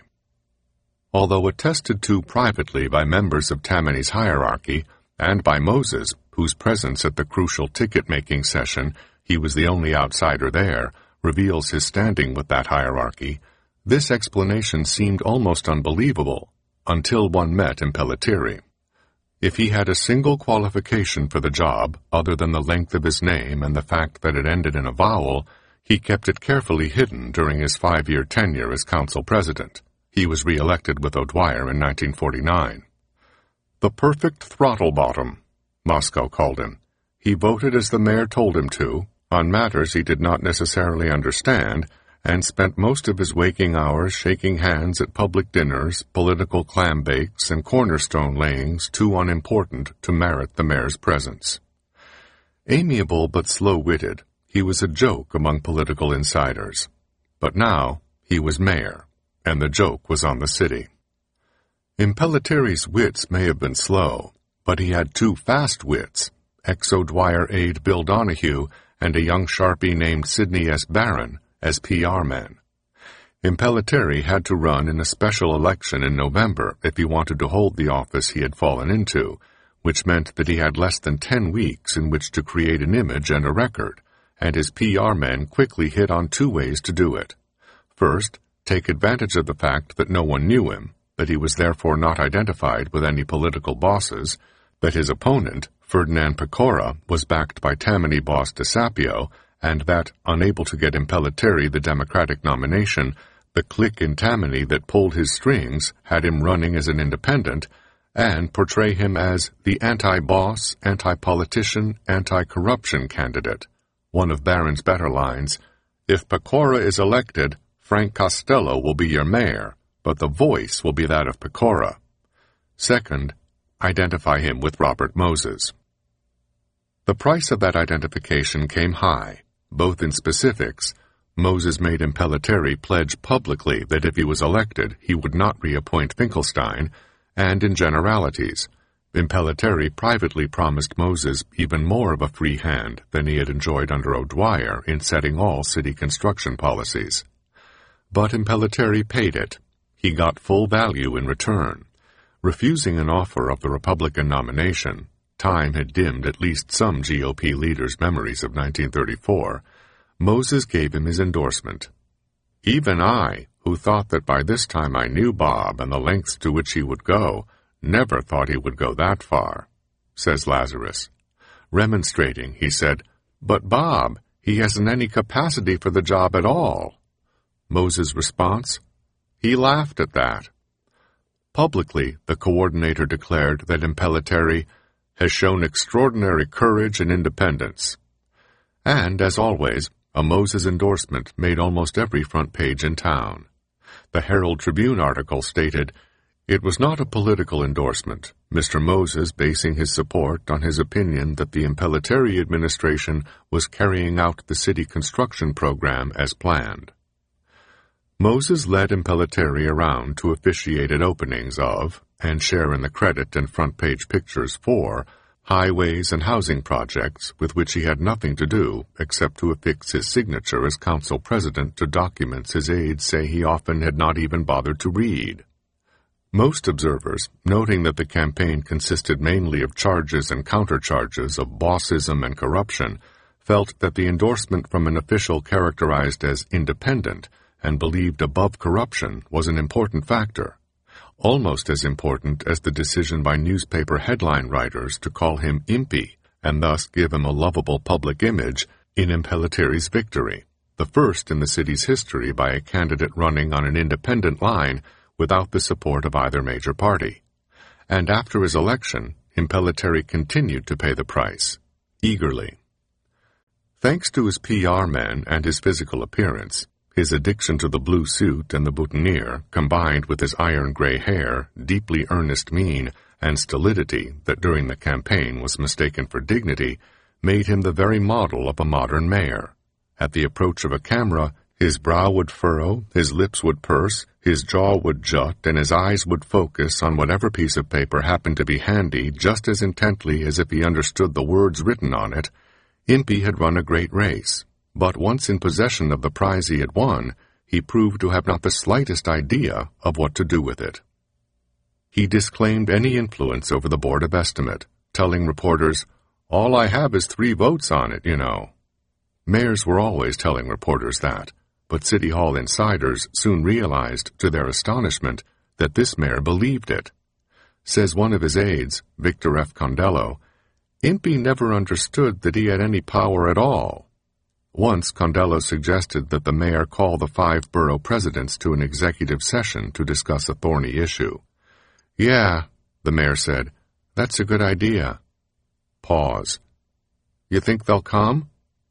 Although attested to privately by members of Tammany's hierarchy, and by Moses, whose presence at the crucial ticket-making session, he was the only outsider there, reveals his standing with that hierarchy, this explanation seemed almost unbelievable, until one met Impellitteri. If he had a single qualification for the job, other than the length of his name and the fact that it ended in a vowel, he kept it carefully hidden during his 5-year tenure as council president. He was re-elected with O'Dwyer in 1949. The perfect throttle bottom, Moscow called him. He voted as the mayor told him to, on matters he did not necessarily understand, and spent most of his waking hours shaking hands at public dinners, political clam bakes, and cornerstone layings too unimportant to merit the mayor's presence. Amiable but slow-witted, he was a joke among political insiders. But now he was mayor, and the joke was on the city. Impellitteri's wits may have been slow, but he had 2 fast wits, ex-O'Dwyer aide Bill Donahue and a young Sharpie named Sidney S. Barron, as PR men. Impellitteri had to run in a special election in November if he wanted to hold the office he had fallen into, which meant that he had less than 10 weeks in which to create an image and a record, and his PR men quickly hit on 2 ways to do it. First, take advantage of the fact that no one knew him, that he was therefore not identified with any political bosses, that his opponent, Ferdinand Pecora, was backed by Tammany boss DeSapio, and that, unable to get Impellitteri the Democratic nomination, the clique in Tammany that pulled his strings had him running as an independent, and portray him as the anti-boss, anti-politician, anti-corruption candidate. One of Barron's better lines, "If Pecora is elected, Frank Costello will be your mayor, but the voice will be that of Pecora." Second, identify him with Robert Moses. The price of that identification came high. Both in specifics, Moses made Impellitteri pledge publicly that if he was elected, he would not reappoint Finkelstein, and in generalities, Impellitteri privately promised Moses even more of a free hand than he had enjoyed under O'Dwyer in setting all city construction policies. But Impellitteri paid it. He got full value in return. Refusing an offer of the Republican nomination, time had dimmed at least some GOP leaders' memories of 1934, Moses gave him his endorsement. "Even I, who thought that by this time I knew Bob and the lengths to which he would go, never thought he would go that far," says Lazarus. Remonstrating, he said, "But Bob, he hasn't any capacity for the job at all." Moses' response? He laughed at that. Publicly, the coordinator declared that Impellitteri has shown extraordinary courage and independence. And, as always, a Moses endorsement made almost every front page in town. The Herald Tribune article stated, It was not a political endorsement, Mr. Moses basing his support on his opinion that the Impellitteri administration was carrying out the city construction program as planned. Moses led Impellitteri around to officiate at openings of, and share in the credit and front-page pictures for, highways and housing projects with which he had nothing to do except to affix his signature as council president to documents his aides say he often had not even bothered to read. Most observers, noting that the campaign consisted mainly of charges and countercharges of bossism and corruption, felt that the endorsement from an official characterized as independent and believed above corruption was an important factor, almost as important as the decision by newspaper headline writers to call him Impy and thus give him a lovable public image in Impellitteri's victory, the first in the city's history by a candidate running on an independent line without the support of either major party. And after his election, Impellitteri continued to pay the price, eagerly. Thanks to his PR men and his physical appearance, his addiction to the blue suit and the boutonniere, combined with his iron-gray hair, deeply earnest mien, and stolidity that during the campaign was mistaken for dignity, made him the very model of a modern mayor. At the approach of a camera, his brow would furrow, his lips would purse, his jaw would jut, and his eyes would focus on whatever piece of paper happened to be handy just as intently as if he understood the words written on it. Impy had run a great race, but once in possession of the prize he had won, he proved to have not the slightest idea of what to do with it. He disclaimed any influence over the Board of Estimate, telling reporters, "All I have is 3 votes on it, you know." Mayors were always telling reporters that, but City Hall insiders soon realized, to their astonishment, that this mayor believed it. Says one of his aides, Victor F. Condello, Impy never understood that he had any power at all. Once Condello suggested that the mayor call the 5 borough presidents to an executive session to discuss a thorny issue. "Yeah," the mayor said, "that's a good idea." Pause. "You think they'll come?"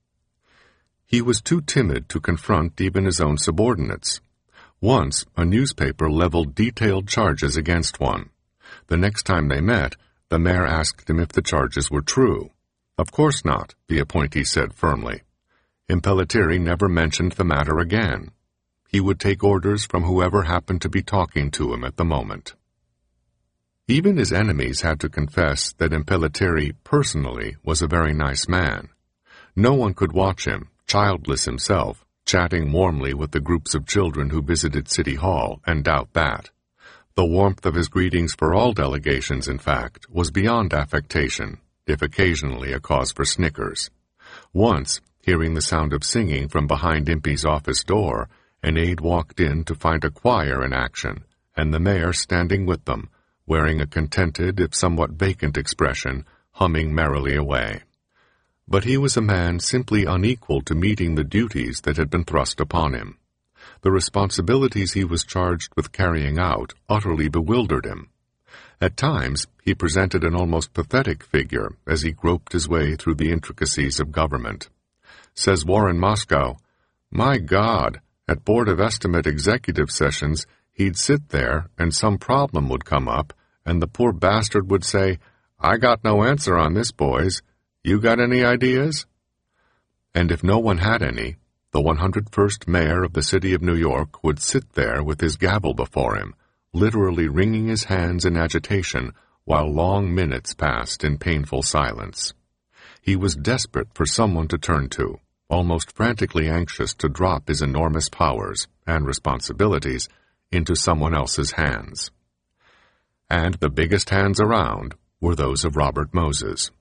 He was too timid to confront even his own subordinates. Once, a newspaper leveled detailed charges against one. The next time they met, the mayor asked him if the charges were true. "Of course not," the appointee said firmly. Impellitteri never mentioned the matter again. He would take orders from whoever happened to be talking to him at the moment. Even his enemies had to confess that Impellitteri personally was a very nice man. No one could watch him, childless himself, chatting warmly with the groups of children who visited City Hall, and doubt that. The warmth of his greetings for all delegations, in fact, was beyond affectation, if occasionally a cause for snickers. Once, hearing the sound of singing from behind Impy's office door, an aide walked in to find a choir in action, and the mayor standing with them, wearing a contented, if somewhat vacant expression, humming merrily away. But he was a man simply unequal to meeting the duties that had been thrust upon him. The responsibilities he was charged with carrying out utterly bewildered him. At times, he presented an almost pathetic figure as he groped his way through the intricacies of government. Says Warren Moscow, "My God, at Board of Estimate executive sessions, he'd sit there and some problem would come up, and the poor bastard would say, 'I got no answer on this, boys. You got any ideas?' And if no one had any, the 101st mayor of the city of New York would sit there with his gavel before him, literally wringing his hands in agitation while long minutes passed in painful silence. He was desperate for someone to turn to, almost frantically anxious to drop his enormous powers and responsibilities into someone else's hands. And the biggest hands around were those of Robert Moses.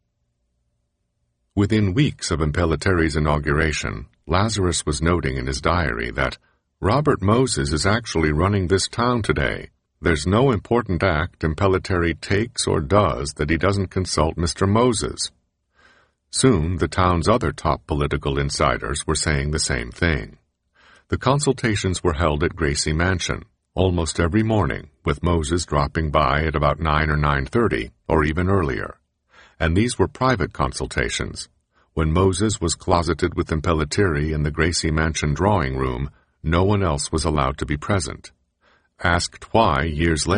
Within weeks of Impellitteri's inauguration, Lazarus was noting in his diary that Robert Moses is actually running this town today. There's no important act Impellitteri takes or does that he doesn't consult Mr. Moses. Soon, the town's other top political insiders were saying the same thing. The consultations were held at Gracie Mansion, almost every morning, with Moses dropping by at about 9 or 9:30, or even earlier. And these were private consultations. When Moses was closeted with Impellitteri in the Gracie Mansion drawing room, no one else was allowed to be present. Asked why, years later,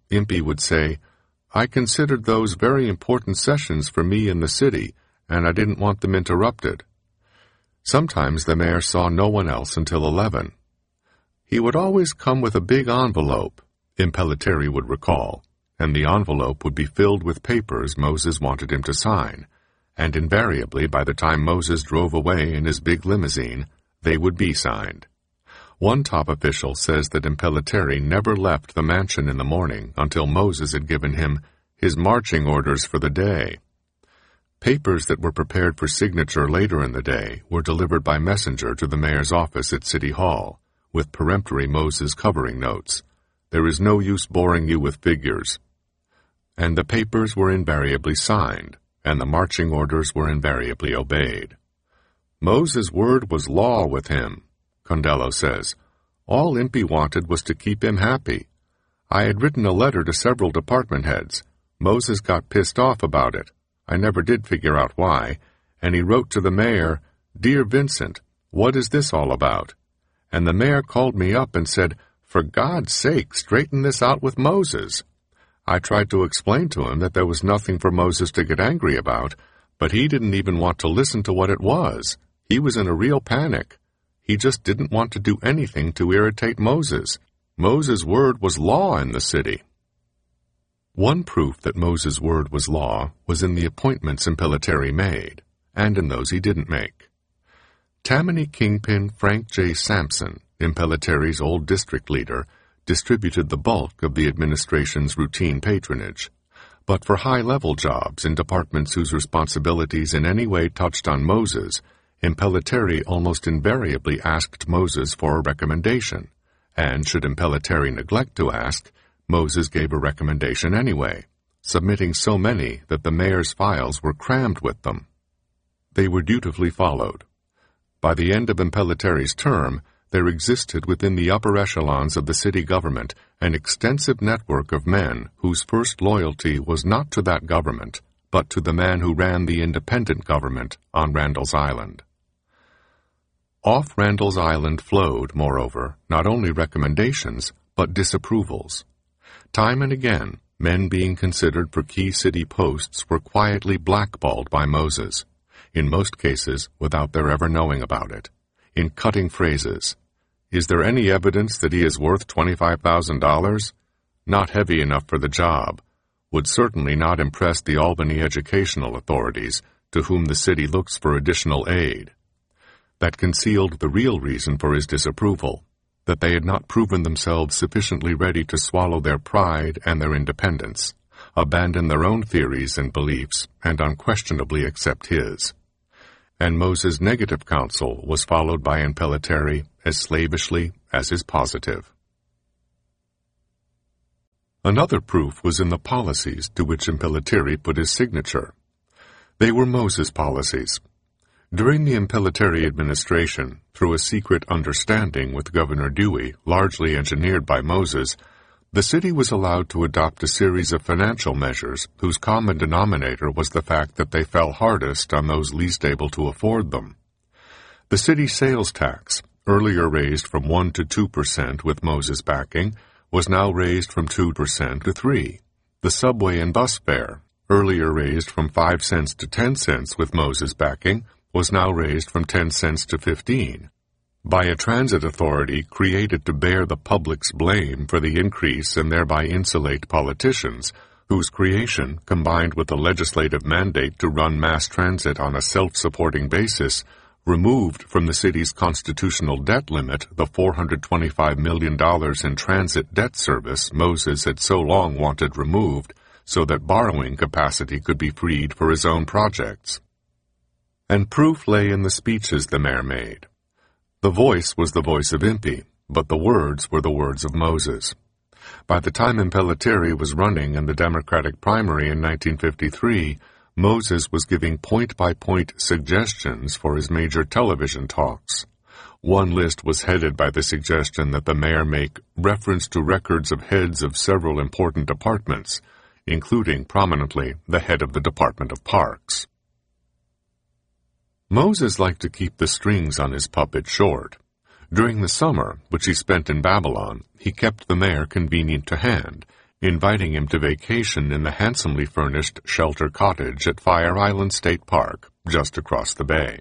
Impey would say, "I considered those very important sessions for me in the city, and I didn't want them interrupted." Sometimes the mayor saw no one else until 11. He would always come with a big envelope, Impellitteri would recall, and the envelope would be filled with papers Moses wanted him to sign, and invariably by the time Moses drove away in his big limousine, they would be signed. One top official says that Impellitteri never left the mansion in the morning until Moses had given him his marching orders for the day. Papers that were prepared for signature later in the day were delivered by messenger to the mayor's office at City Hall, with peremptory Moses covering notes. "There is no use boring you with figures." And the papers were invariably signed, and the marching orders were invariably obeyed. Moses' word was law with him, Condello says. All Impey wanted was to keep him happy. I had written a letter to several department heads. Moses got pissed off about it. I never did figure out why, and he wrote to the mayor, "Dear Vincent, what is this all about?" And the mayor called me up and said, "For God's sake, straighten this out with Moses." I tried to explain to him that there was nothing for Moses to get angry about, but he didn't even want to listen to what it was. He was in a real panic. He just didn't want to do anything to irritate Moses. Moses' word was law in the city. One proof that Moses' word was law was in the appointments Impellitteri made, and in those he didn't make. Tammany kingpin Frank J. Sampson, Impellitteri's old district leader, distributed the bulk of the administration's routine patronage, but for high-level jobs in departments whose responsibilities in any way touched on Moses, Impellitteri almost invariably asked Moses for a recommendation, and should Impellitteri neglect to ask, Moses gave a recommendation anyway, submitting so many that the mayor's files were crammed with them. They were dutifully followed. By the end of Impellitteri's term, there existed within the upper echelons of the city government an extensive network of men whose first loyalty was not to that government, but to the man who ran the independent government on Randall's Island. Off Randall's Island flowed, moreover, not only recommendations, but disapprovals. Time and again, men being considered for key city posts were quietly blackballed by Moses, in most cases without their ever knowing about it, in cutting phrases. "Is there any evidence that he is worth $25,000? Not heavy enough for the job. Would certainly not impress the Albany educational authorities, to whom the city looks for additional aid." That concealed the real reason for his disapproval, that they had not proven themselves sufficiently ready to swallow their pride and their independence, abandon their own theories and beliefs, and unquestionably accept his. And Moses' negative counsel was followed by Impellitteri as slavishly as his positive. Another proof was in the policies to which Impellitteri put his signature. They were Moses' policies. During the Impellitteri administration, through a secret understanding with Governor Dewey, largely engineered by Moses, the city was allowed to adopt a series of financial measures whose common denominator was the fact that they fell hardest on those least able to afford them. The city sales tax, earlier raised from 1 to 2% with Moses' backing, was now raised from 2% to 3%. The subway and bus fare, earlier raised from 5 cents to 10 cents with Moses' backing, was now raised from 10 cents to 15, by a transit authority created to bear the public's blame for the increase and thereby insulate politicians, whose creation, combined with the legislative mandate to run mass transit on a self-supporting basis, removed from the city's constitutional debt limit the $425 million in transit debt service Moses had so long wanted removed so that borrowing capacity could be freed for his own projects. And proof lay in the speeches the mayor made. The voice was the voice of Impey, but the words were the words of Moses. By the time Impellitteri was running in the Democratic primary in 1953, Moses was giving point-by-point suggestions for his major television talks. One list was headed by the suggestion that the mayor make reference to records of heads of several important departments, including prominently the head of the Department of Parks. Moses liked to keep the strings on his puppet short. During the summer, which he spent in Babylon, he kept the mayor convenient to hand, inviting him to vacation in the handsomely furnished shelter cottage at Fire Island State Park, just across the bay.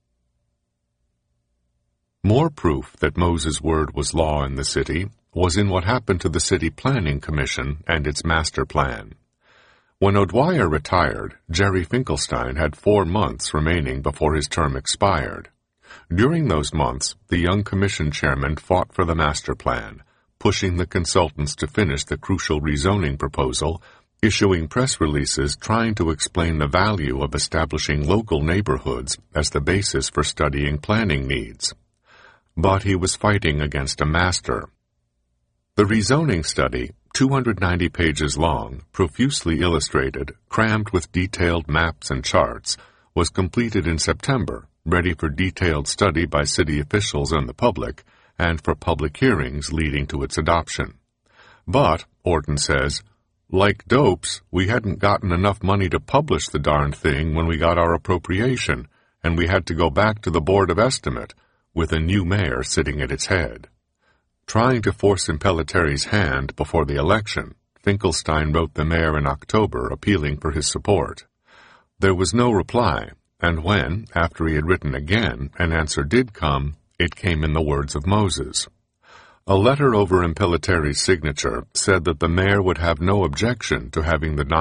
More proof that Moses' word was law in the city was in what happened to the City Planning Commission and its master plan. When O'Dwyer retired, Jerry Finkelstein had 4 months remaining before his term expired. During those months, the young commission chairman fought for the master plan, pushing the consultants to finish the crucial rezoning proposal, issuing press releases trying to explain the value of establishing local neighborhoods as the basis for studying planning needs. But he was fighting against a master. The rezoning study, 290 pages long, profusely illustrated, crammed with detailed maps and charts, was completed in September, ready for detailed study by city officials and the public, and for public hearings leading to its adoption. But, Orton says, like dopes, we hadn't gotten enough money to publish the darned thing when we got our appropriation, and we had to go back to the Board of Estimate, with a new mayor sitting at its head. Trying to force Impelliteri's hand before the election, Finkelstein wrote the mayor in October appealing for his support. There was no reply, and when, after he had written again, an answer did come, it came in the words of Moses. A letter over Impelliteri's signature said that the mayor would have no objection to having the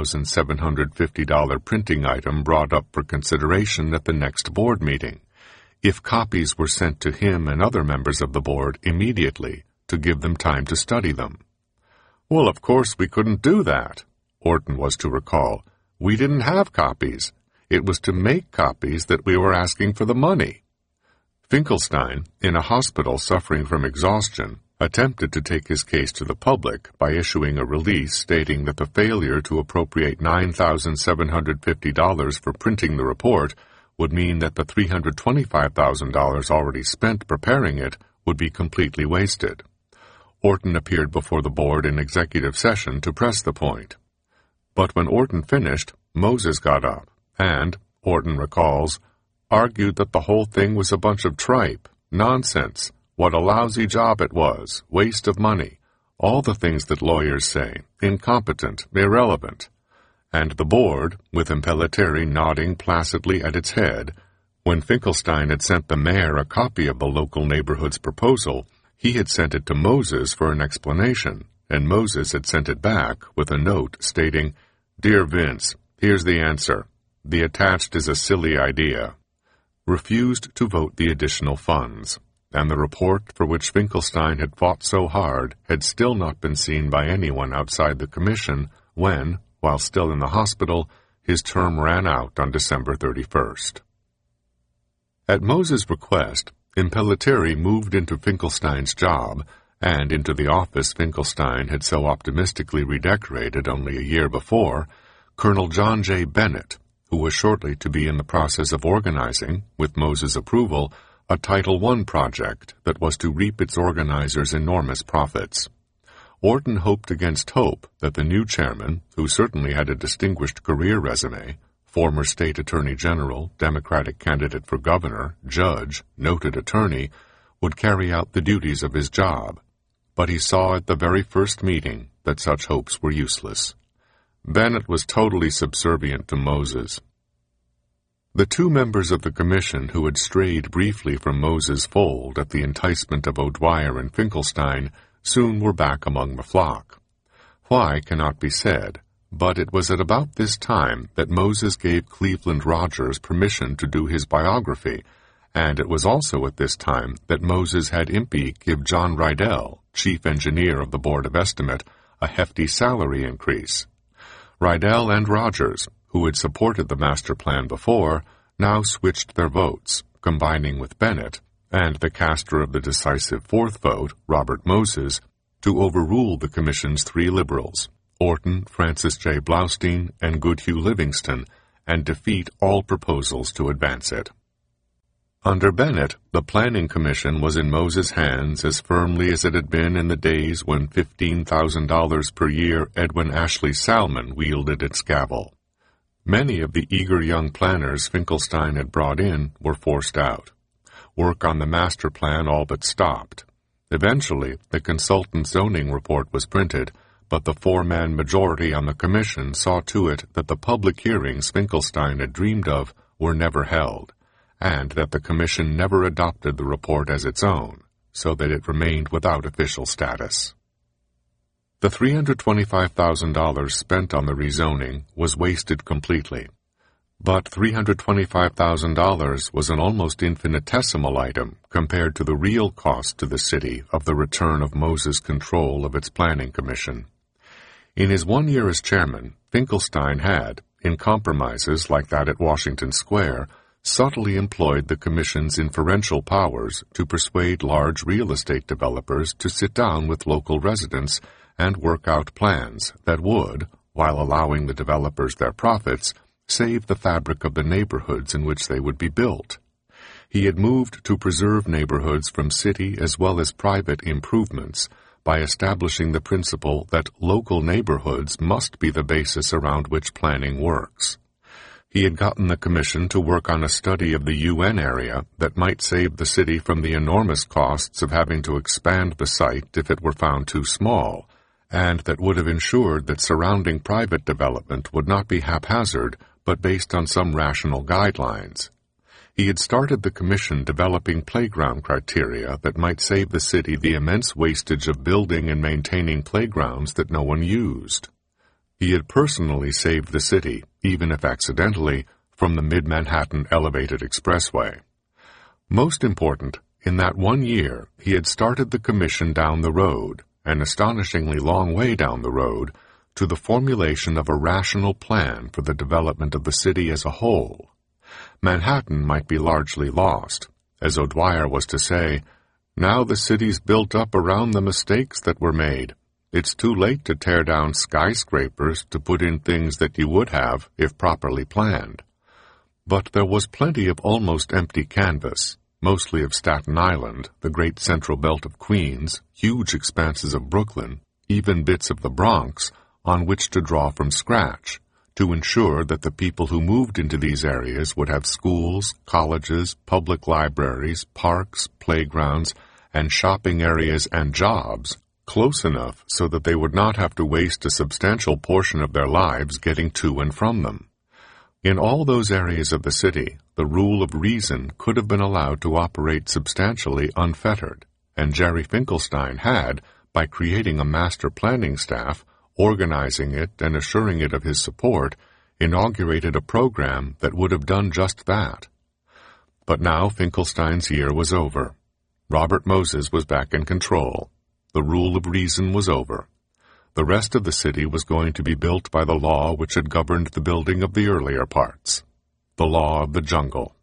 $9,750 printing item brought up for consideration at the next board meeting, if copies were sent to him and other members of the board immediately to give them time to study them. Well, of course we couldn't do that, Orton was to recall. We didn't have copies. It was to make copies that we were asking for the money. Finkelstein, in a hospital suffering from exhaustion, attempted to take his case to the public by issuing a release stating that the failure to appropriate $9,750 for printing the report would mean that the $325,000 already spent preparing it would be completely wasted. Orton appeared before the board in executive session to press the point. But when Orton finished, Moses got up and, Orton recalls, argued that the whole thing was a bunch of tripe, nonsense, what a lousy job it was, waste of money, all the things that lawyers say, incompetent, irrelevant. And the board, with Impellitteri nodding placidly at its head, when Finkelstein had sent the mayor a copy of the local neighborhood's proposal, he had sent it to Moses for an explanation, and Moses had sent it back with a note stating, "Dear Vince, here's the answer. The attached is a silly idea." Refused to vote the additional funds, and the report for which Finkelstein had fought so hard had still not been seen by anyone outside the commission when, while still in the hospital, his term ran out on December 31st. At Moses' request, Impellitteri moved into Finkelstein's job and into the office Finkelstein had so optimistically redecorated only a year before, Colonel John J. Bennett, who was shortly to be in the process of organizing, with Moses' approval, a Title I project that was to reap its organizers enormous profits. Orton hoped against hope that the new chairman, who certainly had a distinguished career resume, former state attorney general, Democratic candidate for governor, judge, noted attorney, would carry out the duties of his job. But he saw at the very first meeting that such hopes were useless. Bennett was totally subservient to Moses. The two members of the commission who had strayed briefly from Moses' fold at the enticement of O'Dwyer and Finkelstein soon were back among the flock. Why cannot be said, but it was at about this time that Moses gave Cleveland Rogers permission to do his biography, and it was also at this time that Moses had Impey give John Rydell, chief engineer of the Board of Estimate, a hefty salary increase. Rydell and Rogers, who had supported the master plan before, now switched their votes, combining with Bennett, and the caster of the decisive fourth vote, Robert Moses, to overrule the Commission's three liberals, Orton, Francis J. Blaustein, and Goodhue Livingston, and defeat all proposals to advance it. Under Bennett, the Planning Commission was in Moses' hands as firmly as it had been in the days when $15,000 per year Edwin Ashley Salmon wielded its gavel. Many of the eager young planners Finkelstein had brought in were forced out. Work on the master plan all but stopped. Eventually, the consultant zoning report was printed, but the four-man majority on the commission saw to it that the public hearings Finkelstein had dreamed of were never held, and that the commission never adopted the report as its own, so that it remained without official status. The $325,000 spent on the rezoning was wasted completely, but $325,000 was an almost infinitesimal item compared to the real cost to the city of the return of Moses' control of its planning commission. In his 1 year as chairman, Finkelstein had, in compromises like that at Washington Square, subtly employed the commission's inferential powers to persuade large real estate developers to sit down with local residents and work out plans that would, while allowing the developers their profits, save the fabric of the neighborhoods in which they would be built. He had moved to preserve neighborhoods from city as well as private improvements by establishing the principle that local neighborhoods must be the basis around which planning works. He had gotten the commission to work on a study of the UN area that might save the city from the enormous costs of having to expand the site if it were found too small, and that would have ensured that surrounding private development would not be haphazard but based on some rational guidelines. He had started the commission developing playground criteria that might save the city the immense wastage of building and maintaining playgrounds that no one used. He had personally saved the city, even if accidentally, from the Mid-Manhattan Elevated Expressway. Most important, in that 1 year, he had started the commission down the road, an astonishingly long way down the road, to the formulation of a rational plan for the development of the city as a whole. Manhattan might be largely lost. As O'Dwyer was to say, "Now the city's built up around the mistakes that were made. It's too late to tear down skyscrapers to put in things that you would have if properly planned." But there was plenty of almost empty canvas, mostly of Staten Island, the great central belt of Queens, huge expanses of Brooklyn, even bits of the Bronx, on which to draw from scratch, to ensure that the people who moved into these areas would have schools, colleges, public libraries, parks, playgrounds, and shopping areas and jobs close enough so that they would not have to waste a substantial portion of their lives getting to and from them. In all those areas of the city, the rule of reason could have been allowed to operate substantially unfettered, and Jerry Finkelstein had, by creating a master planning staff, organizing it and assuring it of his support, inaugurated a program that would have done just that. But now Finkelstein's year was over. Robert Moses was back in control. The rule of reason was over. The rest of the city was going to be built by the law which had governed the building of the earlier parts, the law of the jungle.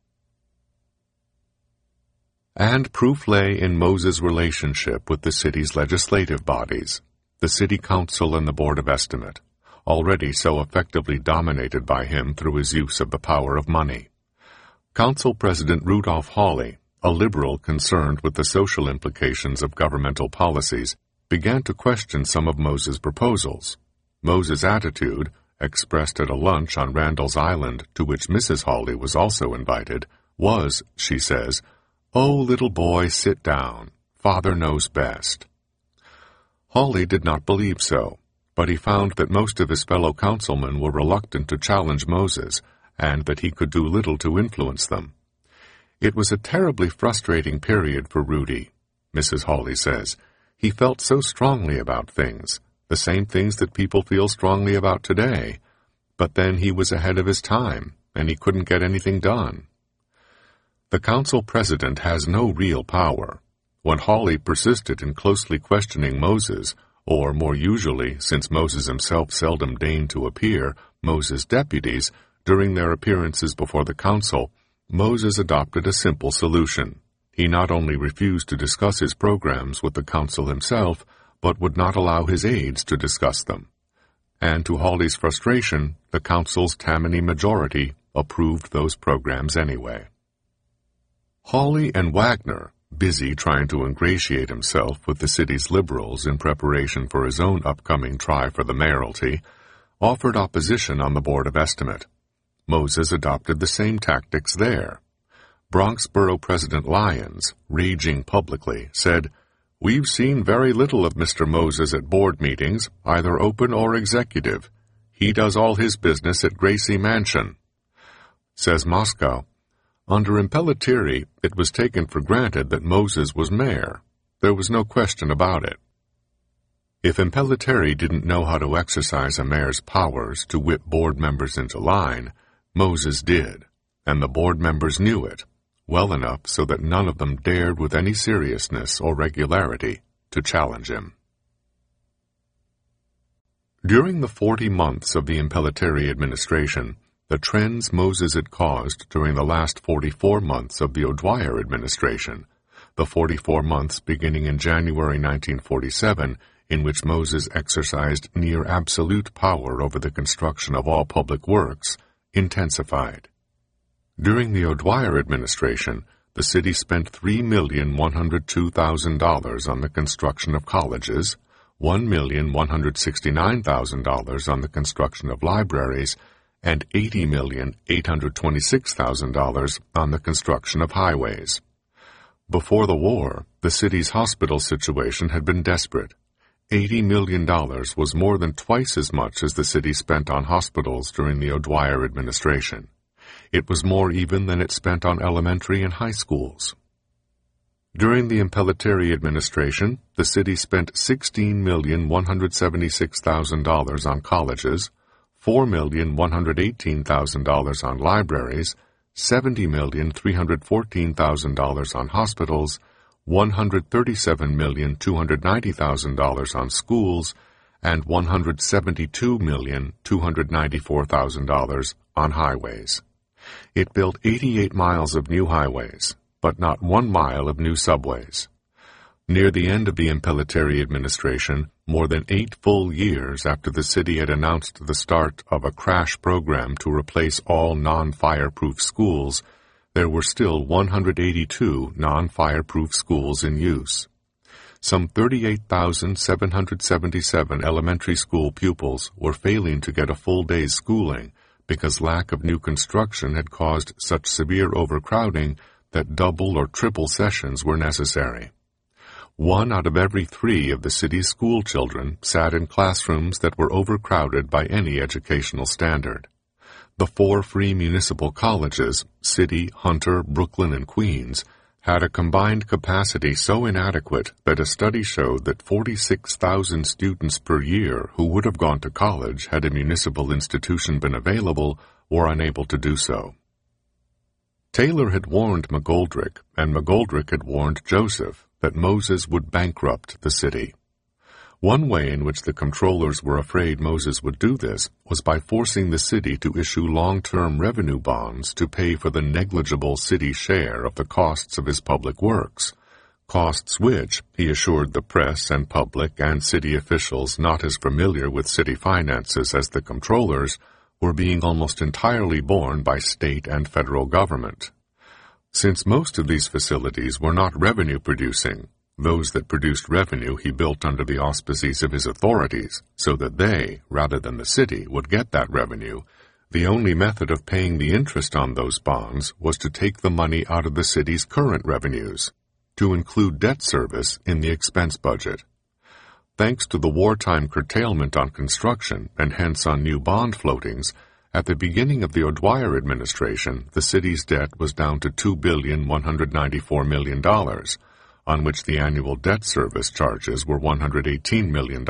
And proof lay in Moses' relationship with the city's legislative bodies, the City Council and the Board of Estimate, already so effectively dominated by him through his use of the power of money. Council President Rudolph Hawley, a liberal concerned with the social implications of governmental policies, began to question some of Moses' proposals. Moses' attitude, expressed at a lunch on Randall's Island to which Mrs. Hawley was also invited, was, she says, "Oh, little boy, sit down. Father knows best." Hawley did not believe so, but he found that most of his fellow councilmen were reluctant to challenge Moses, and that he could do little to influence them. It was a terribly frustrating period for Rudy, Mrs. Hawley says. He felt so strongly about things, the same things that people feel strongly about today, but then he was ahead of his time, and he couldn't get anything done. The council president has no real power. When Hawley persisted in closely questioning Moses, or more usually, since Moses himself seldom deigned to appear, Moses' deputies, during their appearances before the council, Moses adopted a simple solution. He not only refused to discuss his programs with the council himself, but would not allow his aides to discuss them. And to Hawley's frustration, the council's Tammany majority approved those programs anyway. Hawley and Wagner, busy trying to ingratiate himself with the city's liberals in preparation for his own upcoming try for the mayoralty, offered opposition on the Board of Estimate. Moses adopted the same tactics there. Bronx Borough President Lyons, raging publicly, said, "We've seen very little of Mr. Moses at board meetings, either open or executive. He does all his business at Gracie Mansion." Says Moscow, "Under Impellitteri, it was taken for granted that Moses was mayor. There was no question about it." If Impellitteri didn't know how to exercise a mayor's powers to whip board members into line, Moses did, and the board members knew it, well enough so that none of them dared with any seriousness or regularity to challenge him. During the 40 months of the Impellitteri administration, the trends Moses had caused during the last 44 months of the O'Dwyer administration, the 44 months beginning in January 1947, in which Moses exercised near absolute power over the construction of all public works, intensified. During the O'Dwyer administration, the city spent $3,102,000 on the construction of colleges, $1,169,000 on the construction of libraries, and $80,826,000 on the construction of highways. Before the war, the city's hospital situation had been desperate. $80 million was more than twice as much as the city spent on hospitals during the O'Dwyer administration. It was more even than it spent on elementary and high schools. During the Impellitteri administration, the city spent $16,176,000 on colleges, $4,118,000 on libraries, $70,314,000 on hospitals, $137,290,000 on schools, and $172,294,000 on highways. It built 88 miles of new highways, but not 1 mile of new subways. Near the end of the Impellitteri administration, more than 8 full years after the city had announced the start of a crash program to replace all non-fireproof schools, there were still 182 non-fireproof schools in use. Some 38,777 elementary school pupils were failing to get a full day's schooling because lack of new construction had caused such severe overcrowding that double or triple sessions were necessary. 1 out of every 3 of the city's school children sat in classrooms that were overcrowded by any educational standard. The 4 free municipal colleges, City, Hunter, Brooklyn, and Queens, had a combined capacity so inadequate that a study showed that 46,000 students per year who would have gone to college had a municipal institution been available were unable to do so. Taylor had warned McGoldrick, and McGoldrick had warned Joseph, that Moses would bankrupt the city. One way in which the comptrollers were afraid Moses would do this was by forcing the city to issue long-term revenue bonds to pay for the negligible city share of the costs of his public works, costs which, he assured the press and public and city officials not as familiar with city finances as the comptrollers, were being almost entirely borne by state and federal government. Since most of these facilities were not revenue-producing, those that produced revenue he built under the auspices of his authorities, so that they, rather than the city, would get that revenue, the only method of paying the interest on those bonds was to take the money out of the city's current revenues, to include debt service in the expense budget. Thanks to the wartime curtailment on construction, and hence on new bond floatings, at the beginning of the O'Dwyer administration, the city's debt was down to $2,194 million, on which the annual debt service charges were $118 million.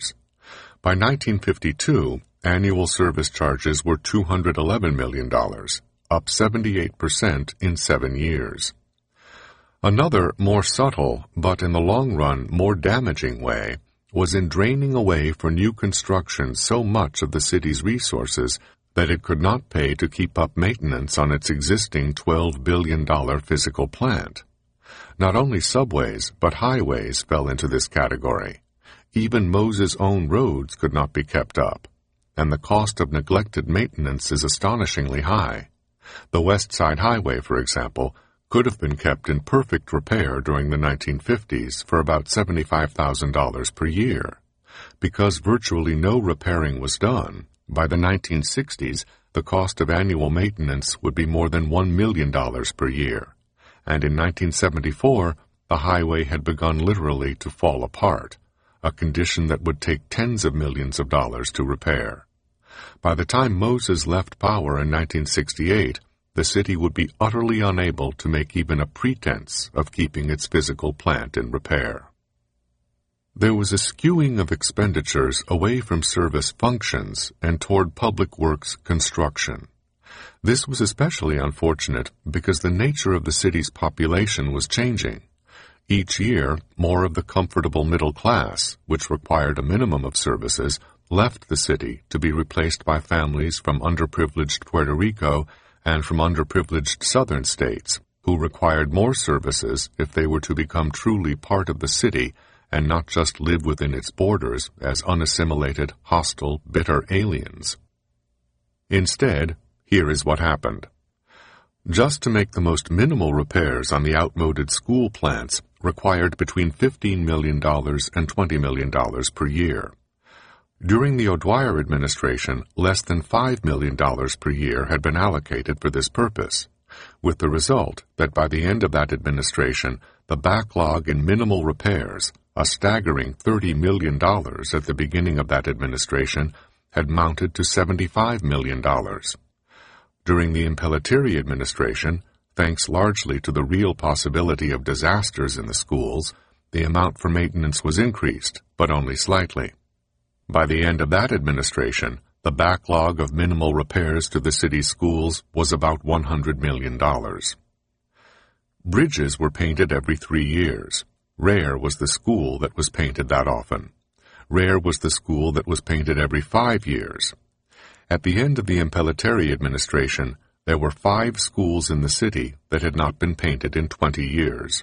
By 1952, annual service charges were $211 million, up 78% in 7 years. Another, more subtle, but in the long run more damaging way, was in draining away for new construction so much of the city's resources that it could not pay to keep up maintenance on its existing $12 billion physical plant. Not only subways, but highways fell into this category. Even Moses' own roads could not be kept up, and the cost of neglected maintenance is astonishingly high. The West Side Highway, for example, could have been kept in perfect repair during the 1950s for about $75,000 per year. Because virtually no repairing was done, by the 1960s, the cost of annual maintenance would be more than $1 million per year. And in 1974, the highway had begun literally to fall apart, a condition that would take tens of millions of dollars to repair. By the time Moses left power in 1968, the city would be utterly unable to make even a pretense of keeping its physical plant in repair. There was a skewing of expenditures away from service functions and toward public works construction. This was especially unfortunate because the nature of the city's population was changing. Each year, more of the comfortable middle class, which required a minimum of services, left the city to be replaced by families from underprivileged Puerto Rico and from underprivileged southern states, who required more services if they were to become truly part of the city and not just live within its borders as unassimilated, hostile, bitter aliens. Instead, here is what happened. Just to make the most minimal repairs on the outmoded school plants required between $15 million and $20 million per year. During the O'Dwyer administration, less than $5 million per year had been allocated for this purpose, with the result that by the end of that administration, the backlog in minimal repairs, a staggering $30 million at the beginning of that administration, had mounted to $75 million. During the Impellitteri administration, thanks largely to the real possibility of disasters in the schools, the amount for maintenance was increased, but only slightly. By the end of that administration, the backlog of minimal repairs to the city's schools was about $100 million. Bridges were painted every 3 years. Rare was the school that was painted that often. Rare was the school that was painted every 5 years. At the end of the Impellitteri administration, there were 5 schools in the city that had not been painted in 20 years.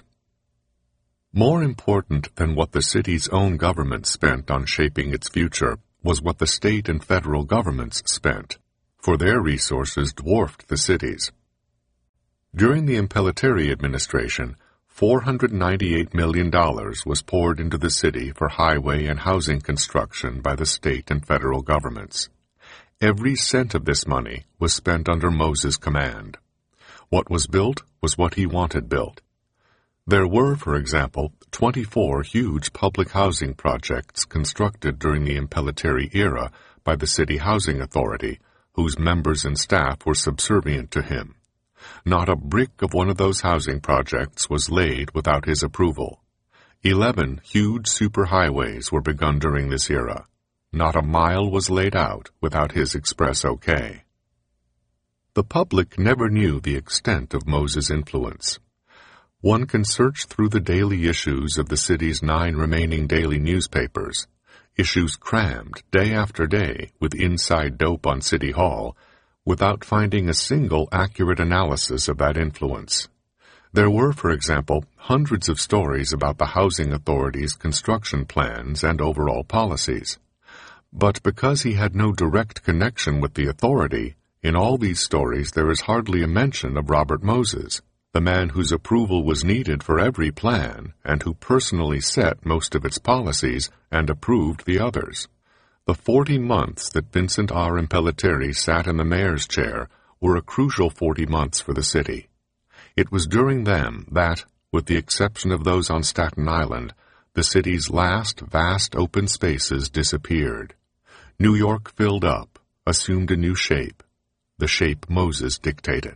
More important than what the city's own government spent on shaping its future was what the state and federal governments spent, for their resources dwarfed the city's. During the Impellitteri administration, $498 million was poured into the city for highway and housing construction by the state and federal governments. Every cent of this money was spent under Moses' command. What was built was what he wanted built. There were, for example, 24 huge public housing projects constructed during the Impellitteri era by the City Housing Authority, whose members and staff were subservient to him. Not a brick of one of those housing projects was laid without his approval. 11 huge superhighways were begun during this era. Not a mile was laid out without his express okay. The public never knew the extent of Moses' influence. One can search through the daily issues of the city's 9 remaining daily newspapers, issues crammed day after day with inside dope on City Hall, without finding a single accurate analysis of that influence. There were, for example, hundreds of stories about the housing authority's construction plans and overall policies. But because he had no direct connection with the authority, in all these stories there is hardly a mention of Robert Moses, the man whose approval was needed for every plan and who personally set most of its policies and approved the others. The 40 months that Vincent R. Impellitteri sat in the mayor's chair were a crucial 40 months for the city. It was during them that, with the exception of those on Staten Island, the city's last vast open spaces disappeared. New York filled up, assumed a new shape, the shape Moses dictated.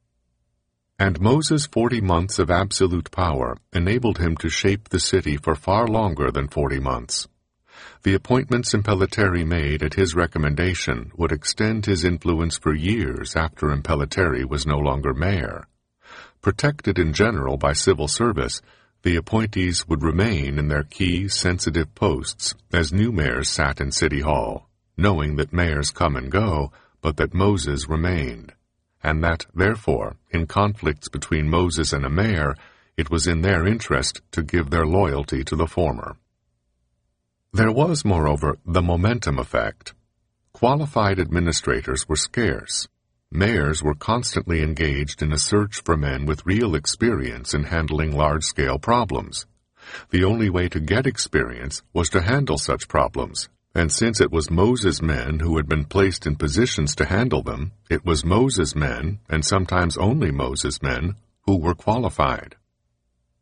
And Moses' 40 months of absolute power enabled him to shape the city for far longer than 40 months. The appointments Impellitteri made at his recommendation would extend his influence for years after Impellitteri was no longer mayor. Protected in general by civil service, the appointees would remain in their key, sensitive posts as new mayors sat in City Hall, knowing that mayors come and go, but that Moses remained, and that, therefore, in conflicts between Moses and a mayor, it was in their interest to give their loyalty to the former. There was, moreover, the momentum effect. Qualified administrators were scarce. Mayors were constantly engaged in a search for men with real experience in handling large-scale problems. The only way to get experience was to handle such problems, and since it was Moses' men who had been placed in positions to handle them, it was Moses' men, and sometimes only Moses' men, who were qualified.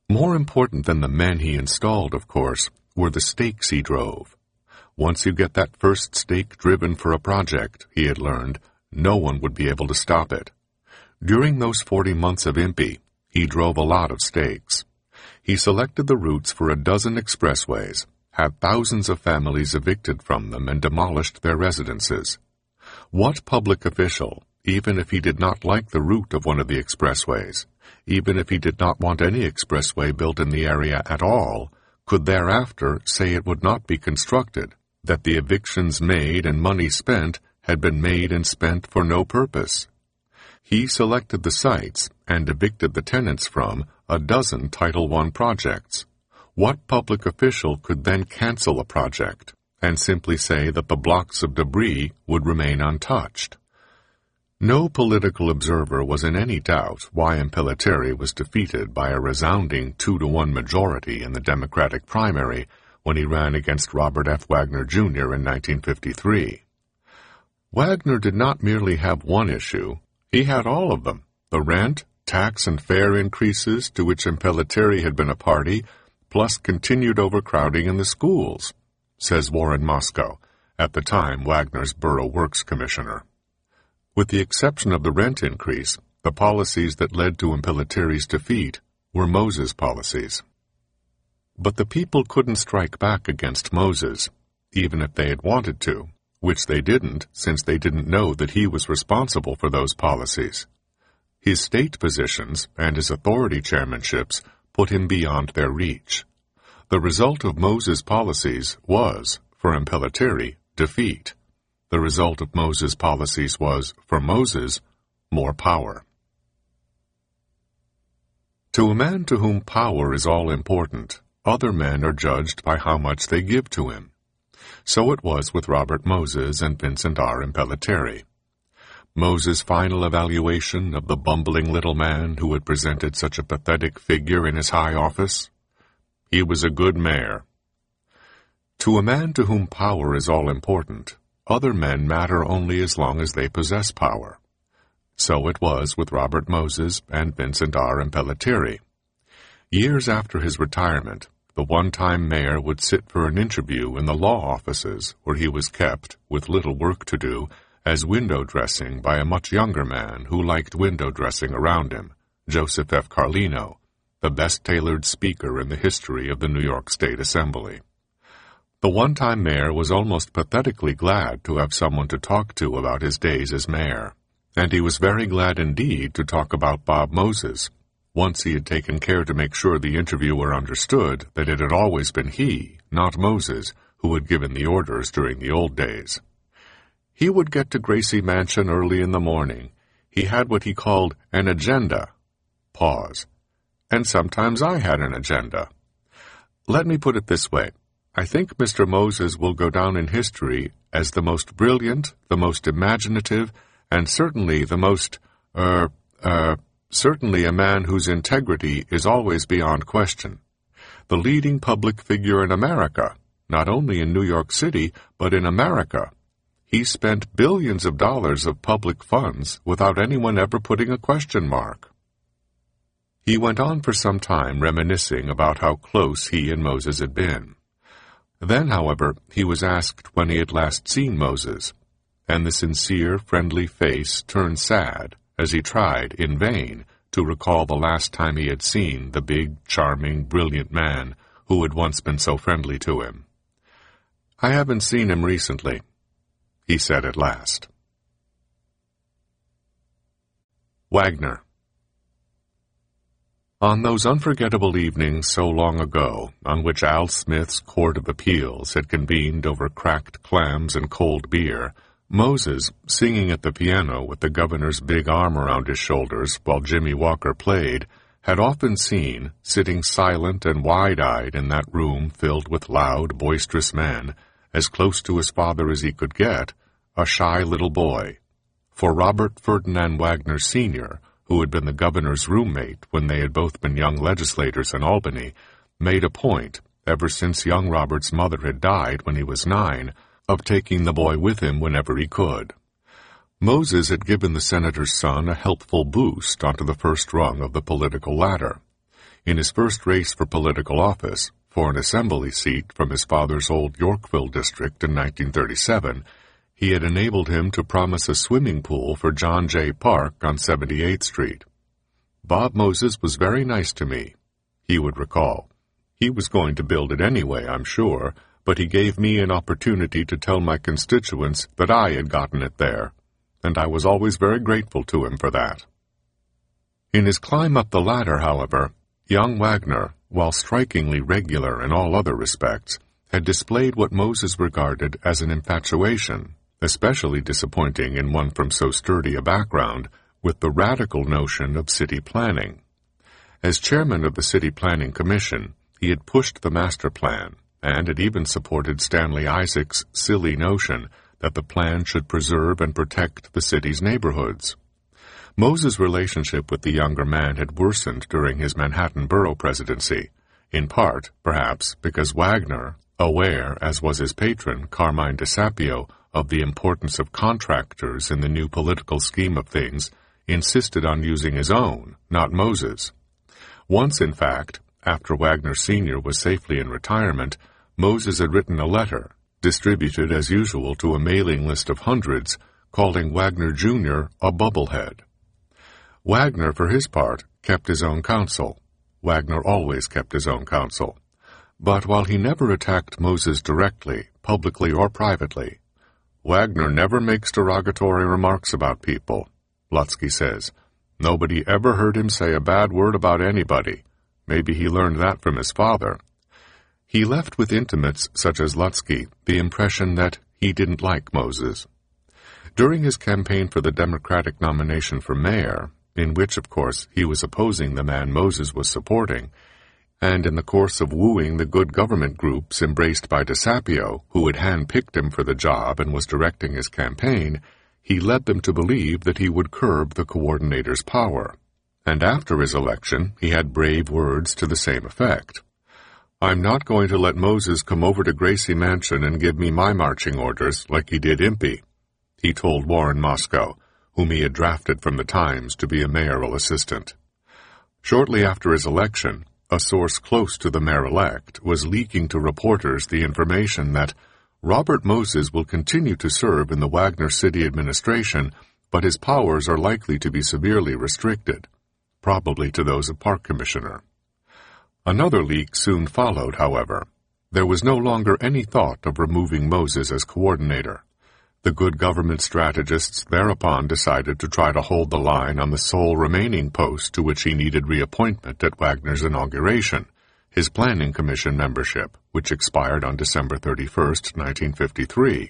More important than the men he installed, of course, were the stakes he drove. Once you get that first stake driven for a project, he had learned, no one would be able to stop it. During those 40 months of Impey, he drove a lot of stakes. He selected the routes for a dozen expressways, had thousands of families evicted from them, and demolished their residences. What public official, even if he did not like the route of one of the expressways, even if he did not want any expressway built in the area at all, could thereafter say it would not be constructed, that the evictions made and money spent had been made and spent for no purpose? He selected the sites and evicted the tenants from a dozen Title I projects. What public official could then cancel a project and simply say that the blocks of debris would remain untouched? No political observer was in any doubt why Impellitteri was defeated by a resounding 2-to-1 majority in the Democratic primary when he ran against Robert F. Wagner, Jr. in 1953. Wagner did not merely have one issue, he had all of them. The rent, tax, and fare increases to which Impellitteri had been a party, plus continued overcrowding in the schools, says Warren Moscow, at the time Wagner's Borough Works Commissioner. With the exception of the rent increase, the policies that led to Impellitteri's defeat were Moses policies. But the people couldn't strike back against Moses, even if they had wanted to, which they didn't, since they didn't know that he was responsible for those policies. His state positions and his authority chairmanships put him beyond their reach. The result of Moses' policies was, for Impellitteri, defeat. The result of Moses' policies was, for Moses, more power. To a man to whom power is all important, other men are judged by how much they give to him. So it was with Robert Moses and Vincent R. Impellitteri. Moses' final evaluation of the bumbling little man who had presented such a pathetic figure in his high office? He was a good mayor. To a man to whom power is all important, other men matter only as long as they possess power. So it was with Robert Moses and Vincent R. Impellitteri. Years after his retirement, the one-time mayor would sit for an interview in the law offices where he was kept, with little work to do, as window dressing by a much younger man who liked window dressing around him, Joseph F. Carlino, the best-tailored speaker in the history of the New York State Assembly. The one-time mayor was almost pathetically glad to have someone to talk to about his days as mayor, and he was very glad indeed to talk about Bob Moses, once he had taken care to make sure the interviewer understood that it had always been he, not Moses, who had given the orders during the old days. He would get to Gracie Mansion early in the morning. He had what he called an agenda. Pause. And sometimes I had an agenda. Let me put it this way. I think Mr. Moses will go down in history as the most brilliant, the most imaginative, and certainly the most, certainly a man whose integrity is always beyond question. The leading public figure in America, not only in New York City, but in America. He spent billions of dollars of public funds without anyone ever putting a question mark. He went on for some time reminiscing about how close he and Moses had been. Then, however, he was asked when he had last seen Moses, and the sincere, friendly face turned sad as he tried, in vain, to recall the last time he had seen the big, charming, brilliant man who had once been so friendly to him. "I haven't seen him recently," he said at last. Wagner. On those unforgettable evenings so long ago, on which Al Smith's Court of Appeals had convened over cracked clams and cold beer, Moses, singing at the piano with the governor's big arm around his shoulders while Jimmy Walker played, had often seen, sitting silent and wide-eyed in that room filled with loud, boisterous men, as close to his father as he could get, a shy little boy. For Robert Ferdinand Wagner, Sr., who had been the governor's roommate when they had both been young legislators in Albany, made a point, ever since young Robert's mother had died when he was 9, of taking the boy with him whenever he could. Moses had given the senator's son a helpful boost onto the first rung of the political ladder. In his first race for political office, for an assembly seat from his father's old Yorkville district in 1937, he had enabled him to promise a swimming pool for John J. Park on 78th Street. "Bob Moses was very nice to me," he would recall. "He was going to build it anyway, I'm sure, but he gave me an opportunity to tell my constituents that I had gotten it there, and I was always very grateful to him for that." In his climb up the ladder, however, young Wagner, while strikingly regular in all other respects, had displayed what Moses regarded as an infatuation, especially disappointing in one from so sturdy a background, with the radical notion of city planning. As chairman of the City Planning Commission, he had pushed the master plan, and had even supported Stanley Isaac's silly notion that the plan should preserve and protect the city's neighborhoods. Moses' relationship with the younger man had worsened during his Manhattan borough presidency, in part, perhaps, because Wagner, aware, as was his patron, Carmine DeSapio, of the importance of contractors in the new political scheme of things, insisted on using his own, not Moses'. Once, in fact, after Wagner Sr. was safely in retirement, Moses had written a letter, distributed as usual to a mailing list of hundreds, calling Wagner Jr. a bubblehead. Wagner, for his part, kept his own counsel. Wagner always kept his own counsel. But while he never attacked Moses directly, publicly or privately, "Wagner never makes derogatory remarks about people," Lutzke says. "Nobody ever heard him say a bad word about anybody. Maybe he learned that from his father." He left with intimates such as Lutzke the impression that he didn't like Moses. During his campaign for the Democratic nomination for mayor, in which, of course, he was opposing the man Moses was supporting, and in the course of wooing the good government groups embraced by DeSapio, who had hand-picked him for the job and was directing his campaign, he led them to believe that he would curb the coordinator's power. And after his election, he had brave words to the same effect. "I'm not going to let Moses come over to Gracie Mansion and give me my marching orders like he did Impey," he told Warren Moscow, whom he had drafted from the Times to be a mayoral assistant. Shortly after his election, a source close to the mayor-elect was leaking to reporters the information that Robert Moses will continue to serve in the Wagner City administration, but his powers are likely to be severely restricted, probably to those of Park Commissioner. Another leak soon followed, however. There was no longer any thought of removing Moses as coordinator. The good government strategists thereupon decided to try to hold the line on the sole remaining post to which he needed reappointment at Wagner's inauguration, his Planning Commission membership, which expired on December 31, 1953.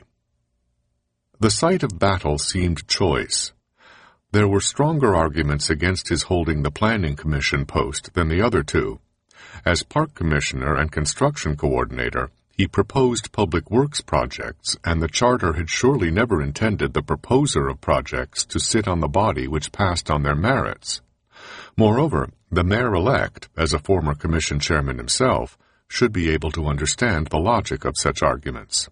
The site of battle seemed choice. There were stronger arguments against his holding the Planning Commission post than the other two. As Park Commissioner and Construction Coordinator, he proposed public works projects, and the charter had surely never intended the proposer of projects to sit on the body which passed on their merits. Moreover, the mayor-elect, as a former commission chairman himself, should be able to understand the logic of such arguments.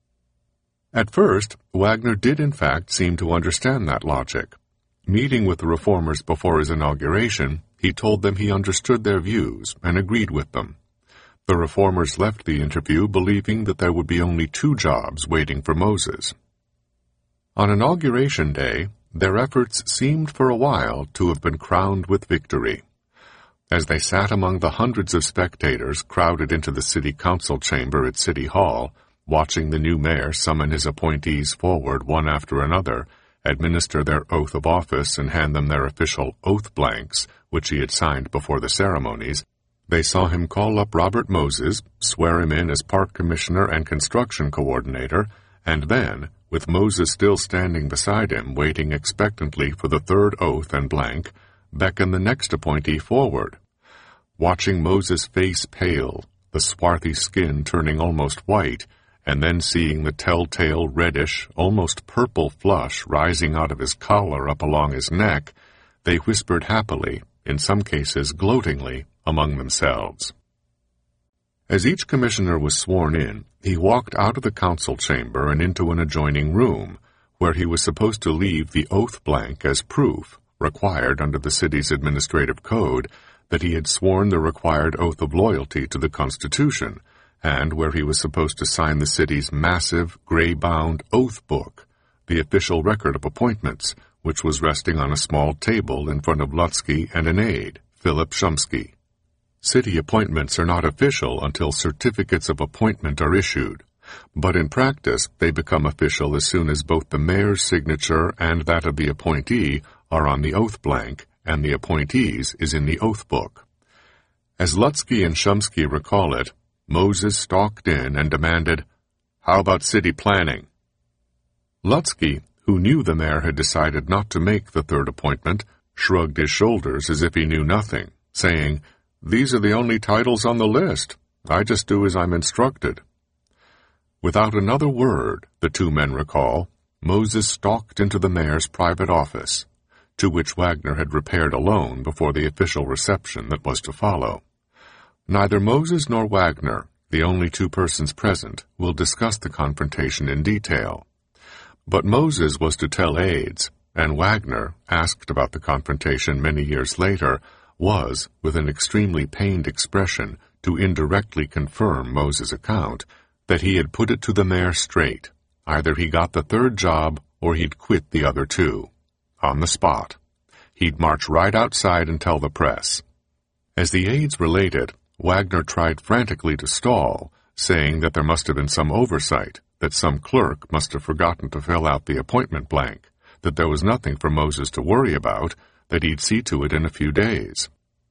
At first, Wagner did in fact seem to understand that logic. Meeting with the reformers before his inauguration, he told them he understood their views and agreed with them. The reformers left the interview believing that there would be only two jobs waiting for Moses. On Inauguration Day, their efforts seemed for a while to have been crowned with victory. As they sat among the hundreds of spectators crowded into the city council chamber at City Hall, watching the new mayor summon his appointees forward one after another, administer their oath of office and hand them their official oath blanks, which he had signed before the ceremonies, they saw him call up Robert Moses, swear him in as Park Commissioner and Construction Coordinator, and then, with Moses still standing beside him, waiting expectantly for the third oath and blank, beckon the next appointee forward. Watching Moses' face pale, the swarthy skin turning almost white, and then seeing the telltale reddish, almost purple flush rising out of his collar up along his neck, they whispered happily, in some cases gloatingly, among themselves. As each commissioner was sworn in, he walked out of the council chamber and into an adjoining room, where he was supposed to leave the oath blank as proof, required under the city's administrative code, that he had sworn the required oath of loyalty to the Constitution, and where he was supposed to sign the city's massive, gray-bound oath book, the official record of appointments, which was resting on a small table in front of Lutzky and an aide, Philip Shumsky. City appointments are not official until certificates of appointment are issued, but in practice they become official as soon as both the mayor's signature and that of the appointee are on the oath blank, and the appointee's is in the oath book. As Lutzky and Shumsky recall it, Moses stalked in and demanded, "How about city planning?" Lutzky, who knew the mayor had decided not to make the third appointment, shrugged his shoulders as if he knew nothing, saying, "These are the only titles on the list. I just do as I'm instructed." Without another word, the two men recall, Moses stalked into the mayor's private office, to which Wagner had repaired alone before the official reception that was to follow. Neither Moses nor Wagner, the only two persons present, will discuss the confrontation in detail. But Moses was to tell aides, and Wagner, asked about the confrontation many years later, was, with an extremely pained expression, to indirectly confirm Moses' account, that he had put it to the mayor straight. Either he got the third job, or he'd quit the other two. On the spot. He'd march right outside and tell the press. As the aides related, Wagner tried frantically to stall, saying that there must have been some oversight, that some clerk must have forgotten to fill out the appointment blank, that there was nothing for Moses to worry about, that he'd see to it in a few days.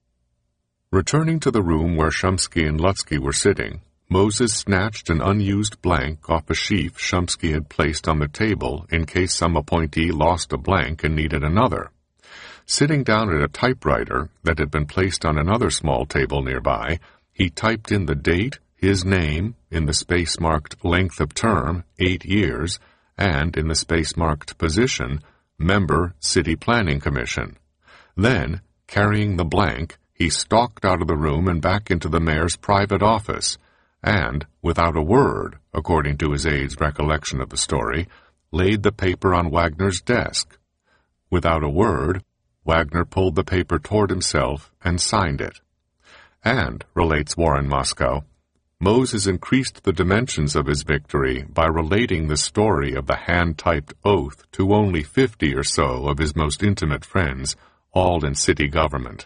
Returning to the room where Shumsky and Lutzky were sitting, Moses snatched an unused blank off a sheaf Shumsky had placed on the table in case some appointee lost a blank and needed another. Sitting down at a typewriter that had been placed on another small table nearby, he typed in the date, his name, in the space marked length of term, 8 years, and in the space marked position, member, City Planning Commission. Then, carrying the blank, he stalked out of the room and back into the mayor's private office, and, without a word, according to his aide's recollection of the story, laid the paper on Wagner's desk. Without a word, Wagner pulled the paper toward himself and signed it. And, relates Warren Moscow, Moses increased the dimensions of his victory by relating the story of the hand-typed oath to only 50 or so of his most intimate friends, all in city government.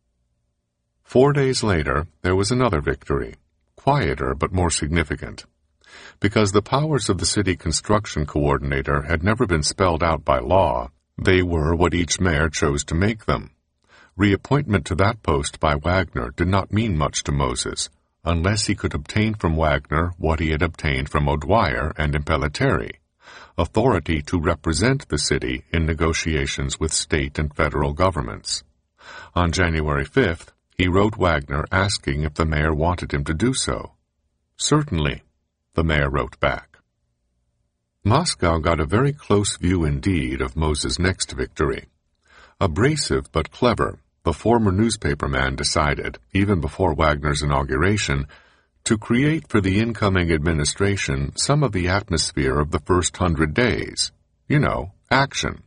4 days later, there was another victory, quieter but more significant. Because the powers of the city construction coordinator had never been spelled out by law, they were what each mayor chose to make them. Reappointment to that post by Wagner did not mean much to Moses, unless he could obtain from Wagner what he had obtained from O'Dwyer and Impellitteri, authority to represent the city in negotiations with state and federal governments. On January 5th, he wrote Wagner asking if the mayor wanted him to do so. "Certainly," the mayor wrote back. Moscow got a very close view indeed of Moses' next victory. Abrasive but clever, the former newspaperman decided, even before Wagner's inauguration, to create for the incoming administration some of the atmosphere of the first 100 days. Action.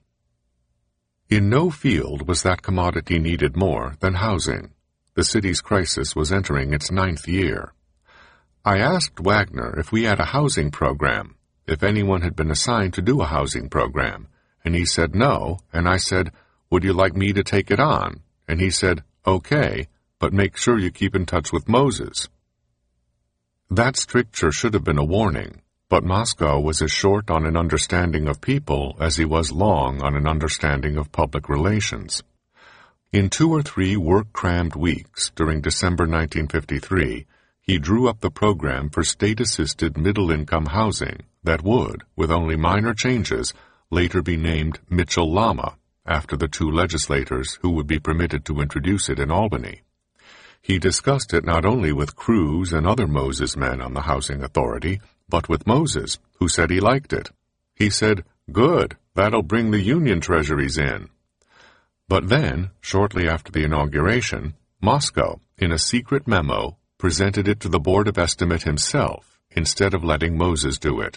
In no field was that commodity needed more than housing. The city's crisis was entering its 9th year. I asked Wagner if we had a housing program, if anyone had been assigned to do a housing program, and he said no, and I said, "Would you like me to take it on?" And he said, "Okay, but make sure you keep in touch with Moses." That stricture should have been a warning, but Moscow was as short on an understanding of people as he was long on an understanding of public relations. In 2 or 3 work-crammed weeks during December 1953, he drew up the program for state-assisted middle-income housing that would, with only minor changes, later be named Mitchell-Lama, after the 2 legislators who would be permitted to introduce it in Albany. He discussed it not only with Cruz and other Moses men on the Housing Authority, but with Moses, who said he liked it. He said, "Good, that'll bring the union treasuries in." But then, shortly after the inauguration, Moscow, in a secret memo, presented it to the Board of Estimate himself, instead of letting Moses do it.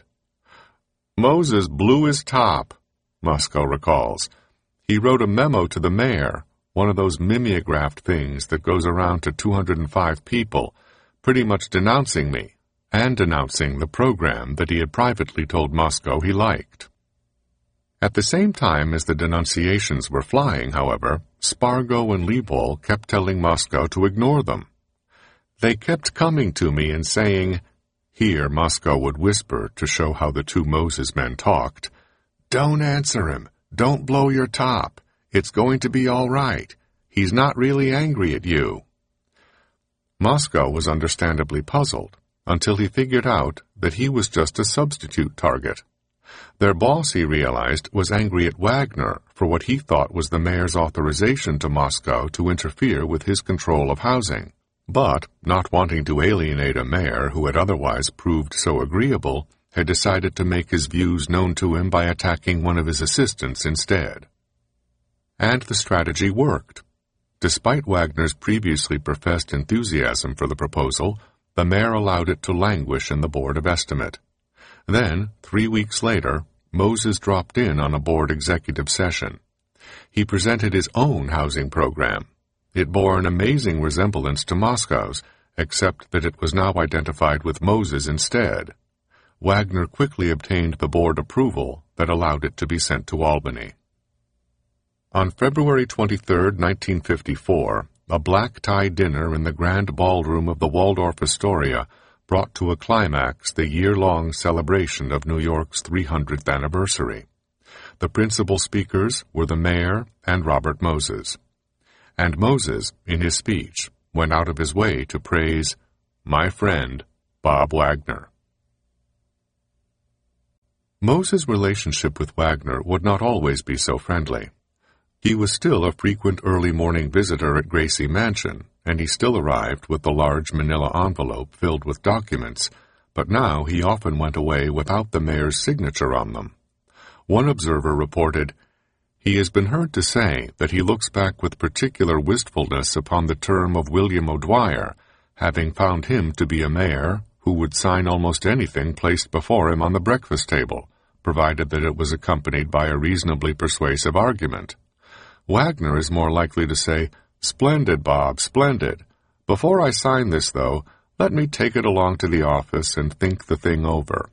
Moses blew his top, Moscow recalls. He wrote a memo to the mayor, one of those mimeographed things that goes around to 205 people, pretty much denouncing me, and denouncing the program that he had privately told Moscow he liked. At the same time as the denunciations were flying, however, Spargo and Leibol kept telling Moscow to ignore them. They kept coming to me and saying, here Moscow would whisper to show how the two Moses men talked, "Don't answer him. Don't blow your top. It's going to be all right. He's not really angry at you." Moscow was understandably puzzled until he figured out that he was just a substitute target. Their boss, he realized, was angry at Wagner for what he thought was the mayor's authorization to Moscow to interfere with his control of housing. But, not wanting to alienate a mayor who had otherwise proved so agreeable, had decided to make his views known to him by attacking one of his assistants instead. And the strategy worked. Despite Wagner's previously professed enthusiasm for the proposal, the mayor allowed it to languish in the Board of Estimate. Then, 3 weeks later, Moses dropped in on a board executive session. He presented his own housing program. It bore an amazing resemblance to Moscow's, except that it was now identified with Moses instead. Wagner quickly obtained the board approval that allowed it to be sent to Albany. On February 23, 1954, a black-tie dinner in the grand ballroom of the Waldorf Astoria brought to a climax the year-long celebration of New York's 300th anniversary. The principal speakers were the mayor and Robert Moses. And Moses, in his speech, went out of his way to praise my friend, Bob Wagner. Moses' relationship with Wagner would not always be so friendly. He was still a frequent early morning visitor at Gracie Mansion, and he still arrived with the large manila envelope filled with documents, but now he often went away without the mayor's signature on them. One observer reported, "He has been heard to say that he looks back with particular wistfulness upon the term of William O'Dwyer, having found him to be a mayor who would sign almost anything placed before him on the breakfast table, provided that it was accompanied by a reasonably persuasive argument. Wagner is more likely to say, 'Splendid, Bob, splendid. Before I sign this, though, let me take it along to the office and think the thing over.'"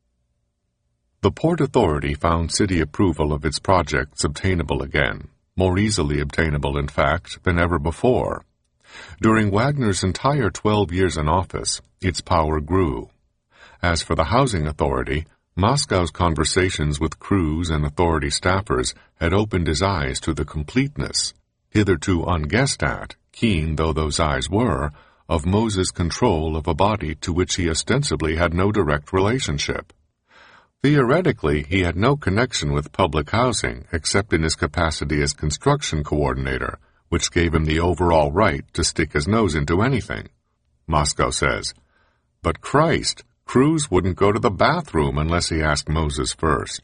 The Port Authority found city approval of its projects obtainable again, more easily obtainable, in fact, than ever before. During Wagner's entire 12 years in office, its power grew. As for the Housing Authority, Moscow's conversations with crews and authority staffers had opened his eyes to the completeness, hitherto unguessed at, keen though those eyes were, of Moses' control of a body to which he ostensibly had no direct relationship. Theoretically, he had no connection with public housing except in his capacity as construction coordinator, which gave him the overall right to stick his nose into anything. Moscow says, "But Christ, crews wouldn't go to the bathroom unless he asked Moses first."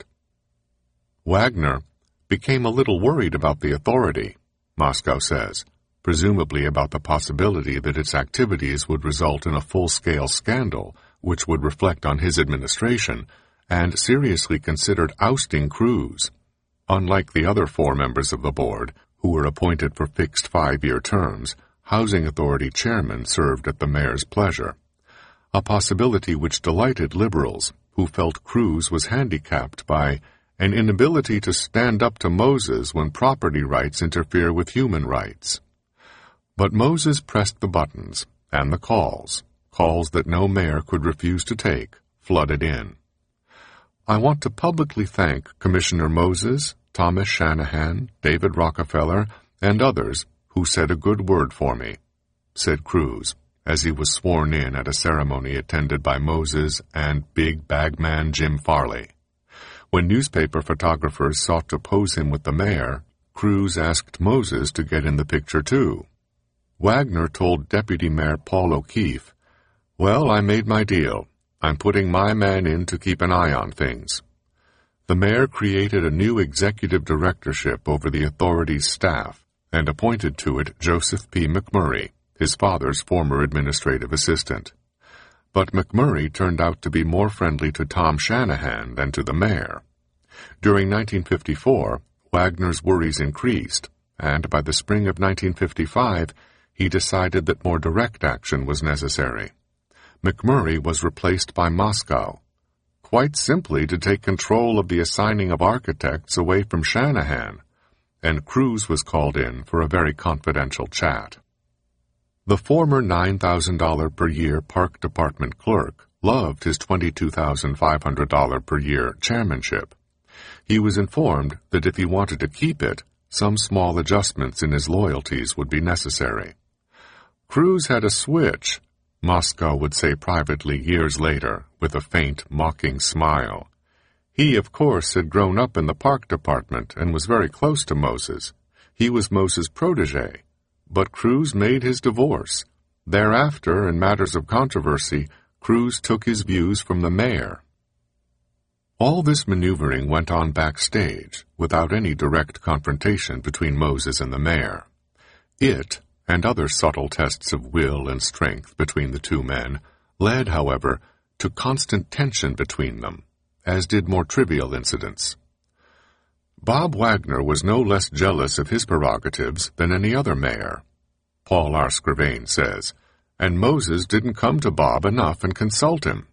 Wagner became a little worried about the authority, Moscow says, presumably about the possibility that its activities would result in a full-scale scandal, which would reflect on his administration, and seriously considered ousting crews. Unlike the other 4 members of the board, who were appointed for fixed 5-year terms, Housing Authority chairmen served at the mayor's pleasure, a possibility which delighted liberals, who felt Cruz was handicapped by an inability to stand up to Moses when property rights interfere with human rights. But Moses pressed the buttons, and the calls that no mayor could refuse to take, flooded in. "I want to publicly thank Commissioner Moses, Thomas Shanahan, David Rockefeller, and others who said a good word for me," said Cruz, as he was sworn in at a ceremony attended by Moses and big bagman Jim Farley. When newspaper photographers sought to pose him with the mayor, Cruz asked Moses to get in the picture too. Wagner told Deputy Mayor Paul O'Keefe, "Well, I made my deal. I'm putting my man in to keep an eye on things." The mayor created a new executive directorship over the authority's staff and appointed to it Joseph P. McMurray, his father's former administrative assistant. But McMurray turned out to be more friendly to Tom Shanahan than to the mayor. During 1954, Wagner's worries increased, and by the spring of 1955, he decided that more direct action was necessary. McMurray was replaced by Moscow, quite simply to take control of the assigning of architects away from Shanahan, and Cruz was called in for a very confidential chat. The former $9,000 per year Park Department clerk loved his $22,500 per year chairmanship. He was informed that if he wanted to keep it, some small adjustments in his loyalties would be necessary. Cruz had a switch, Moscow would say privately years later, with a faint, mocking smile. He, of course, had grown up in the Park Department and was very close to Moses. He was Moses' protege. But Cruz made his divorce. Thereafter, in matters of controversy, Cruz took his views from the mayor. All this maneuvering went on backstage, without any direct confrontation between Moses and the mayor. It, and other subtle tests of will and strength between the two men, led, however, to constant tension between them, as did more trivial incidents. Bob Wagner was no less jealous of his prerogatives than any other mayor, Paul R. Scrivane says, and Moses didn't come to Bob enough and consult him.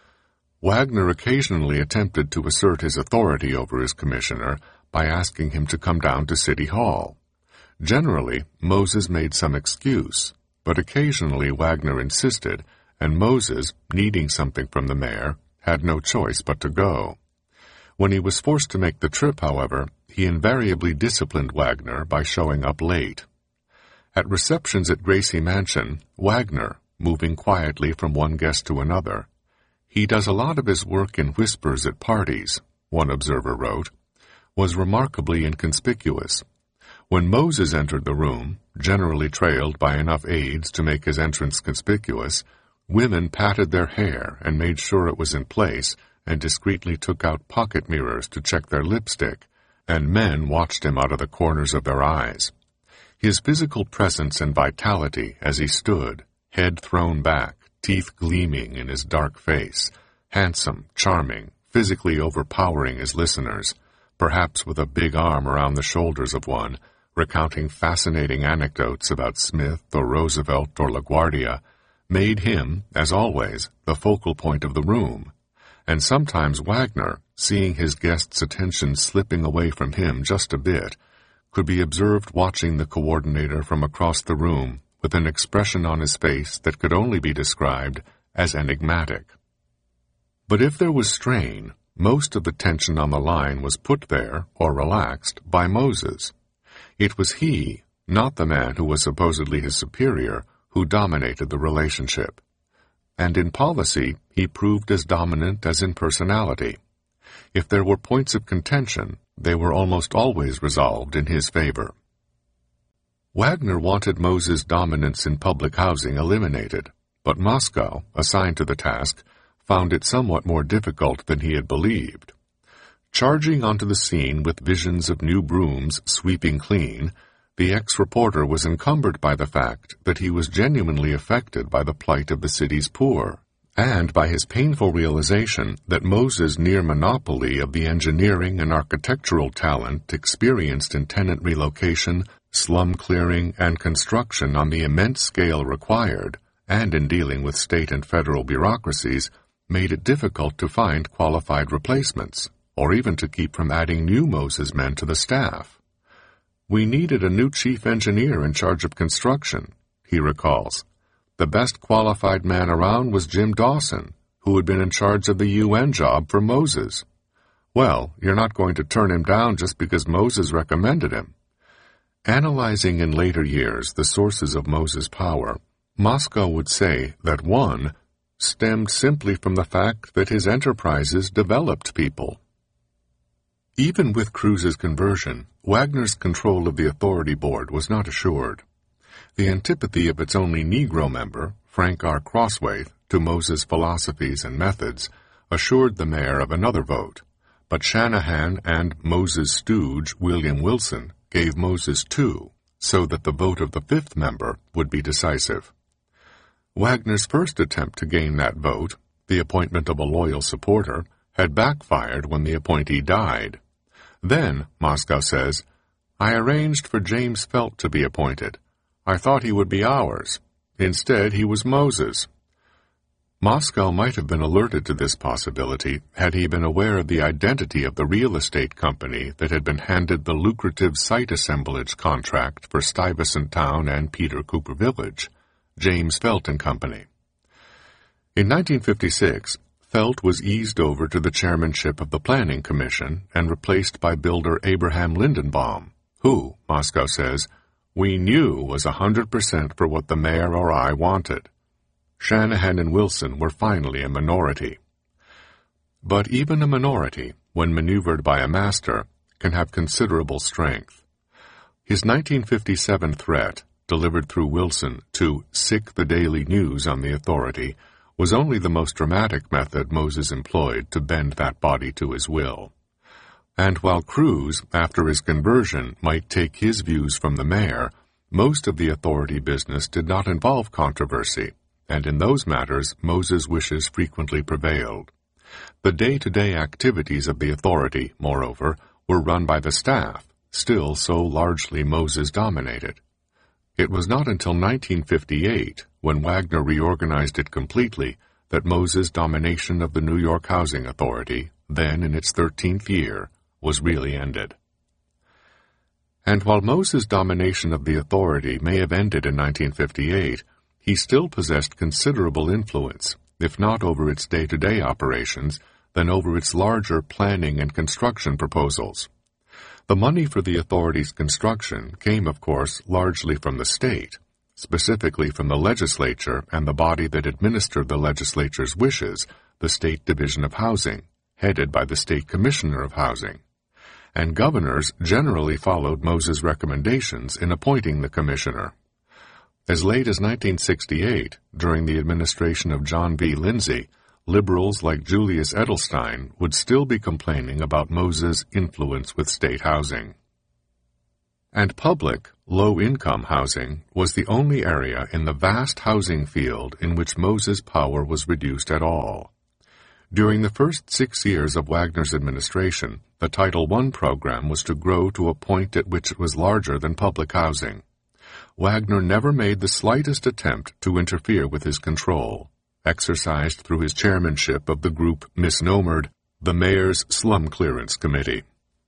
Wagner occasionally attempted to assert his authority over his commissioner by asking him to come down to City Hall. Generally, Moses made some excuse, but occasionally Wagner insisted, and Moses, needing something from the mayor, had no choice but to go. When he was forced to make the trip, however, he invariably disciplined Wagner by showing up late. At receptions at Gracie Mansion, Wagner, moving quietly from one guest to another, "He does a lot of his work in whispers at parties," one observer wrote, was remarkably inconspicuous. When Moses entered the room, generally trailed by enough aides to make his entrance conspicuous, women patted their hair and made sure it was in place and discreetly took out pocket mirrors to check their lipstick, and men watched him out of the corners of their eyes. His physical presence and vitality as he stood, head thrown back, teeth gleaming in his dark face, handsome, charming, physically overpowering his listeners, perhaps with a big arm around the shoulders of one, recounting fascinating anecdotes about Smith or Roosevelt or LaGuardia, made him, as always, the focal point of the room. And sometimes Wagner, seeing his guest's attention slipping away from him just a bit, could be observed watching the coordinator from across the room with an expression on his face that could only be described as enigmatic. But if there was strain, most of the tension on the line was put there, or relaxed, by Moses. It was he, not the man who was supposedly his superior, who dominated the relationship. And in policy, he proved as dominant as in personality. If there were points of contention, they were almost always resolved in his favor. Wagner wanted Moses' dominance in public housing eliminated, but Moscow, assigned to the task, found it somewhat more difficult than he had believed. Charging onto the scene with visions of new brooms sweeping clean, the ex-reporter was encumbered by the fact that he was genuinely affected by the plight of the city's poor, and by his painful realization that Moses' near monopoly of the engineering and architectural talent experienced in tenant relocation, slum clearing, and construction on the immense scale required, and in dealing with state and federal bureaucracies, made it difficult to find qualified replacements, or even to keep from adding new Moses men to the staff. "We needed a new chief engineer in charge of construction," he recalls. "The best qualified man around was Jim Dawson, who had been in charge of the UN job for Moses. Well, you're not going to turn him down just because Moses recommended him." Analyzing in later years the sources of Moses' power, Moscow would say that one stemmed simply from the fact that his enterprises developed people. Even with Cruz's conversion, Wagner's control of the authority board was not assured. The antipathy of its only Negro member, Frank R. Crosswaith, to Moses' philosophies and methods assured the mayor of another vote, but Shanahan and Moses' stooge, William Wilson, gave Moses 2, so that the vote of the fifth member would be decisive. Wagner's first attempt to gain that vote, the appointment of a loyal supporter, had backfired when the appointee died. Then, Moscow says, I arranged for James Felt to be appointed. I thought he would be ours. Instead, he was Moses." Moscow might have been alerted to this possibility had he been aware of the identity of the real estate company that had been handed the lucrative site assemblage contract for Stuyvesant Town and Peter Cooper Village, James Felt and Company. In 1956, Felt was eased over to the chairmanship of the Planning Commission and replaced by builder Abraham Lindenbaum, who, Moscow says, "we knew was 100% for what the mayor or I wanted." Shanahan and Wilson were finally a minority. But even a minority, when maneuvered by a master, can have considerable strength. His 1957 threat, delivered through Wilson to sick the Daily News on the authority, was only the most dramatic method Moses employed to bend that body to his will. And while Cruz, after his conversion, might take his views from the mayor, most of the authority business did not involve controversy, and in those matters Moses' wishes frequently prevailed. The day-to-day activities of the authority, moreover, were run by the staff, still so largely Moses-dominated. It was not until 1958, when Wagner reorganized it completely, that Moses' domination of the New York Housing Authority, then in its 13th year, was really ended. And while Moses' domination of the authority may have ended in 1958, he still possessed considerable influence, if not over its day-to-day operations, then over its larger planning and construction proposals. The money for the authority's construction came, of course, largely from the state, specifically from the legislature and the body that administered the legislature's wishes, the State Division of Housing, headed by the State Commissioner of Housing. And governors generally followed Moses' recommendations in appointing the commissioner. As late as 1968, during the administration of John V. Lindsay, liberals like Julius Edelstein would still be complaining about Moses' influence with state housing. And public, low-income housing was the only area in the vast housing field in which Moses' power was reduced at all. During the first 6 years of Wagner's administration, the Title I program was to grow to a point at which it was larger than public housing. Wagner never made the slightest attempt to interfere with his control, exercised through his chairmanship of the group misnomered the Mayor's Slum Clearance Committee.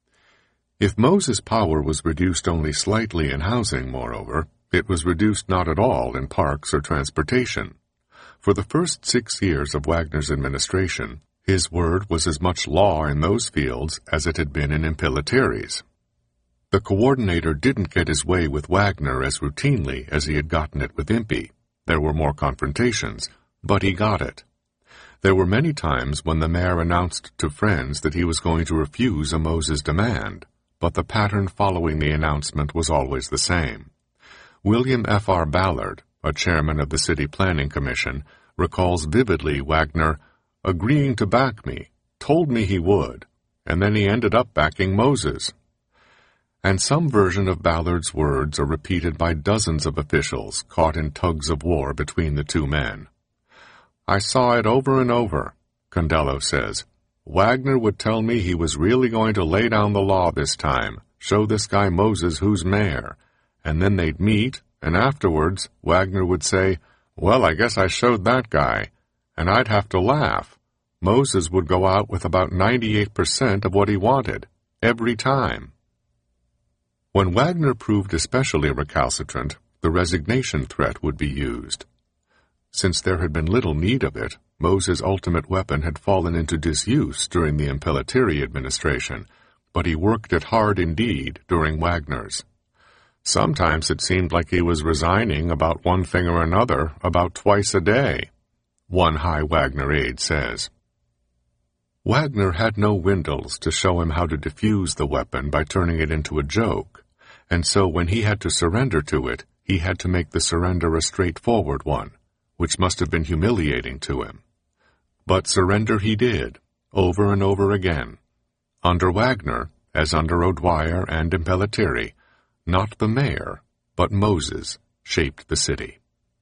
If Moses' power was reduced only slightly in housing, moreover, it was reduced not at all in parks or transportation. For the first 6 years of Wagner's administration, his word was as much law in those fields as it had been in Impelliteri's. The coordinator didn't get his way with Wagner as routinely as he had gotten it with Impey. There were more confrontations, but he got it. There were many times when the mayor announced to friends that he was going to refuse a Moses demand, but the pattern following the announcement was always the same. William F. R. Ballard, a chairman of the City Planning Commission, recalls vividly Wagner agreeing to back me, told me he would, and then he ended up backing Moses. And some version of Ballard's words are repeated by dozens of officials caught in tugs of war between the two men. I saw it over and over, Condello says. Wagner would tell me he was really going to lay down the law this time, show this guy Moses who's mayor, and then they'd meet, and afterwards Wagner would say, well, I guess I showed that guy, and I'd have to laugh. Moses would go out with about 98% of what he wanted, every time. When Wagner proved especially recalcitrant, the resignation threat would be used. Since there had been little need of it, Moses' ultimate weapon had fallen into disuse during the Impellitteri administration, but he worked it hard indeed during Wagner's. Sometimes it seemed like he was resigning about one thing or another about twice a day, one high Wagner aide says. Wagner had no Windles to show him how to diffuse the weapon by turning it into a joke, and so when he had to surrender to it, he had to make the surrender a straightforward one, which must have been humiliating to him. But surrender he did, over and over again. Under Wagner, as under O'Dwyer and Impellitteri, not the mayor, but Moses, shaped the city.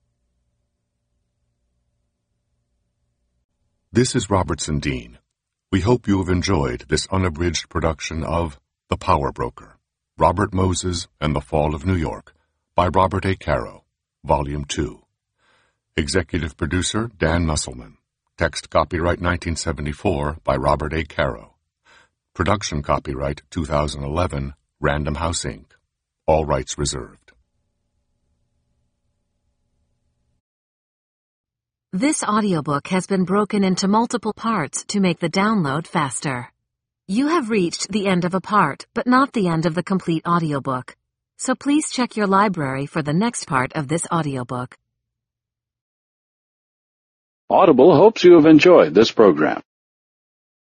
This is Robertson Dean. We hope you have enjoyed this unabridged production of The Power Broker, Robert Moses and the Fall of New York by Robert A. Caro, Volume 2. Executive Producer Dan Musselman. Text copyright 1974 by Robert A. Caro. Production copyright 2011, Random House Inc. All rights reserved. This audiobook has been broken into multiple parts to make the download faster. You have reached the end of a part, but not the end of the complete audiobook. So please check your library for the next part of this audiobook. Audible hopes you have enjoyed this program.